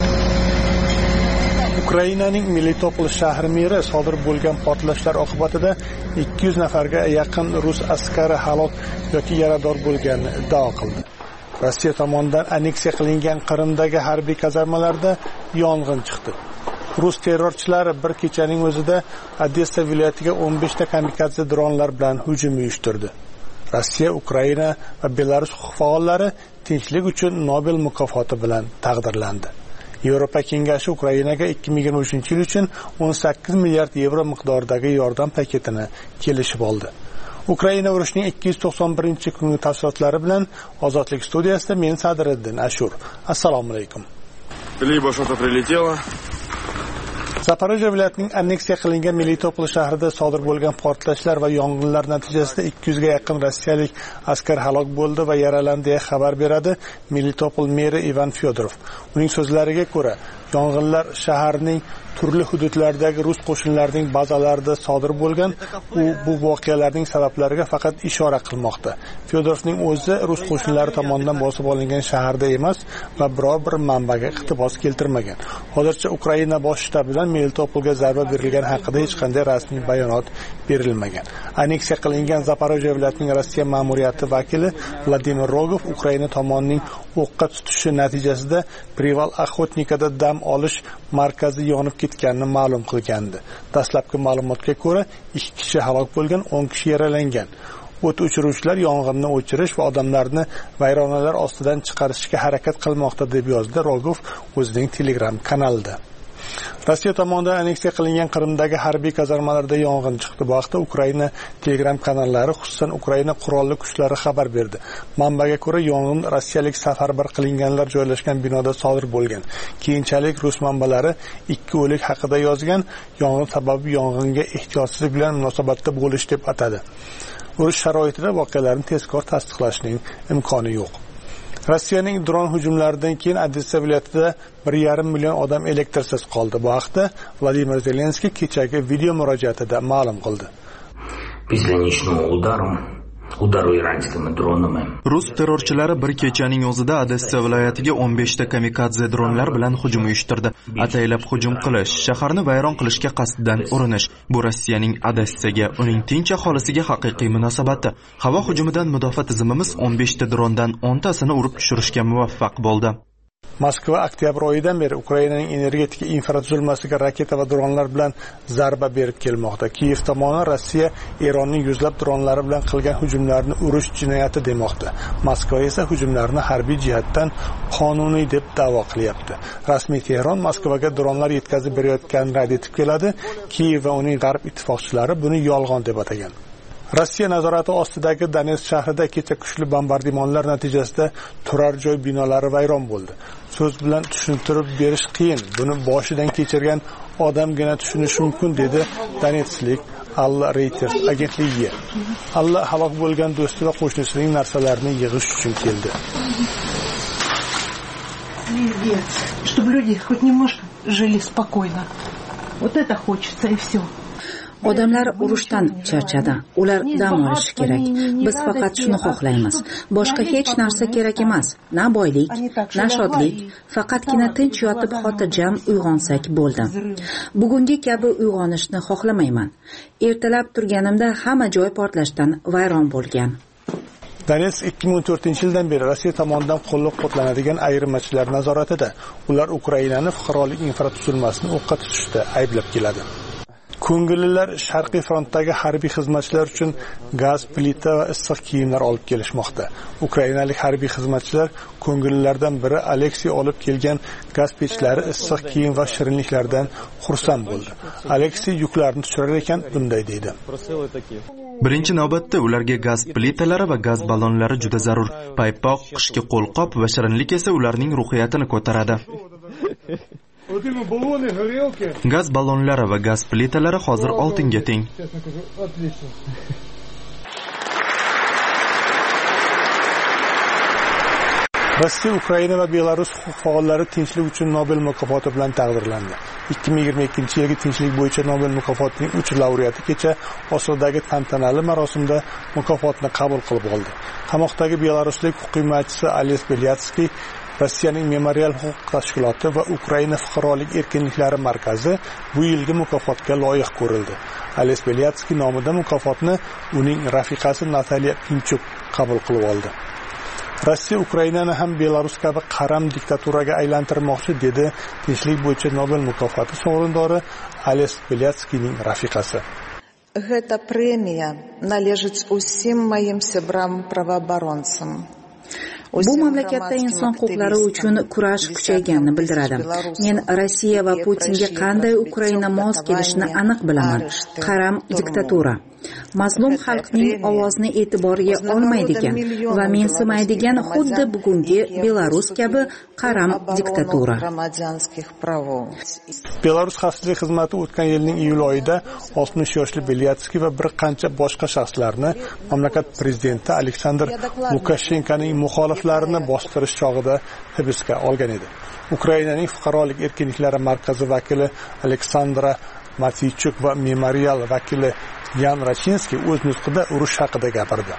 Ukrainaning Melitopol shahri meri sodir bo'lgan portlashlar oqibatida 200 nafarga yaqin rus askari halok yoki yarador bo'lganini iddao qildi. Rossiya tomonidan anneksiya qilingan Qrimdagi harbiy kazarmalarda yong'in chiqdi. Rus terrorchilari bir kechaning o'zida Odessa viloyatiga 15 ta kamikadze dronlar bilan hujum uyushtirdi. Rossiya, Ukraina va Belarus huquq faollari tinchlik uchun Nobel mukofoti bilan taqdirlandi. Yevropa Kengashi Ukrainaga 2023 yil uchun 18 milliard yevro miqdoridagi yordam paketini kelishib oldi. Ukraina urushining 291-kungi tafsilotlari bilan Ozodlik studiyasida men Sadriddin Ashur. Assalomu alaykum. Либо что-то прилетело, Zaporojye viloyatining anneksiya qilingan Melitopol shahrida sodir bo'lgan portlashlar va yong'inlar natijasida 200 ga yaqin rossiyalik askar halok bo'ldi va yaralandi deya xabar beradi Melitopol meri Ivan Fyodorov. Uning so'zlariga ko'ra, yong'inlar shaharning turli hududlaridagi rus qo'shinlarining bazalarida sodir bo'lgan. U bu voqealarning sabablariga faqat ishora qilmoqda. Fyodorovning o'zi rus qo'shinlari tomonidan bosib olingan shaharda emas va biror bir manbaga iqtibos keltirmagan. Hozircha Ukraina bosh shtabidan Melitopolga zarba berilgani haqida hech qanday rasmiy bayonot berilmagan. Anneksiya qilingan Zaporojye viloyatining Rossiya ma'muriyati vakili Vladimir Rogov Ukraina tomonining o'qqa tutishi natijasida Prival Axotnikada dam olish markazi yonib ketganini ma'lum qilgandi. Dastlabki ma'lumotga ko'ra, 2 kishi halok bo'lgan, 10 kishi yaralangan. O't o'chiruvchilar yong'inni o'chirish va odamlarni vayronalar ostidan chiqarishga harakat qilmoqda deb yozdi Rogov o'zining Telegram kanalida. Rossiya tomonidan anneksiya qilingan Qrimdagi harbiy kazarmalarda yong'in chiqdi. Bu haqda Ukraina Telegram kanallari, xususan Ukraina qurolli kuchlari xabar berdi. Manbaga ko'ra, yong'in rossiyalik safarbar qilinganlar joylashgan binoda sodir bo'lgan. Keyinchalik rus manbalari 2 o'lik haqida yozgan. Yong'in sababi yong'inga ehtiyotsizlik bilan munosabatda bo'lish deb atadi. Urush sharoitida voqealarni tezkor tasdiqlashning imkoni yo'q. Rossiyaning dron hujumlaridan keyin Odessa viloyatida 1,5 million odam elektrsiz qoldi. Bu haqda Vladimir Zelenskiy kechagi video murojaatida ma'lum qildi. Rus terrorchilari bir kechaning o'zida Odessa viloyatiga 15 ta kamikadze dronlar bilan hujum uyushtirdi. Ataylab hujum qilish, shaharni vayron qilishga qasddan urinish. Bu Rossiyaning Odessaga, uning tinch aholisiga haqiqiy munosabati. Havo hujumidan mudofaa tizimimiz 15 ta drondan 10 tasini urib tushirishga muvaffaq bo'ldi. Moskva oktyabr oyidan beri Ukrainaning energetika infratuzilmasiga raketa va dronlar bilan zarba berib kelmoqda. Kiyev tomoni Rossiya Eronning yuzlab dronlari bilan qilgan hujumlarni urush jinoyati demoqda. Moskva esa hujumlarni harbiy jihatdan qonuniy deb da'vo qilyapti. Rasmiy Tehron Moskvaga dronlar yetkazib berayotganini rad etib keladi. Kiyev va uning g'arb ittifoqchilari buni yolg'on deb atagan. Rossiya nazorati ostidagi Donetsk shahrida kecha kuchli bombardimonlar natijasida turar joy binolari vayron bo'ldi. So'z bilan tushuntirib berish qiyin. Buni boshidan kechirgan odamgina tushunishi mumkin, dedi Donetsklik Alla Reuters agentligiga. Alla halok bo'lgan do'sti va qo'shnisining narsalarini yig'ish uchun keldi. Чтобы люди хоть немножко жили спокойно. Вот это хочется и все. Odamlar urushdan charchadi. Ular dam olishi kerak. Biz faqat shuni xohlaymiz. Boshqa hech narsa kerak emas. Na boylik, na shodlik, faqatgina tinch yotib xotirjam uyg'onsak bo'ldi. Bugungi kabi uyg'onishni xohlamayman. Ertalab turganimda hamma joy portlashdan vayron bo'lgan. Donetsk 2014-yildan beri Rossiya tomonidan qo'llab-quvvatlanadigan ayirmachilar nazoratida. Ular Ukrainani fuqarolik infratuzilmasini o'qqa tutishda ayblab keladi. Ko'ngillilar Sharqiy frontdagi harbiy xizmatchilar uchun gaz, plita va issiq kiyimlar olib kelishmoqda. Ukrainalik harbiy xizmatchilar ko'ngillilardan biri Aleksey olib kelgan gaz pechlari, issiq kiyim va shirinliklardan xursand bo'ldi. Aleksey yuklarni tushirar ekan bunday deydi. Birinchi navbatda ularga gaz plitalari va gaz ballonlari juda zarur. Paypoq, qishki qo'lqop va shirinlik esa ularning ruhiyatini ko'taradi. Gaz ballonlari va gaz plitalari hozir oltinga teng. Rossiya, Ukraina va Belarus huquq faollari tinchlik uchun Nobel mukofoti bilan taqdirlandi. 2022-yilgi tinchlik bo'yicha Nobel mukofotining 3 laureati kecha Osodagi tantanali marosimda mukofotni qabul qilib oldi. Qamoqdagi belaruslik huquqiy himoyachi Ales Belyatsky, Rossiyaning Memorial huquq tashkiloti va Ukraina fuqarolik erkinliklari markazi bu yilgi mukofotga loyiq ko'rildi. Ales Belyatsky nomida mukofotni uning rafiqasi Nataliya Pinchuk qabul qilib oldi. Rossiya Ukrainani ham Belarus kabi qaram diktaturaga aylantirmoqchi, dedi tinchlik bo'yicha Nobel mukofoti sovrindori Ales Belyatskyning rafiqasi. Гэта премия належыць усім маім сябрам-праваабаронцам. Bu mamlakatda inson huquqlari uchun kurash kuchayganini bildiradi. Men Rossiya va Putinga qanday Ukraina mos kelishini aniq bilaman. Qaram diktatura. Mazlum xalqning ovozini e'tiborga olmaydigan va mensimaydigan xuddi bugungi Belarus kabi qaram diktatura. Belarus xavfsizlik xizmati o'tgan yilning iyul oyida 60 yoshli Belyatskiy va bir qancha boshqa shaxslarni mamlakat prezidenti Aleksandr Lukashenkoning muxoliflarini bostirish chog'ida hibsga olgan edi. Ukrainaning fuqarolik erkinliklari markazi vakili Aleksandra Matiychuk va memorial vakili Yan Rachinskiy o'z nutqida urush haqida gapirdi.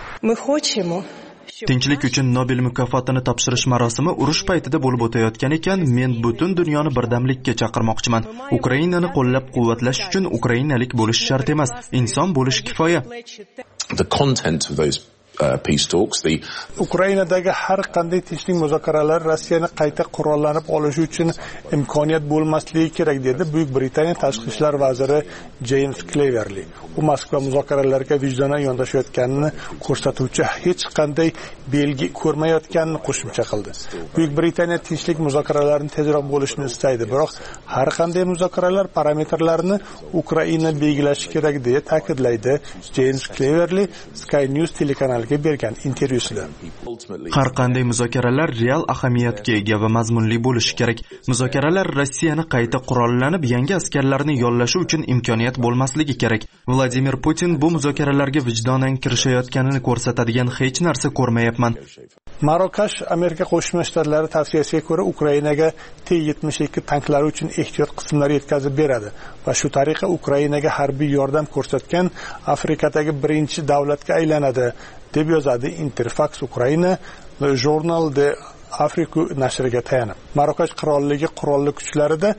Tinchlik uchun Nobel mukofotini topshirish marosimi urush paytida bo'lib o'tayotgan ekan, men butun dunyoni birdamlikka chaqirmoqchiman. Ukrainani qo'llab-quvvatlash uchun ukrainalik bo'lish shart emas, inson bo'lish kifoya. The content of those peace talks, Ukrainadagi har qanday tinchlik muzokaralar Rossiyani qayta qurollanib olishi uchun imkoniyat bo'lmasligi kerak dedi Buyuk Britaniya tashqi ishlar vaziri James Cleverly. U Moskva muzokaralarga vijdonan yondashayotganini ko'rsatuvchi hech qanday belgi ko'rmayotganini qo'shimcha qildi. Buyuk Britaniya tinchlik muzokaralarini tezroq bo'lishini istaydi, biroq har qanday muzokaralar parametrlarini Ukraina belgilashi kerak deya ta'kidlaydi James Cleverly Sky News telekanaliga bergan intervyusida. Har qanday muzokaralar real ahamiyatga ega va mazmunli bo'lishi kerak. Muzokaralar Rossiyani qayta qurollanib, yangi askarlarni yollashi uchun imkoniyat bo'lmasligi kerak. Vladimir Putin bu muzokaralarga vijdonan kirishayotganini ko'rsatadigan hech narsa ko'rmayapman. Marokash Amerika Qo'shma Shtatlari tavsiyasiga ko'ra Ukrainaga T-72 tanklari uchun ehtiyot qismlar yetkazib beradi va shu tariqa Ukrainaga harbiy yordam ko'rsatgan Afrikadagi birinchi davlatga aylanadi, deb yozadi Interfax Ukraina Journal de Afrika nashriga tayanib. Marokash qirolligi qurolli kuchlarida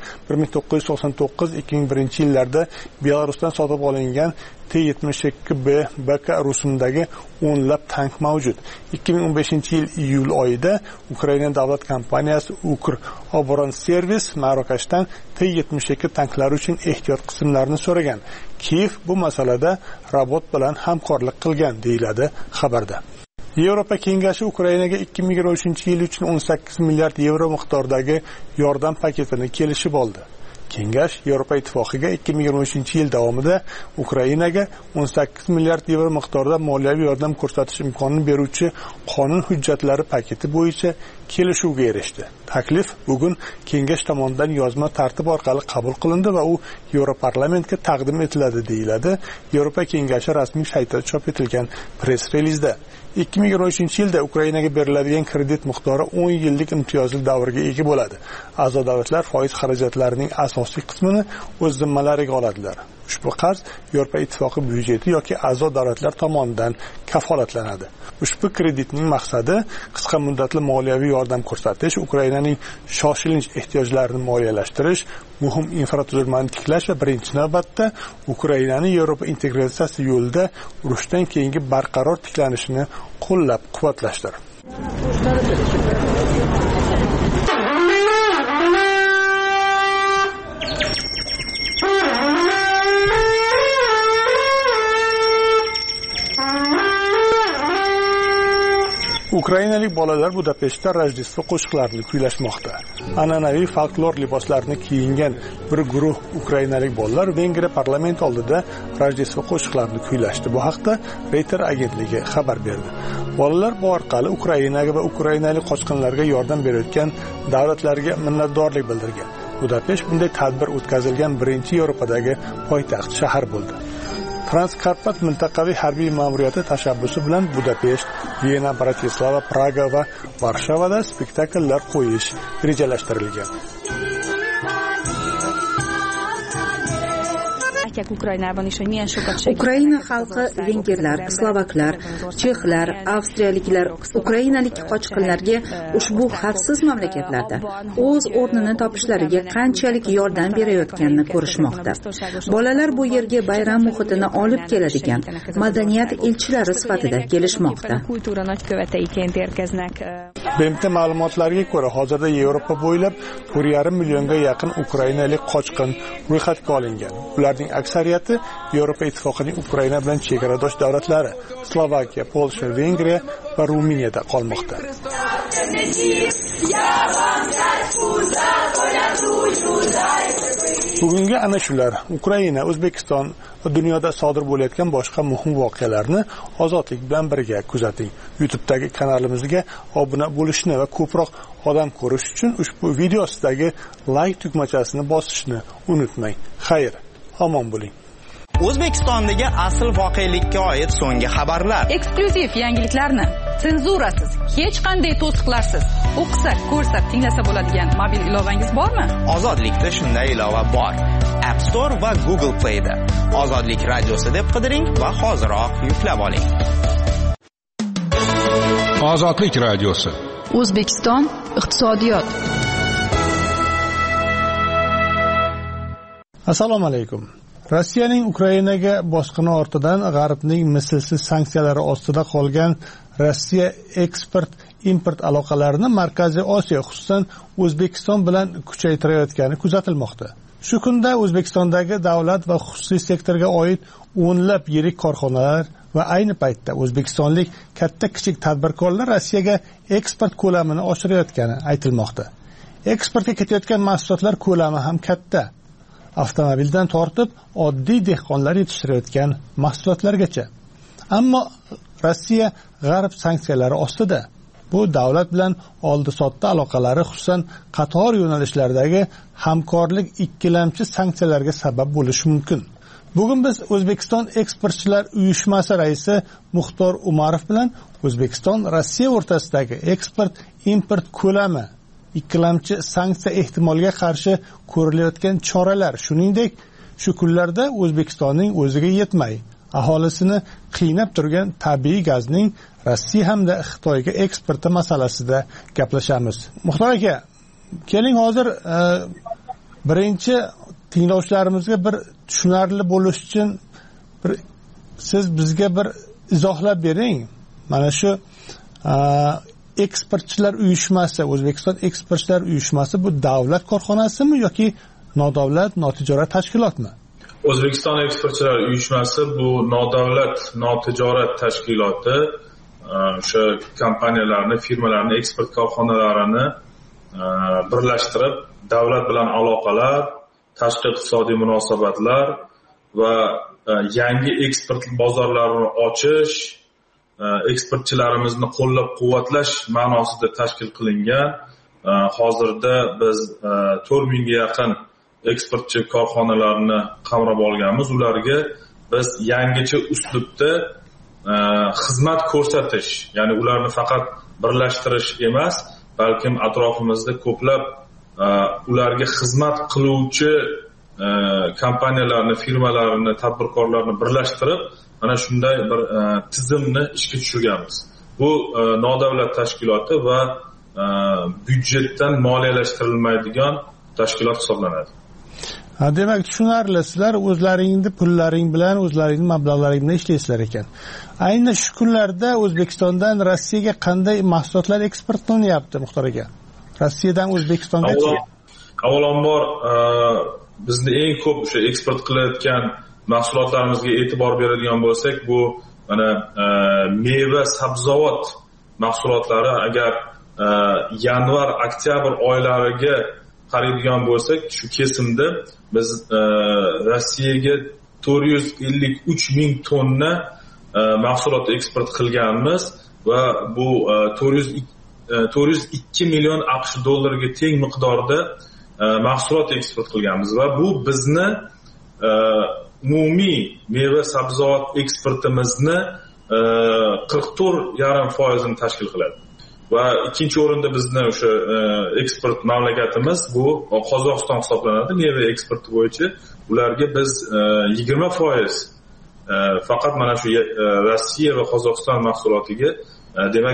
1999-2001 yillarda Belarusdan sotib olingan T-72B BK rusumdagi o'nlab tank mavjud. 2015-yil iyul oyida Ukraina davlat kompaniyasi Ukroboronservis Marokashdan T-72 tanklari uchun ehtiyot qismlarini so'ragan. Kiev bu masalada Rabot bilan hamkorlik qilgan, deyiladi xabarda. Yevropa Kengashi Ukrainaga 2023-yil uchun 18 milliard yevro miqdoridagi yordam paketini kelishib oldi. Kengash Yevropa Ittifoqiga 2023-yil davomida Ukrainaga 18 milliard yevro miqdorida moliyaviy yordam ko'rsatish imkonini beruvchi qonun hujjatlari paketi bo'yicha kelishuvga erishdi. Taklif bugun Kengash tomonidan yozma tartib orqali qabul qilindi va u Yevroparlamentga taqdim etiladi, deyiladi Yevropa Kengashi rasmiy saytida chop etilgan press-relizda. 2023-yilda Ukrainaga beriladigan kredit miqdori 10 yillik imtiyozli davrga ega bo'ladi. A'zo davlatlar foiz xarajatlarining asosiy qismini o'z zimmalariga oladilar. Ushbu qarz Yevropa Ittifoqi byudjeti yoki a'zo davlatlar tomonidan kafolatlanadi. Ushbu kreditning maqsadi qisqa muddatli moliyaviy yordam ko'rsatish, Ukrainaning shoshilinch ehtiyojlarini moliyalashtirish, muhim infratuzilmani tiklash va birinchi navbatda Ukrainaning Yevropa integratsiyasi yo'lida urushdan keyingi barqaror tiklanishini qo'llab-quvvatlashdir. Ukrainalik bolalar Budapeshtda Rojdestvo qo'shiqlarini kuylashmoqda. An'anaviy folklor liboslarini kiyingan bir guruh ukrainalik bolalar Vengriya parlamenti oldida Rojdestvo qo'shiqlarini kuylashdi. Bu haqda Reuters agentligi xabar berdi. Bolalar bu orqali Ukrainaga va ukrainalik qochqinlarga yordam berayotgan davlatlarga minnatdorlik bildirgan. Budapesht bunday tadbir o'tkazilgan birinchi Yevropadagi poytaxt shahar bo'ldi. Transkarpat mintaqaviy harbiy ma'muriyati tashabbusi bilan Budapesht, Viyana, Bratislava, Praga va Varshavada spektakllar qo'yish rejalashtirilgan. Ukraina xalqi vengerlar, slovaklar, chexlar, avstriyaliklar ukrainalik qochqinlarga ushbu xavfsiz mamlakatlarda o'z o'rnini topishlariga qanchalik yordam berayotganini ko'rishmoqda. Bolalar bu yerga bayram muhitini olib keladigan madaniyat elchilari sifatida kelishmoqda. BMT ma'lumotlariga ko'ra, hozirda Yevropa bo'ylab 1,5 millionga yaqin ukrainalik qochqin ro'yxatga olingan. Ularning aksariyati Yevropa ittifoqining Ukraina bilan chegaradosh davlatlari Slovakiya, Polsha, Vengriya va Ruminiyada qolmoqda. Bugungi ana shular Ukraina, O'zbekiston va dunyoda sodir bo'layotgan boshqa muhim voqealarni ozodlik bilan birga kuzating. YouTube'dagi kanalimizga obuna bo'lishni va ko'proq odam ko'rish uchun ushbu video ostidagi like tugmachasini bosishni unutmang. Xayr, omon bo'ling. O'zbekistondagi asl voqelikka oid so'nggi xabarlar, eksklyuziv yangiliklarni senzurasiz, hech qanday to'siqlarsiz o'qisa, ko'rsa, tinglasa bo'ladigan mobil ilovangiz bormi? Ozodlikda shunday ilova bor. App Store va Google Play da Ozodlik radiosi deb qidiring va hoziroq yuklab oling. Ozodlik radiosi. O'zbekiston iqtisodiyot. Assalomu alaykum. Rossiyaning Ukrainaga bosqini ortidan G'arbning mislsiz sanksiyalari ostida qolgan Rossiya eksport-import aloqalarini Markaziy Osiyo, xususan O'zbekiston bilan kuchaytirayotgani kuzatilmoqda. Shu kunda O'zbekistondagi davlat va xususiy sektorga oid o'nlab yirik korxonalar va ayni paytda o'zbekistonlik katta-kichik tadbirkorlar Rossiyaga eksport ko'lamini oshirayotgani aytilmoqda. Eksportga ketayotgan mahsulotlar ko'lami ham katta. Avtomobildan tortib oddiy dehqonlar yetishtirayotgan mahsulotlargacha. Ammo Rossiya G'arb sanksiyalari ostida. Bu davlat bilan oldi-sotdi aloqalari, xususan qator yo'nalishlardagi hamkorlik ikkilamchi sanksiyalarga sabab bo'lishi mumkin. Bugun biz O'zbekiston eksportchilar uyushmasi raisi Muxtor Umarov bilan O'zbekiston Rossiya o'rtasidagi eksport-import ko'lami, ikkilamchi sanksiya ehtimoliga qarshi ko'rilayotgan choralar, shuningdek, shu kunlarda O'zbekistonning o'ziga yetmay, aholisini qiynab turgan tabiiy gazning Rossiya hamda Xitoyga eksporti masalasida gaplashamiz. Muxtor aka, keling hozir birinchi tinglovchilarimizga bir tushunarli bo'lish uchun siz bizga bir izohlab bering. Mana shu eksportchilar uyushmasi, O'zbekiston eksportchilar uyushmasi bu davlat korxonasimi yoki nodavlat, notijorat tashkilotmi? O'zbekiston eksportchilar uyushmasi bu nodavlat, notijorat tashkiloti. O'sha kompaniyalarni, firmalarni, eksport korxonalarini birlashtirib, davlat bilan aloqalar, tashqi iqtisodiy munosabatlar va yangi eksport bozorlarini ochish, eksportchilarimizni qo'llab-quvvatlash ma'nosida tashkil qilingan. Hozirda biz 4000 ga yaqin eksportchi korxonalarni qamrab olganmiz. Ularga biz yangicha uslubda xizmat ko'rsatish, ya'ni ularni faqat birlashtirish emas, balkim atrofimizda ko'plab ularga xizmat qiluvchi kompaniyalarni, firmalarni, tadbirkorlarni birlashtirib, mana shunday bir tizimni ishga tushirganmiz. Bu nodavlat tashkiloti va byudjetdan moliyalashtirilmaydigan tashkilot hisoblanadi. Demak, tushunarli, sizlar o'zlaringning pullaring bilan, o'zlaringning mablag'laring bilan ishlaysizlar ekan. Ayni shu kunlarda O'zbekistondan Rossiyaga qanday mahsulotlar eksport qilinyapti, Muxtor aka? Rossiyadan O'zbekistongacha. Avvalambor bizni eng ko'p o'sha eksport qilayotgan mahsulotlarimizga e'tibor beradigan bo'lsak, bu mana meva, sabzavot mahsulotlari. Agar yanvar-oktyabr oylariga qaraydigan bo'lsak, shu kesimda biz Rossiyaga 453 ming tonna mahsulot eksport qilganmiz va bu 402 million AQSh dollariga teng miqdorda mahsulot eksport qilganmiz va bu bizni umumiy meva sabzavot eksportimizni 44,5% ni tashkil qiladi. Va ikkinchi o'rinda bizni o'sha eksport mamlakatimiz bu Qozog'iston hisoblanadi. Meva eksporti bo'yicha ularga biz 20% faqat mana shu Rossiya va Qozog'iston mahsulotiga, demak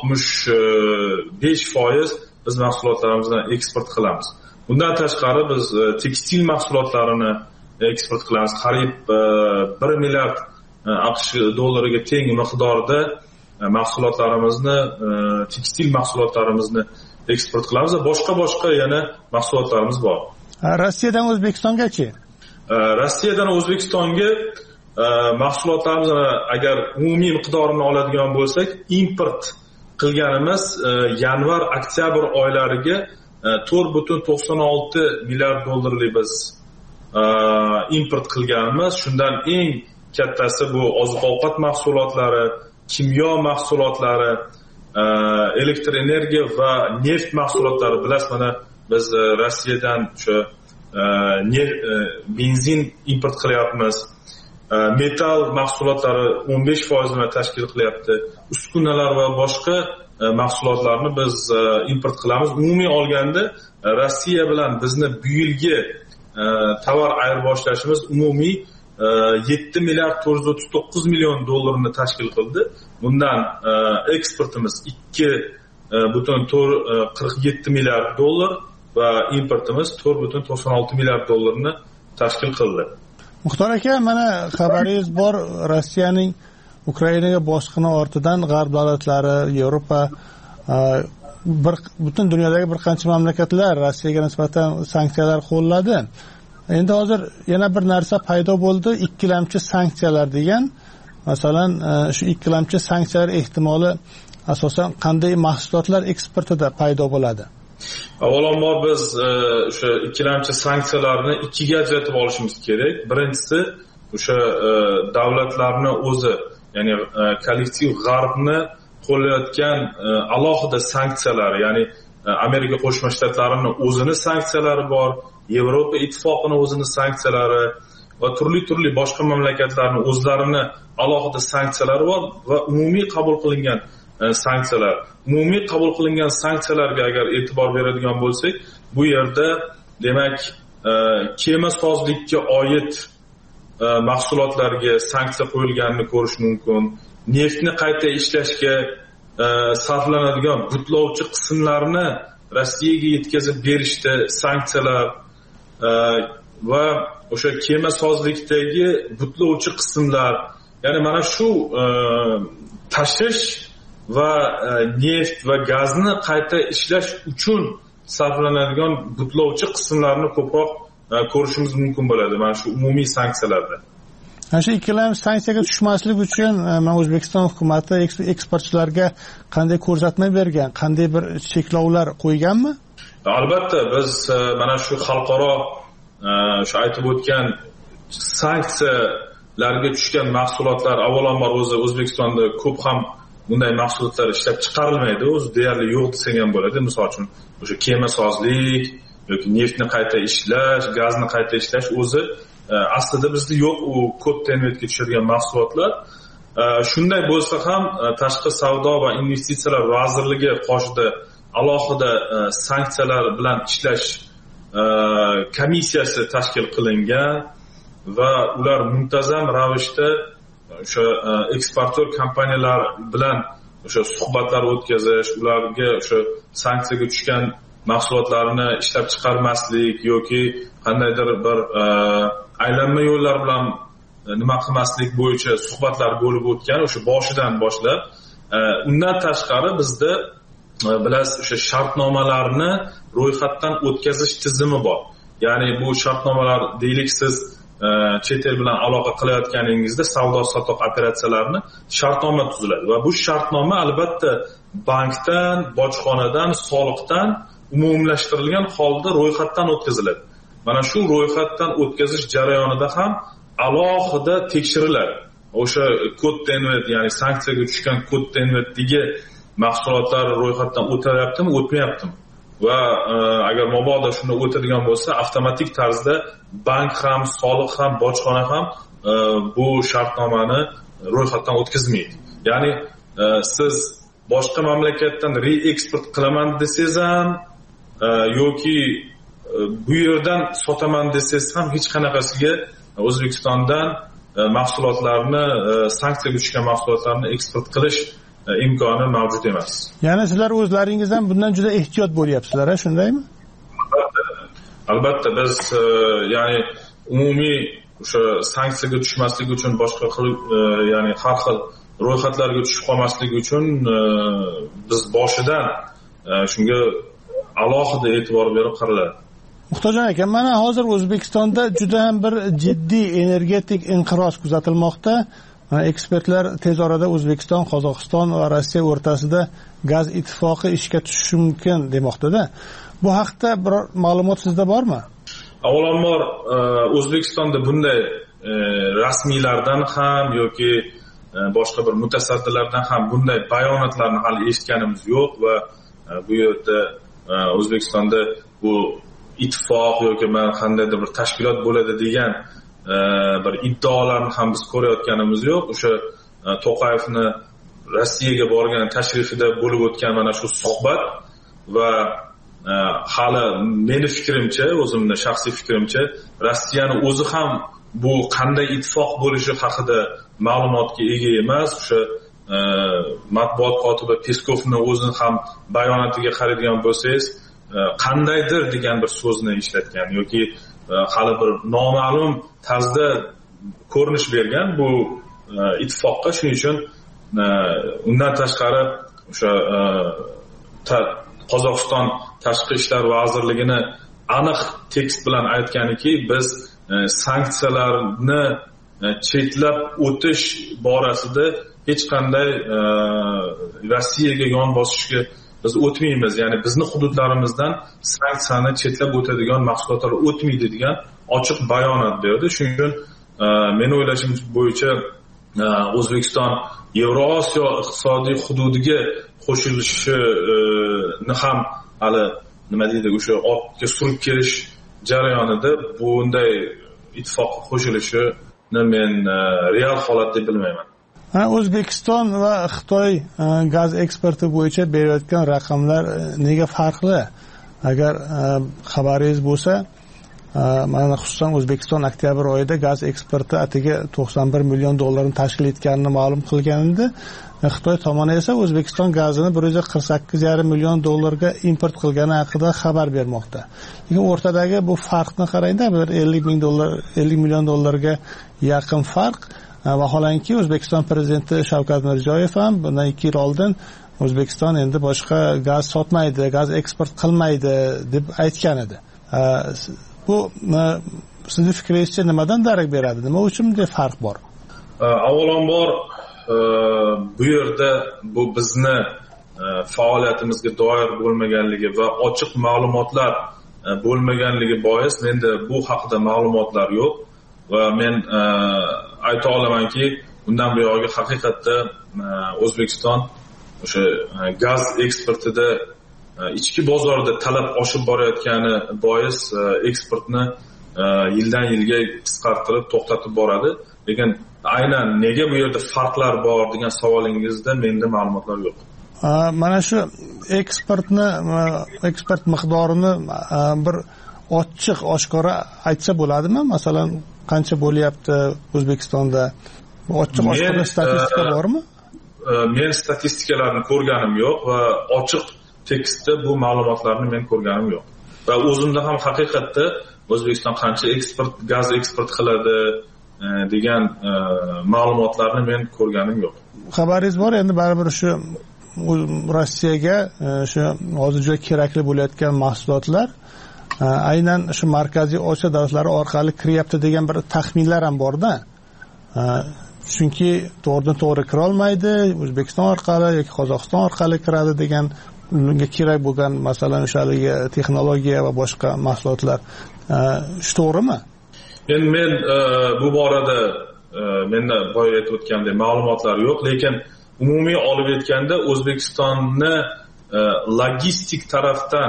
65% biz mahsulotlarimizni eksport qilamiz. Bundan tashqari biz tekstil mahsulotlarini eksport qilamiz. Qariyb 1 milliard AQSh dollariga teng miqdorda mahsulotlarimizni, tekstil mahsulotlarimizni eksport qilamiz va boshqa yana mahsulotlarimiz bor. Rossiyadan O'zbekistongachi? Rossiyadan O'zbekistonga mahsulotlarimizni agar umumiy miqdorini oladigan bo'lsak, import qilganimiz yanvar-oktyabr oylariga 4,96 milliard dollarlik biz import qilganmiz. Shundan eng kattasi bu oziq-ovqat mahsulotlari, kimyo mahsulotlari, elektr energiya va neft mahsulotlari. Bilasiz, mana biz Rossiyadan o'sha benzin import qilyapmiz. Metal mahsulotlari 15% tashkil qilyapti. Uskunalar va boshqa mahsulotlarni biz import qilamiz. Umumiy olganda Rossiya bilan bizni bu yilgi tovar ayirboshlashimiz umumiy 7 milliard 439 million dollarni tashkil qildi. Bundan eksportimiz 2,47 milliard dollar va importimiz 4,96 milliard dollarni tashkil qildi. Muxtor aka, mana xabaringiz bor, Rossiyaning Ukrainaga bosqini ortidan g'arb davlatlari, Yevropa, butun dunyodagi bir qancha mamlakatlar Rossiyaga nisbatan sanksiyalar qo'lladi. Endi hozir yana bir narsa paydo bo'ldi, ikkilamchi sanksiyalar degan. Masalan, shu ikkilamchi sanksiyalar ehtimoli asosan qanday mahsulotlar eksportida paydo bo'ladi? Avvalambor biz o'sha ikkilamchi sanksiyalarni ikkiga ajratib olishimiz kerak. Birinchisi o'sha davlatlarni o'zi, ya'ni kollektiv g'arbni qo'llayotgan alohida sanksiyalar, ya'ni Amerika Qo'shma Shtatlarining o'zini sanksiyalari bor, Yevropa Ittifoqining o'zini sanksiyalari va turli boshqa mamlakatlarning o'zlarini alohida sanksiyalari bor va umumiy qabul qilingan sanksiyalar. Umumiy qabul qilingan sanksiyalarga agar e'tibor beradigan bo'lsak, bu yerda demak kema sozlikka oid mahsulotlarga sanksiya qo'yilganini ko'rish mumkin. Neftni qayta ishlashga sarflanadigan butlovchi qismlarni Rossiyaga yetkazib berishda sanksiyalar va o'sha kema sozlikdagi butlovchi qismlar, ya'ni mana shu tashish va neft va gazni qayta ishlash uchun sarflanadigan butlovchi qismlarni ko'proq ko'rishimiz mumkin bo'ladi mana shu umumiy sanksiyalarda. Ana shu ikkilamchi sanksiyaga tushmaslik uchun O'zbekiston hukumati eksportchilarga qanday ko'rsatma bergan, qanday bir cheklovlar qo'yganmi? Albatta, biz mana shu xalqaro shu aytib o'tgan sanksiyalarga tushgan mahsulotlar avvalambor o'zi O'zbekistonda ko'p ham bunday mahsulotlar ishlab chiqarilmaydi, o'zi deyarli yo'q desak ham bo'ladi. Misol uchun o'sha kema sozlik yoki neftni qayta ishlash, gazni qayta ishlash o'zi aslida bizda yo'q, u ko'p tenvetga tushadigan mahsulotlar. Shunday bo'lsa ham Tashqi savdo va investitsiyalar vazirligi qoshida alohida sanksiyalar bilan ishlash komissiyasi tashkil qilingan va ular muntazam ravishda o'sha eksportyor kompaniyalar bilan o'sha suhbatlar o'tkazish, ularga o'sha sanksiyaga tushgan mahsulotlarni ishlab chiqarmaslik yoki qandaydir bir aylanma yo'llar bilan nima qilmaslik bo'yicha suhbatlar bo'lib o'tgan o'sha boshidan boshlab. Undan tashqari bizda bilasiz o'sha shartnomalarni ro'yxatdan o'tkazish tizimi bor. Ya'ni bu shartnomalar deylik, siz chet el bilan aloqa qilayotganingizda savdo-sotiq operatsiyalarini shartnoma tuziladi va bu shartnoma albatta bankdan, bojxonadan, soliqdan umumlashtirilgan holda ro'yxatdan o'tkaziladi. Mana shu ro'yxatdan o'tkazish jarayonida ham alohida tekshiriladi. O'sha kod tenvet, ya'ni sanksiyaga tushgan kod tenvetdagi mahsulotlar ro'yxatdan o'tyaptimi, o'tmayaptimi? Va agar mabodo shunda o'tadigan bo'lsa, avtomatik tarzda bank ham, soliq ham, bojxona ham bu shartnomani ro'yxatdan o'tkazmaydi. Ya'ni siz boshqa mamlakatdan reeksport qilaman desangiz ham yoki bu yerdan sotaman desangiz ham hech qanaqasiga O'zbekistondan mahsulotlarni, sanksiyaga tushgan mahsulotlarni eksport qilish imkoni mavjud emas. Ya'ni sizlar o'zlaringiz ham bundan juda ehtiyot bo'lyapsizlar, shundaymi? Albatta biz ya'ni umumiy o'sha sanksiyaga tushmaslik uchun boshqa xil, ya'ni har xil ro'yxatlarga tushib qolmaslik uchun biz boshidan shunga alohida e'tibor berib qariladi. Muhtojjon aka, mana hozir O'zbekistonda juda ham bir jiddiy energetik inqiroz kuzatilmoqda. Ekspertlar tez orada O'zbekiston, Qozog'iston va Rossiya o'rtasida gaz ittifoqi ishga tushishi mumkin demoqda-da. Bu haqda biror ma'lumot sizda bormi? Avvalambor O'zbekistonda bunday rasmiylardan ham yoki boshqa bir mutasaddilardan ham bunday bayonotlarni hali eshitganimiz yo'q va bu yerda O'zbekistonda bu ittifoq yoki mana qandaydir bir tashkilot bo'ladi degan bir iddaolarni ham biz ko'rayotganimiz yo'q. O'sha To'qayevni Rossiyaga borgan tashrifida bo'lib o'tgan mana shu suhbat va hali meni fikrimcha, o'zimning shaxsiy fikrimcha, Rossiyani o'zi ham bu qanday ittifoq bo'lishi haqida ma'lumotga ega emas. O'sha matbuot kotibi Peskovning o'zini ham bayonotiga qaraydigan bo'lsangiz, qandaydir degan bir so'zni ishlatgan yoki hali bir noma'lum tarzda ko'rinish bergan bu ittifoqqa. Shuning uchun undan tashqari o'sha Qozog'iston Tashqi ishlar vazirligini aniq tekst bilan aytganiki, biz sanksiyalarni chetlab o'tish borasida hech qanday Rossiyaga yon bosishga biz o'tmaymiz. Ya'ni bizni hududlarimizdan sanksiyani chetlab o'tadigan mahsulotlar o'tmaydi degan ochiq bayonot berdi. Shuning uchun men o'ylashim bo'yicha O'zbekiston Yevrosiyo iqtisodiy hududiga qo'shilishini ham hali nima deydi, o'sha ortga surib kelish jarayonida bunday ittifoqqa qo'shilishini men real holat deb bilmayman. O'zbekiston va Xitoy gaz eksporti bo'yicha berayotgan raqamlar nega farqli? Agar xabaringiz bo'lsa, mana xususan O'zbekiston oktyabr oyida gaz eksporti atiga 91 million dollarni tashkil etganini ma'lum qilgan edi. Xitoy tomoni esa O'zbekiston gazini 148,5 million dollarga import qilgani haqida xabar bermoqda. Lekin o'rtadagi bu farqni qarangda, bir 50 million dollarga yaqin farq. Vaholanki O'zbekiston prezidenti Shavkat Mirziyoyev ham bundan 2 yil oldin O'zbekiston endi boshqa gaz sotmaydi, gaz eksport qilmaydi deb aytgan edi. Bu sizning fikringizcha nimadan darak beradi? Nima uchun bunday farq bor? Avvalambor bu yerda bu bizni faoliyatimizga doir bo'lmaganligi va ochiq ma'lumotlar bo'lmaganligi bois menda bu haqida ma'lumotlar yo'q va men ayta olamanki, bundan buyog'iga haqiqatda O'zbekiston o'sha gaz eksportida ichki bozorda talab oshib borayotgani bois eksportni yildan yilga qisqartirib to'xtatib boradi. Lekin aynan nega bu yerda farqlar bor degan savolingizda menda ma'lumotlar yo'q. Mana shu eksport miqdorini bir ochiq oshkora aytsa bo'ladimi? Masalan, qancha bo'lyapti O'zbekistonda? Ochiq oshkora statistika bormi? Men statistikalarni ko'rganim yo'q va ochiq tekstda bu ma'lumotlarni men ko'rganim yo'q. Va o'zimda ham haqiqatda O'zbekiston qancha gaz eksport qiladi degan ma'lumotlarni men ko'rganim yo'q. Xabaringiz bor, endi baribir shu Rossiyaga shu hozir juda kerakli bo'layotgan mahsulotlar aynan shu Markaziy Osiyo davlatlari orqali kiryapti degan bir taxminlar ham bor-da. Chunki to'g'ridan-to'g'ri kira olmaydi, O'zbekiston orqali yoki Qozog'iston orqali kiradi degan, unga kerak bo'lgan masalan o'shaligi texnologiya va boshqa mahsulotlar. Shu to'g'rimi? Endi men bu borada menda boya aytib o'tgandek ma'lumotlar yo'q, lekin umumiy olib aytganda O'zbekistonni logistik tarafdan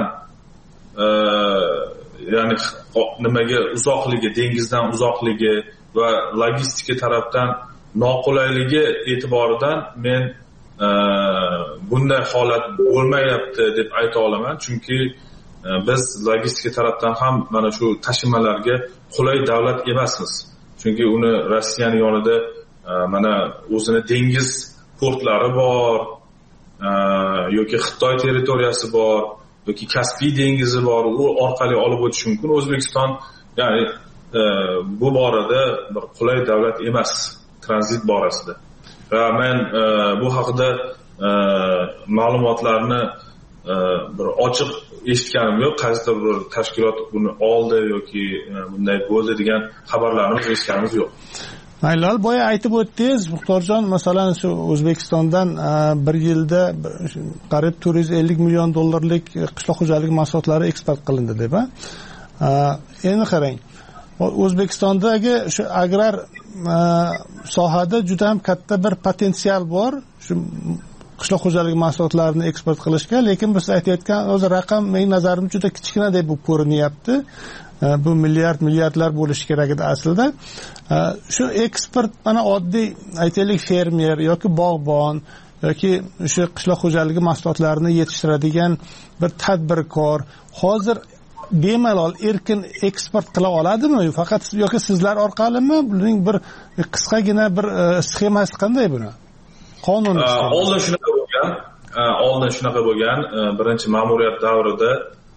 ya'ni nimaga uzoqligi, dengizdan uzoqligi va logistika tarafdan noqulayligi e'tiboridan men bunday holat bo'lmayapti deb ayta olaman. Chunki biz logistika tarafdan ham mana shu tashimalarga qulay davlat emasmiz. Chunki uni Rossiyaning yonida mana o'zini dengiz portlari bor, yoki Xitoy territoriyasi bor, yoki Kaspiy dengizi bor, u orqali olib o'tish mumkin. O'zbekiston ya'ni bu borada bir qulay davlat emas tranzit borasida. va men bu haqida ma'lumotlarni bir ochiq eshitganim yo'q. Qaysidir bir tashkilot buni oldi yoki bunday bo'ldi degan xabarlarni eshitganimiz yo'q. Maylol, boya aytib o'tdingiz, Muxtorjon, masalan, shu O'zbekistondan bir yilda qariyb 450 million dollarlik qishloq xo'jaligi mahsulotlari eksport qilindi deb. Endi qarang, O'zbekistondagi shu agrar sohada juda ham katta bir potensial bor. Shu qishloq xo'jaligi mahsulotlarini eksport qilishga, lekin biz aytayotgan o'zi raqam mening nazarimda juda kichkina deb ko'rinyapti. Bu milliardlar bo'lishi kerak edi aslida. Shu eksport mana oddiy aytaylik fermer yoki bog'bon yoki o'sha qishloq xo'jaligi mahsulotlarini yetishtiradigan bir tadbirkor hozir bemalol erkin eksport qila oladimi? Faqat yoki sizlar orqalimi? Buning bir qisqagina bir sxemasi qanday buni? Qonun oldin shunaqa bo'lgan. Birinchi ma'muriyat davrida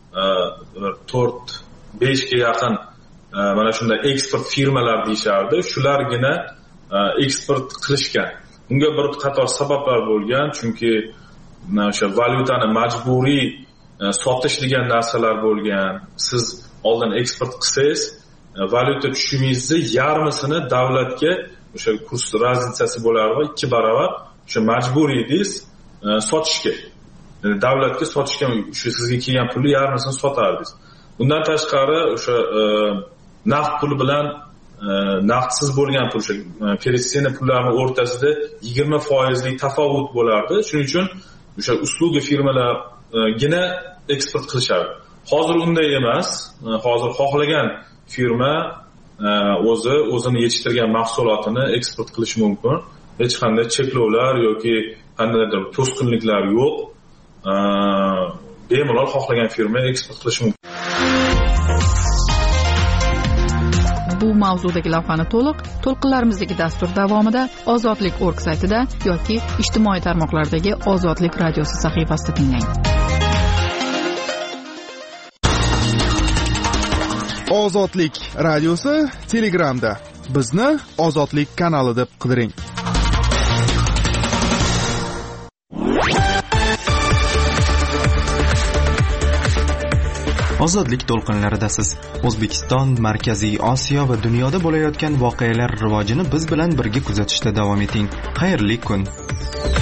4-5 ga yaqin mana shunday eksport firmalar deyishardi. Shulargina eksport qilishgan. Unga bir qator sabablar bo'lgan, chunki o'sha valyutani majburiy sotish degan narsalar bo'lgan. Siz oldin eksport qilsangiz, valyuta tushumingizni yarmisini davlatga o'sha kurs razlitsasi bo'lardi, 2 barobar o'sha majburiy edingiz sotishga. Yani davlatga sotishga, o'sha sizga kelgan pulni yarmisini sotardingiz. Bundan tashqari o'sha naqd pul bilan naqdsiz bo'lgan pul, o'sha пересечение pullarning o'rtasida 20% lik tafovut bo'lardi. Shuning uchun o'sha usluga firmalargina eksport qilishardi. Hozir unday emas. Hozir xohlagan firma o'zini yetishtirgan mahsulotini eksport qilishi mumkin. Hech qanday cheklovlar yoki qandaydir to'sqinliklar yo'q. Bemalol xohlagan firma eksport qilishi mumkin. Bu mavzudagi lavhani to'lqinlarimizdagi dastur davomida ozodlik.org saytida yoki ijtimoiy tarmoqlardagi Ozodlik radiosi sahifasida tinglang. Ozodlik radiosi Telegramda. Bizni Ozodlik kanali deb qidiring. Ozodlik to'lqinlaridasiz. O'zbekiston, Markaziy Osiyo va dunyoda bo'layotgan voqealar rivojini biz bilan birga kuzatishda davom eting. Xayrli kun.